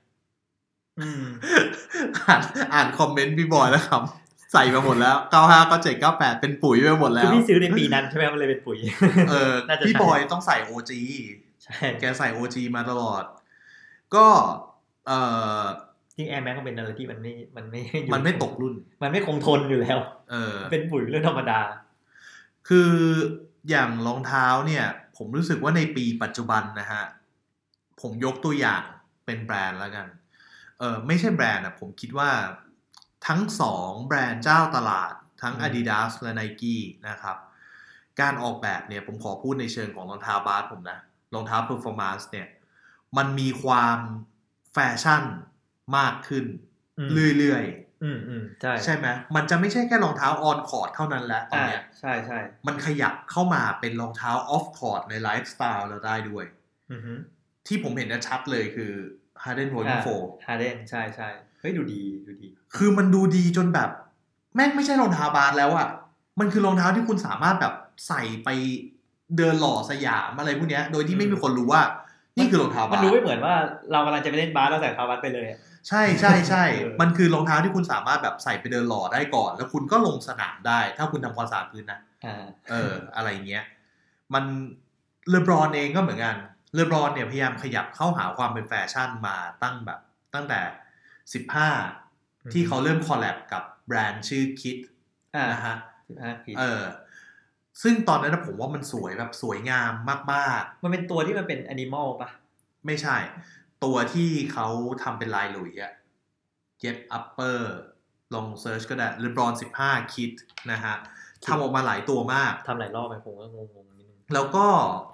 A: อ่านคอมเมนต์พี่บอยแล้วครับใส่มาหมดแล้ว95 97 98เป็นปุ๋ยไปหมดแล้ว
B: คือพี่ซื้อในปีนั้นใช่ไหมมันเลยเป็นปุ๋ย
A: พี่บอยต้องใส่ OG
B: ใช่
A: แกใส่ OG มาตลอดก็
B: จริง Air Max ก็เป็นอะไรที่มัน
A: ไม่ตกรุ่น
B: มันไม่คงทนอยู่แล้วเป็นปุ๋ยเรื่องธรรมดา
A: คืออย่างรองเท้าเนี่ยผมรู้สึกว่าในปีปัจจุบันนะฮะผมยกตัวอย่างเป็นแบรนด์แล้วกันไม่ใช่แบรนด์ผมคิดว่าทั้ง2แบรนด์เจ้าตลาดทั้ง Adidas และ Nike นะครับการออกแบบเนี่ยผมขอพูดในเชิงของรองเท้าบาสผมนะรองเท้า performance เนี่ยมันมีความแฟชั่นมากขึ้นเรื่อยๆใช่ไหมมันจะไม่ใช่แค่รองเท้า on court เท่านั้นแล้วตอนเนี้ย
B: ใช่
A: มันขยับเข้ามาเป็นรองเท้า off court ในไลฟ์สไตล์เราได้ด้วยที่ผมเห็นชัดเลยคือ Harden Volume 4
B: Harden ใช่เฮ้ยดูดี
A: คือมันดูดีจนแบบแม่งไม่ใช่รองเท้าบาสแล้วอะมันคือรองเท้าที่คุณสามารถแบบใส่ไปเดินหล่อสยามอะไรพวกเนี้ยโดยที่ไม่มีคนรู้ว่านี่คือรองเท้าบาส
B: มันดูไม่เหมือนว่าเรากำลังจะไปเล่นบาสแล้วใส่รองเท้าบาสไปเลย
A: ใช่มันคือรองเท้าที่คุณสามารถแบบใส่ไปเดินหล่อได้ก่อนแล้วคุณก็ลงสนามได้ถ้าคุณทำความสะอาดพื้นนะอะไรเงี้ยมันเลบรอนเองก็เหมือนกันเลบรอนเนี่ยพยายามขยับเข้าหาความเป็นแฟชั่นมาตั้งแต่15ที่เขาเริ่มคอลแลบกับแบรนด์ชื่อ Kith นะฮะ
B: 15
A: ซึ่งตอนนั้นผมว่ามันสวยแบบสวยงามมาก
B: ๆมันเป็นตัวที่มันเป็นแอนิมอลป่ะ
A: ไม่ใช่ตัวที่เขาทำเป็นลายหลุยอะเย็บอัปเปอร์ลองเซิร์ชก็ได้เลบรอน15 Kith นะฮะทำออกมาหลายตัวมาก
B: ทำหลายรอบไปผมก็งงนิดนึง
A: แล้วก็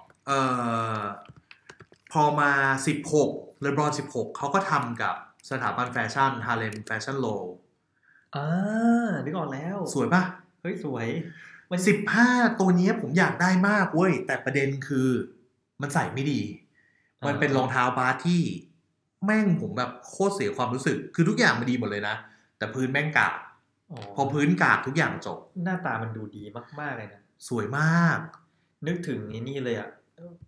A: พอมา16เลบรอน16เขาก็ทำกับสถาบันแฟชั่น Harlem Fashion Row
B: นึกออกแล้ว
A: สวยป่ะ
B: เฮ้ยสวย
A: มัน15ตัวนี้ผมอยากได้มากเว้ยแต่ประเด็นคือมันใส่ไม่ดีมันเป็นรองเท้าบาสที่แม่งผมแบบโคตรเสียความรู้สึกคือทุกอย่างมันดีหมดเลยนะแต่พื้นแม่งกากพอพื้นกากทุกอย่างจบ
B: หน้าตามันดูดีมากๆเลยนะ
A: สวยมาก
B: นึกถึงนี่เลยอ่ะ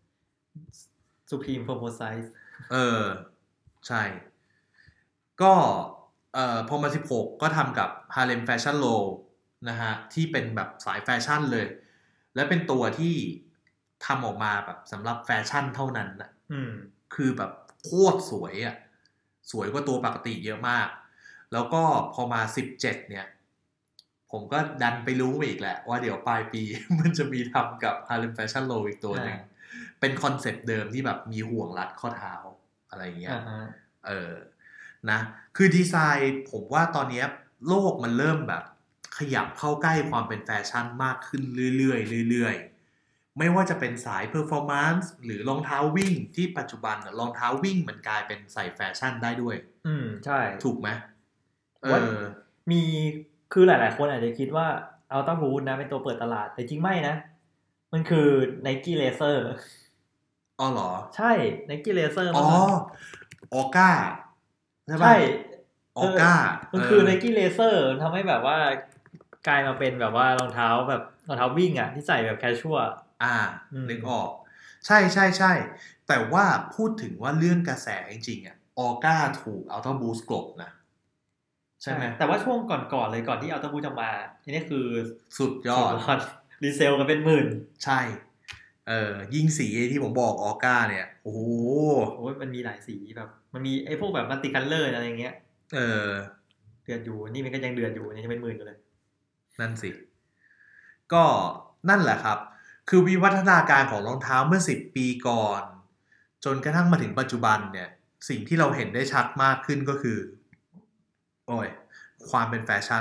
B: Supreme Proposize
A: ใช่ก็พอมา16ก็ทำกับ Harlem Fashion Row นะฮะที่เป็นแบบสายแฟชั่นเลยและเป็นตัวที่ทำออกมาแบบสำหรับแฟชั่นเท่านั้นนะคือแบบโคตรสวยอ่ะสวยกว่าตัวปกติเยอะมากแล้วก็พอมา17เนี่ยผมก็ดันไปรู้มาอีกแหละว่าเดี๋ยวปลายปีมันจะมีทำกับ Harlem Fashion Row อีกตัวนึงเป็นคอนเซ็ปต์เดิมที่แบบมีห่วงรัดข้อเท้าอะไรเงี้ยนะคือดีไซน์ผมว่าตอนนี้โลกมันเริ่มแบบขยับเข้าใกล้ความเป็นแฟชั่นมากขึ้นเรื่อยๆไม่ว่าจะเป็นสายเพอร์ฟอร์แมนซ์หรือรองเท้าวิ่งที่ปัจจุบันรองเท้าวิ่งมันกลายเป็นใส่แฟชั่นได้ด้วย
B: ใช่
A: ถูกไหม
B: มีคือหลายๆคนอาจจะคิดว่าอัลต้าบูทนะเป็นตัวเปิดตลาดแต่จริงไม่นะมันคือ Nike Laser
A: อ๋อเหรอ
B: ใช่ Nike Laser
A: ออก้า
B: ใช่
A: ออก้า
B: มันคือ Nike Laser ทำให้แบบว่ากลายมาเป็นแบบว่ารองเท้าแบบรองเท้าวิ่งอ่ะที่ใส่แบบแคชชัวล
A: นึกออกใช่แต่ว่าพูดถึงว่าเรื่องกระแสจริงๆอ่ะออก้าถูกอัลต้าบูสต์กลบนะใช่ไหม
B: แต่ว่าช่วงก่อนๆเลยก่อนที่อัลต้าบูสจะมาทีนี้คือ
A: สุดยอด
B: รีเซลกันเป็นหมื่น
A: ใช่ยิ่งสีที่ผมบอกออก้าเนี่ยโอ้โห
B: มันมีหลายสีแบบมันมีไอ้พวกแบบมัลติคัลเลอร์อะไรอย่างเงี้ยเดือดอยู่นี่มันก็ยังเดือดอยู่นี่จะเป็นหมื่นกันเลย
A: นั่นสิก็นั่นแหละครับคือวิวัฒนาการของรองเท้าเมื่อ10 ปีก่อนจนกระทั่งมาถึงปัจจุบันเนี่ยสิ่งที่เราเห็นได้ชัดมากขึ้นก็คือความเป็นแฟชั่น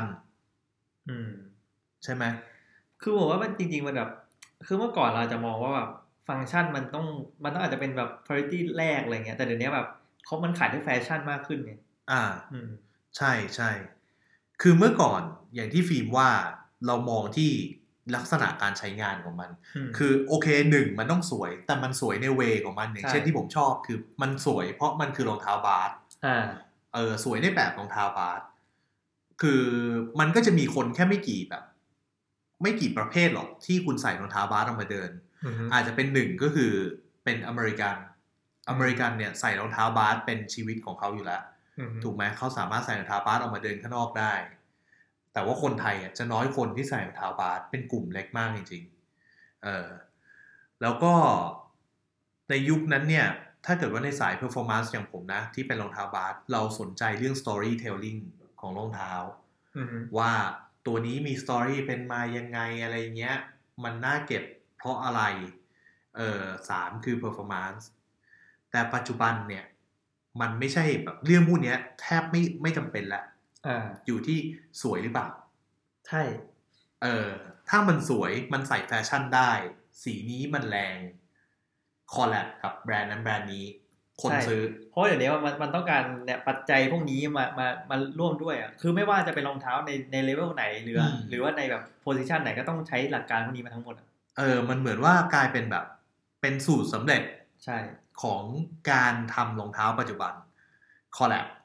A: ใช่ไหม
B: คือผมว่ามันจริงๆมันแบบคือเมื่อก่อนเราจะมองว่าแบบฟังก์ชันมันต้องอาจจะเป็นแบบ priority แรกอะไรเงี้ยแต่เดี๋ยวนี้แบบมันขายด้วยแฟชั่นมากขึ้นไง
A: ใช่คือเมื่อก่อนอย่างที่ฟิล์มว่าเรามองที่ลักษณะการใช้งานของมันคือโอเค1มันต้องสวยแต่มันสวยในเวของมันอย่างเช่นที่ผมชอบคือมันสวยเพราะมันคือรองเท้าบาสสวยในแบบรองเท้าบาสคือมันก็จะมีคนแค่ไม่กี่ประเภทหรอกที่คุณใส่รองเท้าบาสออกมาเดินอาจจะเป็น1ก็คือเป็นอเมริกันเนี่ยใส่รองเท้าบาสเป็นชีวิตของเขาอยู่แล้วถูกไหมเขาสามารถใส่รองเท้าบาสออกมาเดินข้างนอกได้แต่ว่าคนไทยจะน้อยคนที่ใส่รองเท้าบาสเป็นกลุ่มเล็กมากจริงๆแล้วก็ในยุคนั้นเนี่ยถ้าเกิดว่าในสาย performance อย่างผมนะที่เป็นรองเท้าบาสเราสนใจเรื่อง storytelling ของรองเท้าว่าตัวนี้มีสตอรี่เป็นมายังไงอะไรเงี้ยมันน่าเก็บเพราะอะไร3คือ performance แต่ปัจจุบันเนี่ยมันไม่ใช่แบบเรื่องพวกนี้แทบไม่จำเป็นละอยู่ที่สวยหรือเปล่า
B: ใช่
A: ถ้ามันสวยมันใส่แฟชั่นได้สีนี้มันแรงคอลแลบกับแบรนด์นั้นแบรนด์นี้คนซื้อ
B: เพราะเดี๋ยวนี้มันต้องการเนี่ยปัจจัยพวกนี้มาร่วมด้วยอ่ะคือไม่ว่าจะเป็นรองเท้าในเลเวลไหนหรือว่าในแบบโพสิชันไหนก็ต้องใช้หลักการพวกนี้มาทั้งหมด
A: มันเหมือนว่ากลายเป็นแบบเป็นสูตรสำเร็จ
B: ใช่
A: ของการทำรองเท้าปัจจุบันคอลแลบ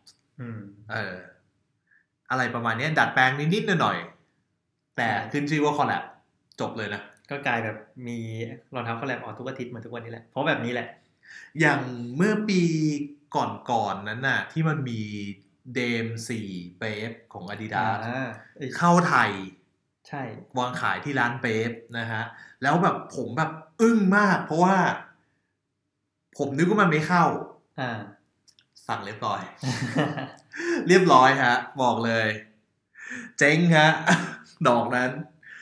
A: อะไรประมาณนี้ดัดแปลงนิดๆหน่อยๆแต่ขึ้นชื่อว่าคอลแลบจบเลยนะ
B: ก็กลายแบบมีรองเท้าคอลแลบออกทุกอาทิตย์เหมือนทุกวันนี้แหละเพราะแบบนี้แหละ
A: อย่างเมื่อปีก่อนนั้นน่ะที่มันมีเดม4เบฟของ Adidas เข้าไทย
B: ใช่
A: วางขายที่ร้านเบฟนะฮะแล้วแบบผมแบบอึ้งมากเพราะว่าผมนึกว่ามันไม่เข้าสั่งเรียบร้อย เรียบร้อยฮะบอกเลยเจ๊งฮะ ดอกนั้น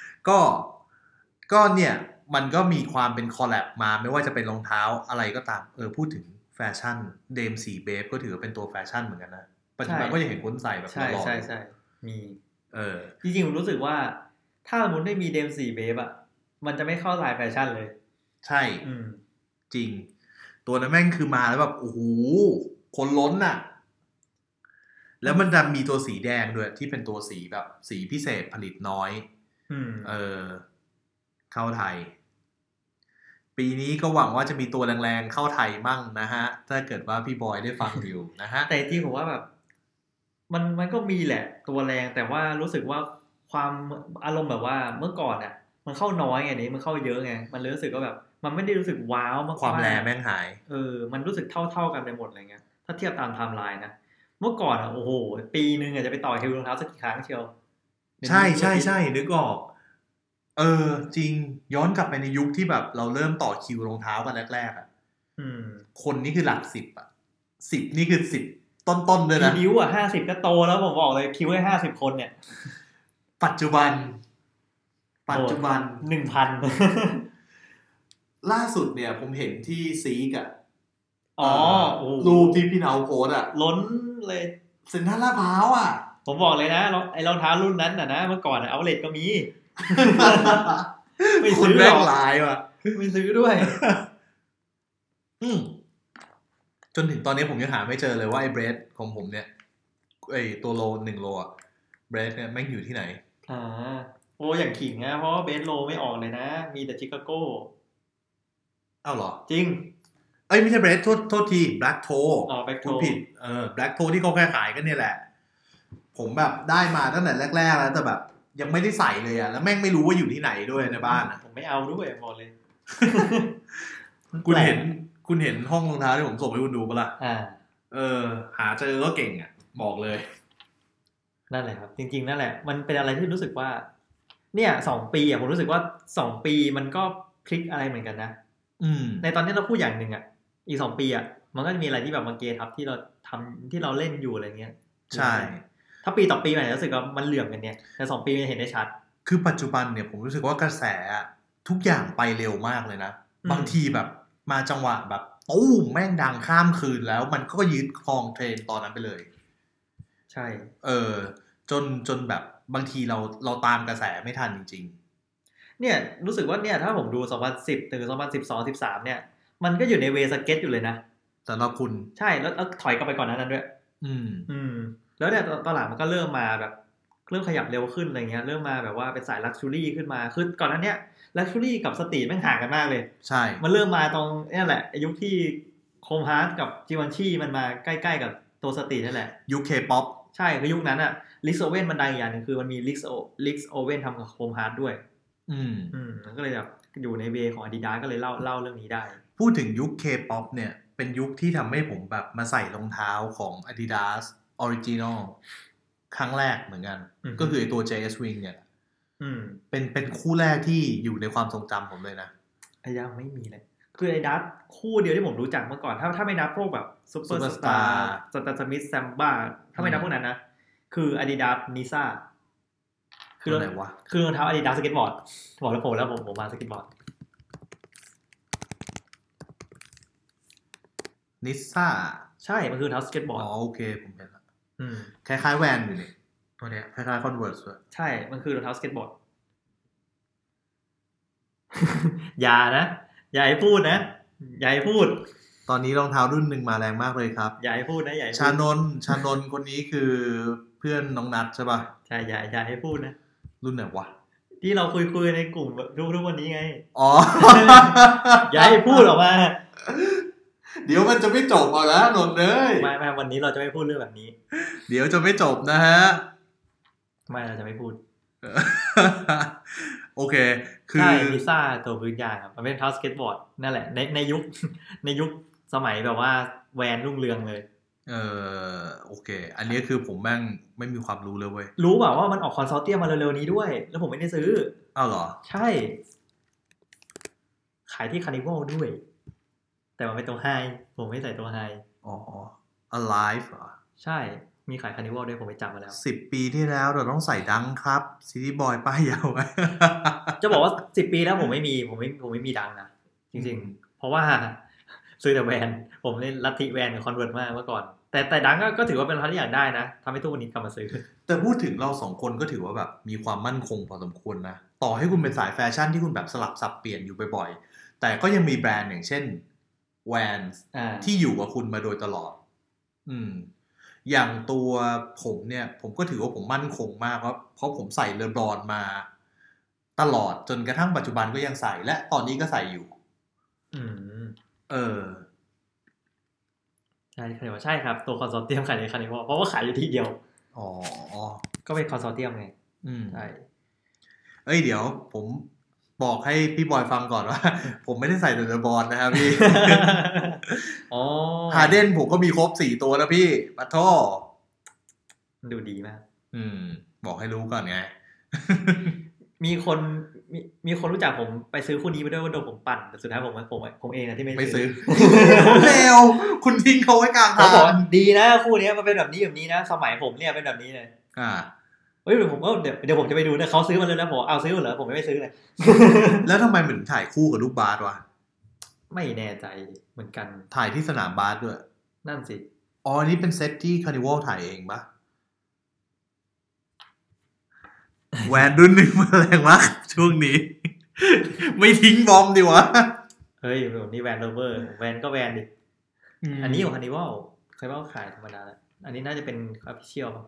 A: ก็เนี่ยมันก็มีความเป็นคอลแลบมาไม่ว่าจะเป็นรองเท้าอะไรก็ตามพูดถึงแฟชั่นเดม4เบฟก็ถือว่าเป็นตัวแฟชั่นเหมือนกันนะปัจจุบันก็จะเห็นคนใส่แบบ
B: หล่อๆใช่มีจริงๆผมรู้สึกว่าถ้าสมมติได้มีเดม4เบฟอ่ะมันจะไม่เข้าลายแฟชั่นเลย
A: ใช่จริงตัวนั้นแม่งคือมาแล้วแบบโอ้โหคนล้นน่ะแล้วมันจะมีตัวสีแดงด้วยที่เป็นตัวสีแบบสีพิเศษผลิตน้อยเข้าไทยปีนี้ก็หวังว่าจะมีตัวแรงๆเข้าไทยมั่งนะฮะถ้าเกิดว่าพี่บอยได้ฟังอยู่นะฮะ
B: แต่จริงผมว่าแบบมันก็มีแหละตัวแรงแต่ว่ารู้สึกว่าความอารมณ์แบบว่าเมื่อก่อนอ่ะมันเข้าน้อยไงนี้มันเข้าเยอะไงมันเลยรู้สึกว่าแบบมันไม่ได้รู้สึกว้าวมาก
A: ความแรงแม่งหาย
B: มันรู้สึกเท่ากันไปหมดอะไรเงี้ยถ้าเทียบตามไทม์ไลน์นะเมื่อก่อนอ่ะโอ้โหปีนึงอ่ะจะไปต่อคิวรองเท้าสักกี่ครั้งเชียว
A: ใช่นึกออกจริงย้อนกลับไปในยุคที่แบบเราเริ่มต่อคิวรองเท้ากันแรกๆอ่ะคนนี่คือหลัก10อ่ะ10นี่คือ10ต้นๆเลยนะ
B: คิวอ่ะ50ก็โตแล้วผมบอกเลยคิวให้50คนเนี่ย
A: ปัจจุบัน
B: 1,000
A: ล่าสุดเนี่ยผมเห็นที่ซีกอ่ะรูปที่พี่เนาโพสอ่ะ
B: ล้นเลย
A: เซ็นทรัลลาดพร้าวอ่ะ
B: ผมบอกเลยนะไอ้รองเท้ารุ่นนั้นน่ะนะเมื่อก่อนเอาเลทก็มี
A: ไม่ซื้อหรอกหลายว่ะ
B: ไม่ซื้อด้วย
A: จนถึงตอนนี้ผมยังหาไม่เจอเลยว่าไอ้เบรดของผมเนี่ยไอ้ตัวโล1โลอ่ะเบรดเนี่ยแม่งอยู่ที่ไหน
B: โอ้อย่างขิงนะเพราะว่าเบสโลไม่ออกเลยนะมีแต่ชิคาโก้
A: อ้าวเหรอ
B: จริง
A: ไม่ใช่เบรดโทษทีแบล็กโท
B: แบล็กโท
A: ผิดแบล็กโทที่เขาขายกันเนี่ยแหละผมแบบได้มาตั้งแต่แรกๆแล้วแต่แบบยังไม่ได้ใส่เลยอ่ะแล้วแม่งไม่รู้ว่าอยู่ที่ไหนด้วยในบ้านอ่ะ
B: ผมไม่เอาด้วยบอกเลย
A: คุณเห็นห้องรองเท้าที่ผมส่งให้คุณดูปะล่ะหาเจอก็เก่งอ่ะบอกเลย
B: นั่นแหละครับจริงๆนั่นแหละมันเป็นอะไรที่รู้สึกว่าเนี่ย2ปีอ่ะผมรู้สึกว่า2ปีมันก็พลิกอะไรเหมือนกันนะในตอนที่เราพูดอย่างนึงอ่ะอีก2ปีอ่ะมันก็จะมีอะไรที่แบบมาเกทับที่เราทำที่เราเล่นอยู่อะไรเงี้ย
A: ใช่
B: ถ้าปีต่อปีมันรู้สึกว่ามันเหลื่อมกันเนี่ยแต่2ปีมันเห็นได้ชัด
A: คือปัจจุบันเนี่ยผมรู้สึกว่ากระแสทุกอย่างไปเร็วมากเลยนะบางทีแบบมาจังหวะแบบตู้มแม่งดังข้ามคืนแล้วมันก็ยึดครองเทรนตอนนั้นไปเลย
B: ใช่
A: จนแบบบางทีเราตามกระแสไม่ทันจริง
B: ๆเนี่ยรู้สึกว่าเนี่ยถ้าผมดู2010ถึง2012 13เนี่ยมันก็อยู่ในเวสเก็ตอยู่เลยนะ
A: สำหรับคุณ
B: ใช่แล้วถอยกลับไปก่อนนั้นด้วยแล้วเนี่ยตอนหลังมันก็เริ่มมาแบบเริ่มขยับเร็วขึ้นอะไรเงี้ยเริ่มมาแบบว่าเป็นสายลักชัวรี่ขึ้นมาคือก่อนหน้านี้ลักชัวรี่กับสตรีทแม่งห่างกันมากเลย
A: ใช่
B: มันเริ่มมาตรงนี่แหละยุคที่โคมฮาร์ดกับจิวันชี่มันมาใกล้ๆกับตัวสตรีทนั่นแหละ
A: ยุคเคป๊อป
B: ใช่คือยุคนั้นอะลิกโอเว่นมันดังอย่างนึงคือมันมีลิกโอเว่นทำกับโคมฮาร์ดด้วยมันก็เลยแบบอยู่ในเวของ Adidas ก็เลยเล่าเรื่องนี้ได้
A: พูดถึงยุคเคป๊อปเนี่ยเป็นยุคที่ทำให้ผมแบบมาใส่รองเท้าของ Adidas Original ครั้งแรกเหมือนกันก็คือตัว JS Wing เนี่ยเป็นคู่แรกที่อยู่ในความทรงจำผมเลยนะ
B: ยังไม่มีเลยคือ Adidas คู่เดียวที่ผมรู้จักเมื่อก่อนถ้าไม่นับพวกแบบซุปเปอร์สตาร์สแตนสมิธแซมบ้าถ้าไม่นับพวกนั้นนะคือ Adidas Nisa
A: คืออะไรวะ
B: คือรองเท้า Adidas สเก็ตบอร์ดบอกแล้วผมมาสเก็ตบอร์ด
A: นิสซ่า
B: ใช่มันคือรองเท้าสเก็ตบอร์ด
A: โอเคผมเห็นแล้ว
B: อืม
A: คล้ายๆแวนอยู่นี่ตัวเนี้ยคล้ายๆ Converse ด้วย
B: ใช่มันคือรองเท้าสเก็ตบอร์ด อย่านะอย่าให้พูดนะอย่าให้พูด
A: ตอนนี้รองเท้ารุ่นหนึ่งมาแรงมากเลยครับ
B: อย่าให้พูดนะอย่าให้พูด
A: ชานนท์คนนี้คือเพื่อนน้องนัทใช่ป่ะ
B: ใช่อย่าให้พูดนะ
A: รุ่นไหนวะ
B: ที่เราคุยในกลุ่มทุกวันนี้ไง
A: อ๋อ
B: อย่าให้พูดออกมา
A: เดี๋ยวมันจะไม่จบเอาแล้วนนท์เอ้ย
B: ไม่วันนี้เราจะไม่พูดเรื่องแบบนี้
A: เดี๋ยวจะไม่จบนะฮะ
B: ไม่เราจะไม่พูด
A: โอเคคือ
B: ใช่ลิซ่าตัวพื้นยางครับมันเป็นเท้าสเก็ตบอร์ดนั่นแหละในยุคสมัยแบบว่าแวนรุ่งเรืองเลย
A: โอเคอันนี้คือผมแม่งไม่มีความรู้เลยเว้ย
B: รู้เปล่าว่ามันออกคอนโซลเทียมมาเร็วๆนี้ด้วยแล้วผมไม่ได้ซื้อ
A: อ้าวเหรอ
B: ใช่ขายที่คาร์นิวัลด้วยแต่มันเป็นตัวไฮผมไม่ใส่ตัวไฮ
A: อ๋อ Alive เหรอ
B: ใช่มีขายคาร์นิวัลด้วยผมไปจับมาแล้ว
A: 10 ปีที่แล้วเราต้องใส่ดังครับซิตี้บอยป้ายยาว
B: จะบอกว่า10 ปีแล้วผมไม่มีดังนะจริงๆเพราะว่าซื้อแต่แวนผมเล่นลัทธิแวนกับคอนเวิร์ตมากเมื่อก่อนแต่ดังก็ถือว่าเป็นรองเท้าที่อยากได้นะทำให้ทุกวันนี้กลับมาซื้อ
A: แต่พูดถึงเราสองคนก็ถือว่าแบบมีความมั่นคงพอสมควรนะต่อให้คุณเป็นสายแฟชั่นที่คุณแบบสลับสับเปลี่ยนอยู่บ่อยๆแต่ก็ยังมีแบรนด์อย่างเช่นแวนที่อยู่กับคุณมาโดยตลอดอย่างตัวผมเนี่ยผมก็ถือว่าผมมั่นคงมากเพราะผมใส่เลบรอนมาตลอดจนกระทั่งปัจจุบันก็ยังใส่และตอนนี้ก็ใส่อยู่
B: ใช่ใช่ครับตัวคอนโซลเทียมขายในคาร์นิวัลเพราะว่าขายอยู่ที่เดียวก็เป็นคอนโซลเทียมไงใช่
A: เดี๋ยวผมบอกให้พี่บอยฟังก่อนว่าผมไม่ได้ใส่แต่เลบรอนนะครับพี่ฮาร์เดนผมก็มีครบ4ตัวแล้วพี่ปัทโธ
B: ดูดีมาก
A: บอกให้รู้ก่อนไง
B: มีคนรู้จักผมไปซื้อคู่นี้ไปด้วยว่าโดนผมปั่นแต่สุดท้ายผมเองนะที่ไม่ซื้อ
A: เร็วคุณทิ้งเขาไว้กลางทาง
B: บอกดีนะคู่นี้มันเป็นแบบนี้นะสมัยผมเนี่ยเป็นแบบนี้เลยเฮ้ยผมก็เดี๋ยวผมจะไปดูนะเขาซื้อมาเลยนะผมเอาซื้อเหรอผมไม่ซื้อเลย
A: แล้วทำไมเหมือนถ่ายคู่กับลูกบาสวะ
B: ไม่แน่ใจเหมือนกัน
A: ถ่ายที่สนามบาสด้วย
B: นั่นสิ
A: นี่เป็นเซตที่คาร์นิวัลถ่ายเองปะแวนรุ่นหนึ่งมาแรงมากช่วงนี้ไม่ทิ้งบอมดิวะ
B: เฮ้ยนี่แวนโรเวอร์แวนก็แวนดิอันนี้ของคาร์นิวัลเคยว่าขายธรรมดาแล้วอันนี้น่าจะเป็นออฟฟิเชียล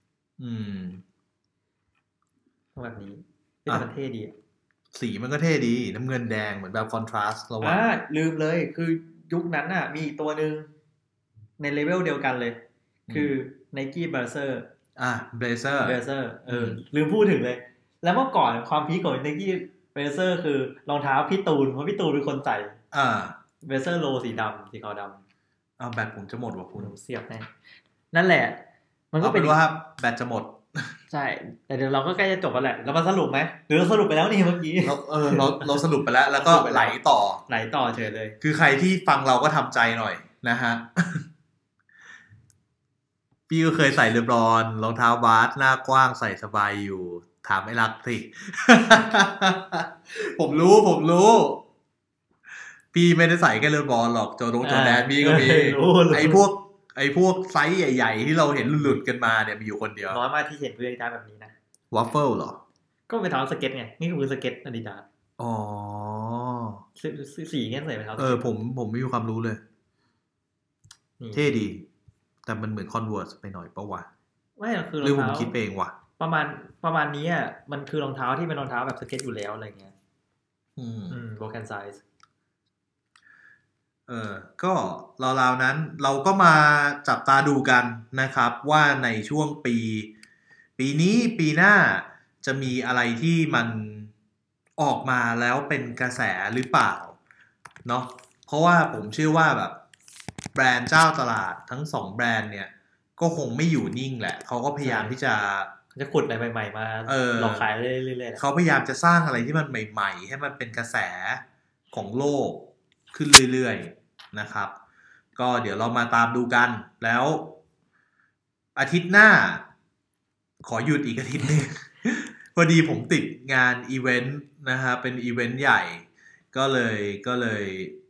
B: แบบนี้เป็นมันเท่ดี
A: สีมันก็เท่ดีน้ำเงินแดงเหมือนแบบคอนทราสต์ระหว่าง
B: ลืมเลยคือยุคนั้นน่ะมีตัวนึงในเลเวลเดียวกันเลยคือ Nike Blazer
A: Blazer
B: ลืมพูดถึงเลยแล้วเมื่อก่อนความพีคของ Nike Blazer คือรองเท้าพี่ตูนเพราะพี่ตูนเป็นคนใส่Blazer Low สีดำสีขาวด
A: ำแบตผมจะหมดว่ะคุณ
B: เสียบแน่นั่นแหละมันก็เป็น
A: ว่าแบตจะหมด
B: ใช่แต่เดี๋ยวเราก็ใกล้จะจบแล้วแหละเรามาสรุปไหมหรือเราสรุปไปแล้วนี่เมื่อกี้
A: เราสรุปไปแล้วก็ไหลต่อ
B: เฉยเลย
A: คือใครที่ฟังเราก็ทำใจหน่อยนะฮะพี่ก็เคยใส่เลบรอนรองเท้าบาสหน้ากว้างใส่สบายอยู่ถามไอ้รักสิผมรู้พี่ไม่ได้ใส่แค่เลบรอนหรอกโจแดนพี่ก็มีไอ้พวกไซส์ใหญ่ๆที่เราเห็นหลุดกันมาเนี่ยมีอยู่คนเดียว
B: น้อยมากที่เห็นเพื่อนได้แบบนี้นะ
A: วัฟเฟิลเหรอ
B: ก็เป็นเท้าสเก็ตไงนี่คือสเก็ตอาดิดาสสีเงี้ยใส่เป็นเท้า
A: ผมไม่มีความรู้เลยเท่ดีแต่มันเหมือน Converse ไปหน่อยปะวะ
B: ไม่คือรอง
A: เท้าหรือผมคิดเองวะ
B: ประมาณนี้อ่ะมันคือรองเท้าที่เป็นรองเท้าแบบสเก็ตอยู่แล้วอะไรเงี้ยโบแกนไซส์
A: ก็ราวๆนั้นเราก็มาจับตาดูกันนะครับว่าในช่วงปีนี้ปีหน้าจะมีอะไรที่มันออกมาแล้วเป็นกระแสหรือเปล่าเนาะเพราะว่าผมเชื่อว่าแบบแบรนด์เจ้าตลาดทั้ง2แบรนด์เนี่ยก็คงไม่อยู่นิ่งแหละเขาก็พยายามที่จะ
B: ขุดอะไรใหม่ๆมาหลอกขายเรื่อยๆ
A: เขาพยายามจะสร้างอะไรที่มันใหม่ๆให้มันเป็นกระแสของโลกขึ้นเรื่อยๆนะครับก็เดี๋ยวเรามาตามดูกันแล้วอาทิตย์หน้าขอหยุดอีกอาทิตย์นึงพอดีผมติดงานอีเวนต์นะฮะเป็นอีเวนต์ใหญ่ก็เลย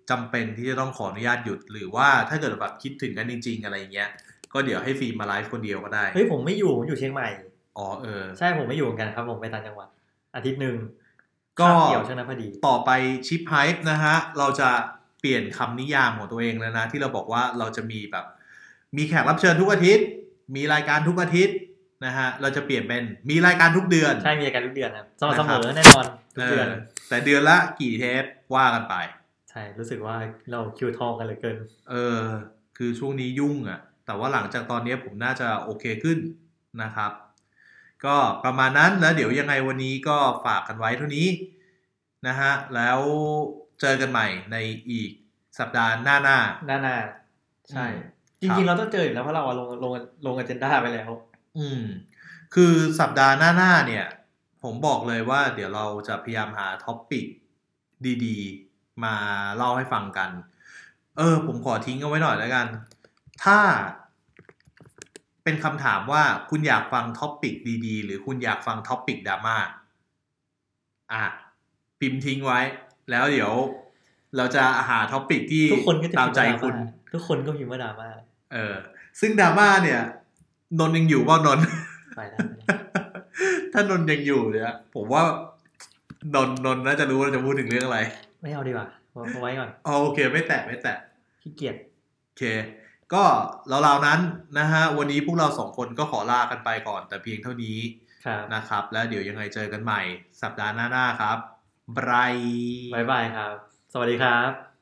A: จำเป็นที่จะต้องขออนุญาตหยุดหรือว่าถ้าเกิดแบบคิดถึงกันจริงๆอะไรเงี้ยก็เดี๋ยวให้ฟิล์มมาไลฟ์คนเดียวก็ได้
B: เฮ้ยผมไม่อยู่ผมอยู่เชียงใหม่
A: อ๋อ
B: ใช่ผมไม่อยู่เหมือนกันครับผมไปต่างจังหวัดอาทิตย์นึง
A: ก็
B: เกี่ยวช่วงนั้นพอดี
A: ต่อไปชิปไฮป์นะฮะเราจะเปลี่ยนคำนิยามของตัวเองแล้วนะที่เราบอกว่าเราจะมีแบบมีแขกรับเชิญทุกอาทิตย์มีรายการทุกอาทิตย์นะฮะเราจะเปลี่ยนเป็นมีรายการทุกเดือน
B: ใช่มีรายการทุกเดือนครับสม่ำเสมอแน่นอนทุกเดือน
A: แต่เดือนละกี่เทปว่ากันไป
B: ใช่รู้สึกว่าเราคิวทองกันเหลือเกิน
A: คือช่วงนี้ยุ่งอ่ะแต่ว่าหลังจากตอนนี้ผมน่าจะโอเคขึ้นนะครับก็ประมาณนั้นแล้วเดี๋ยวยังไงวันนี้ก็ฝากกันไว้เท่านี้นะฮะแล้วเจอกันใหม่ในอีกสัปดาห์หน้า
B: ใช่จริงๆเราต้องเจออยู่แล้วเพราะเราลงอเจนดาไปแล้ว
A: คือสัปดาห์หน้าเนี่ยผมบอกเลยว่าเดี๋ยวเราจะพยายามหาท็อปปิกดีๆมาเล่าให้ฟังกันผมขอทิ้งเอาไว้หน่อยแล้วกันถ้าเป็นคำถามว่าคุณอยากฟังท็อปปิกดีๆหรือคุณอยากฟังท็อปปิกดราม่าพิมพ์ทิ้งไว้แล้วเดี๋ยวเราจะหาท็อปปิกที่ตามใจคุณ
B: ทุกคนก็พิมพ์ว่าดราม่า
A: ซึ่งดราม่าเนี่ยนนยังอยู่บ้างนน
B: ไปได้
A: ถ้านนยังอยู่เนี่ยผมว่านนน่าจะรู้ว่าจะพูดถึงเรื่องอะไร
B: ไม่เอาดีกว่าเอาไว้ก่อน
A: โอเคไม่แตะ
B: ขี้เกียจ
A: โอเคก็เรานั้นนะฮะวันนี้พวกเรา2คนก็ขอลากันไปก่อนแต่เพียงเท่านี้นะครับแล้วเดี๋ยวยังไงเจอกันใหม่สัปดาห์หน้าครับ
B: บ๊ายบายครับสวัสดีครับ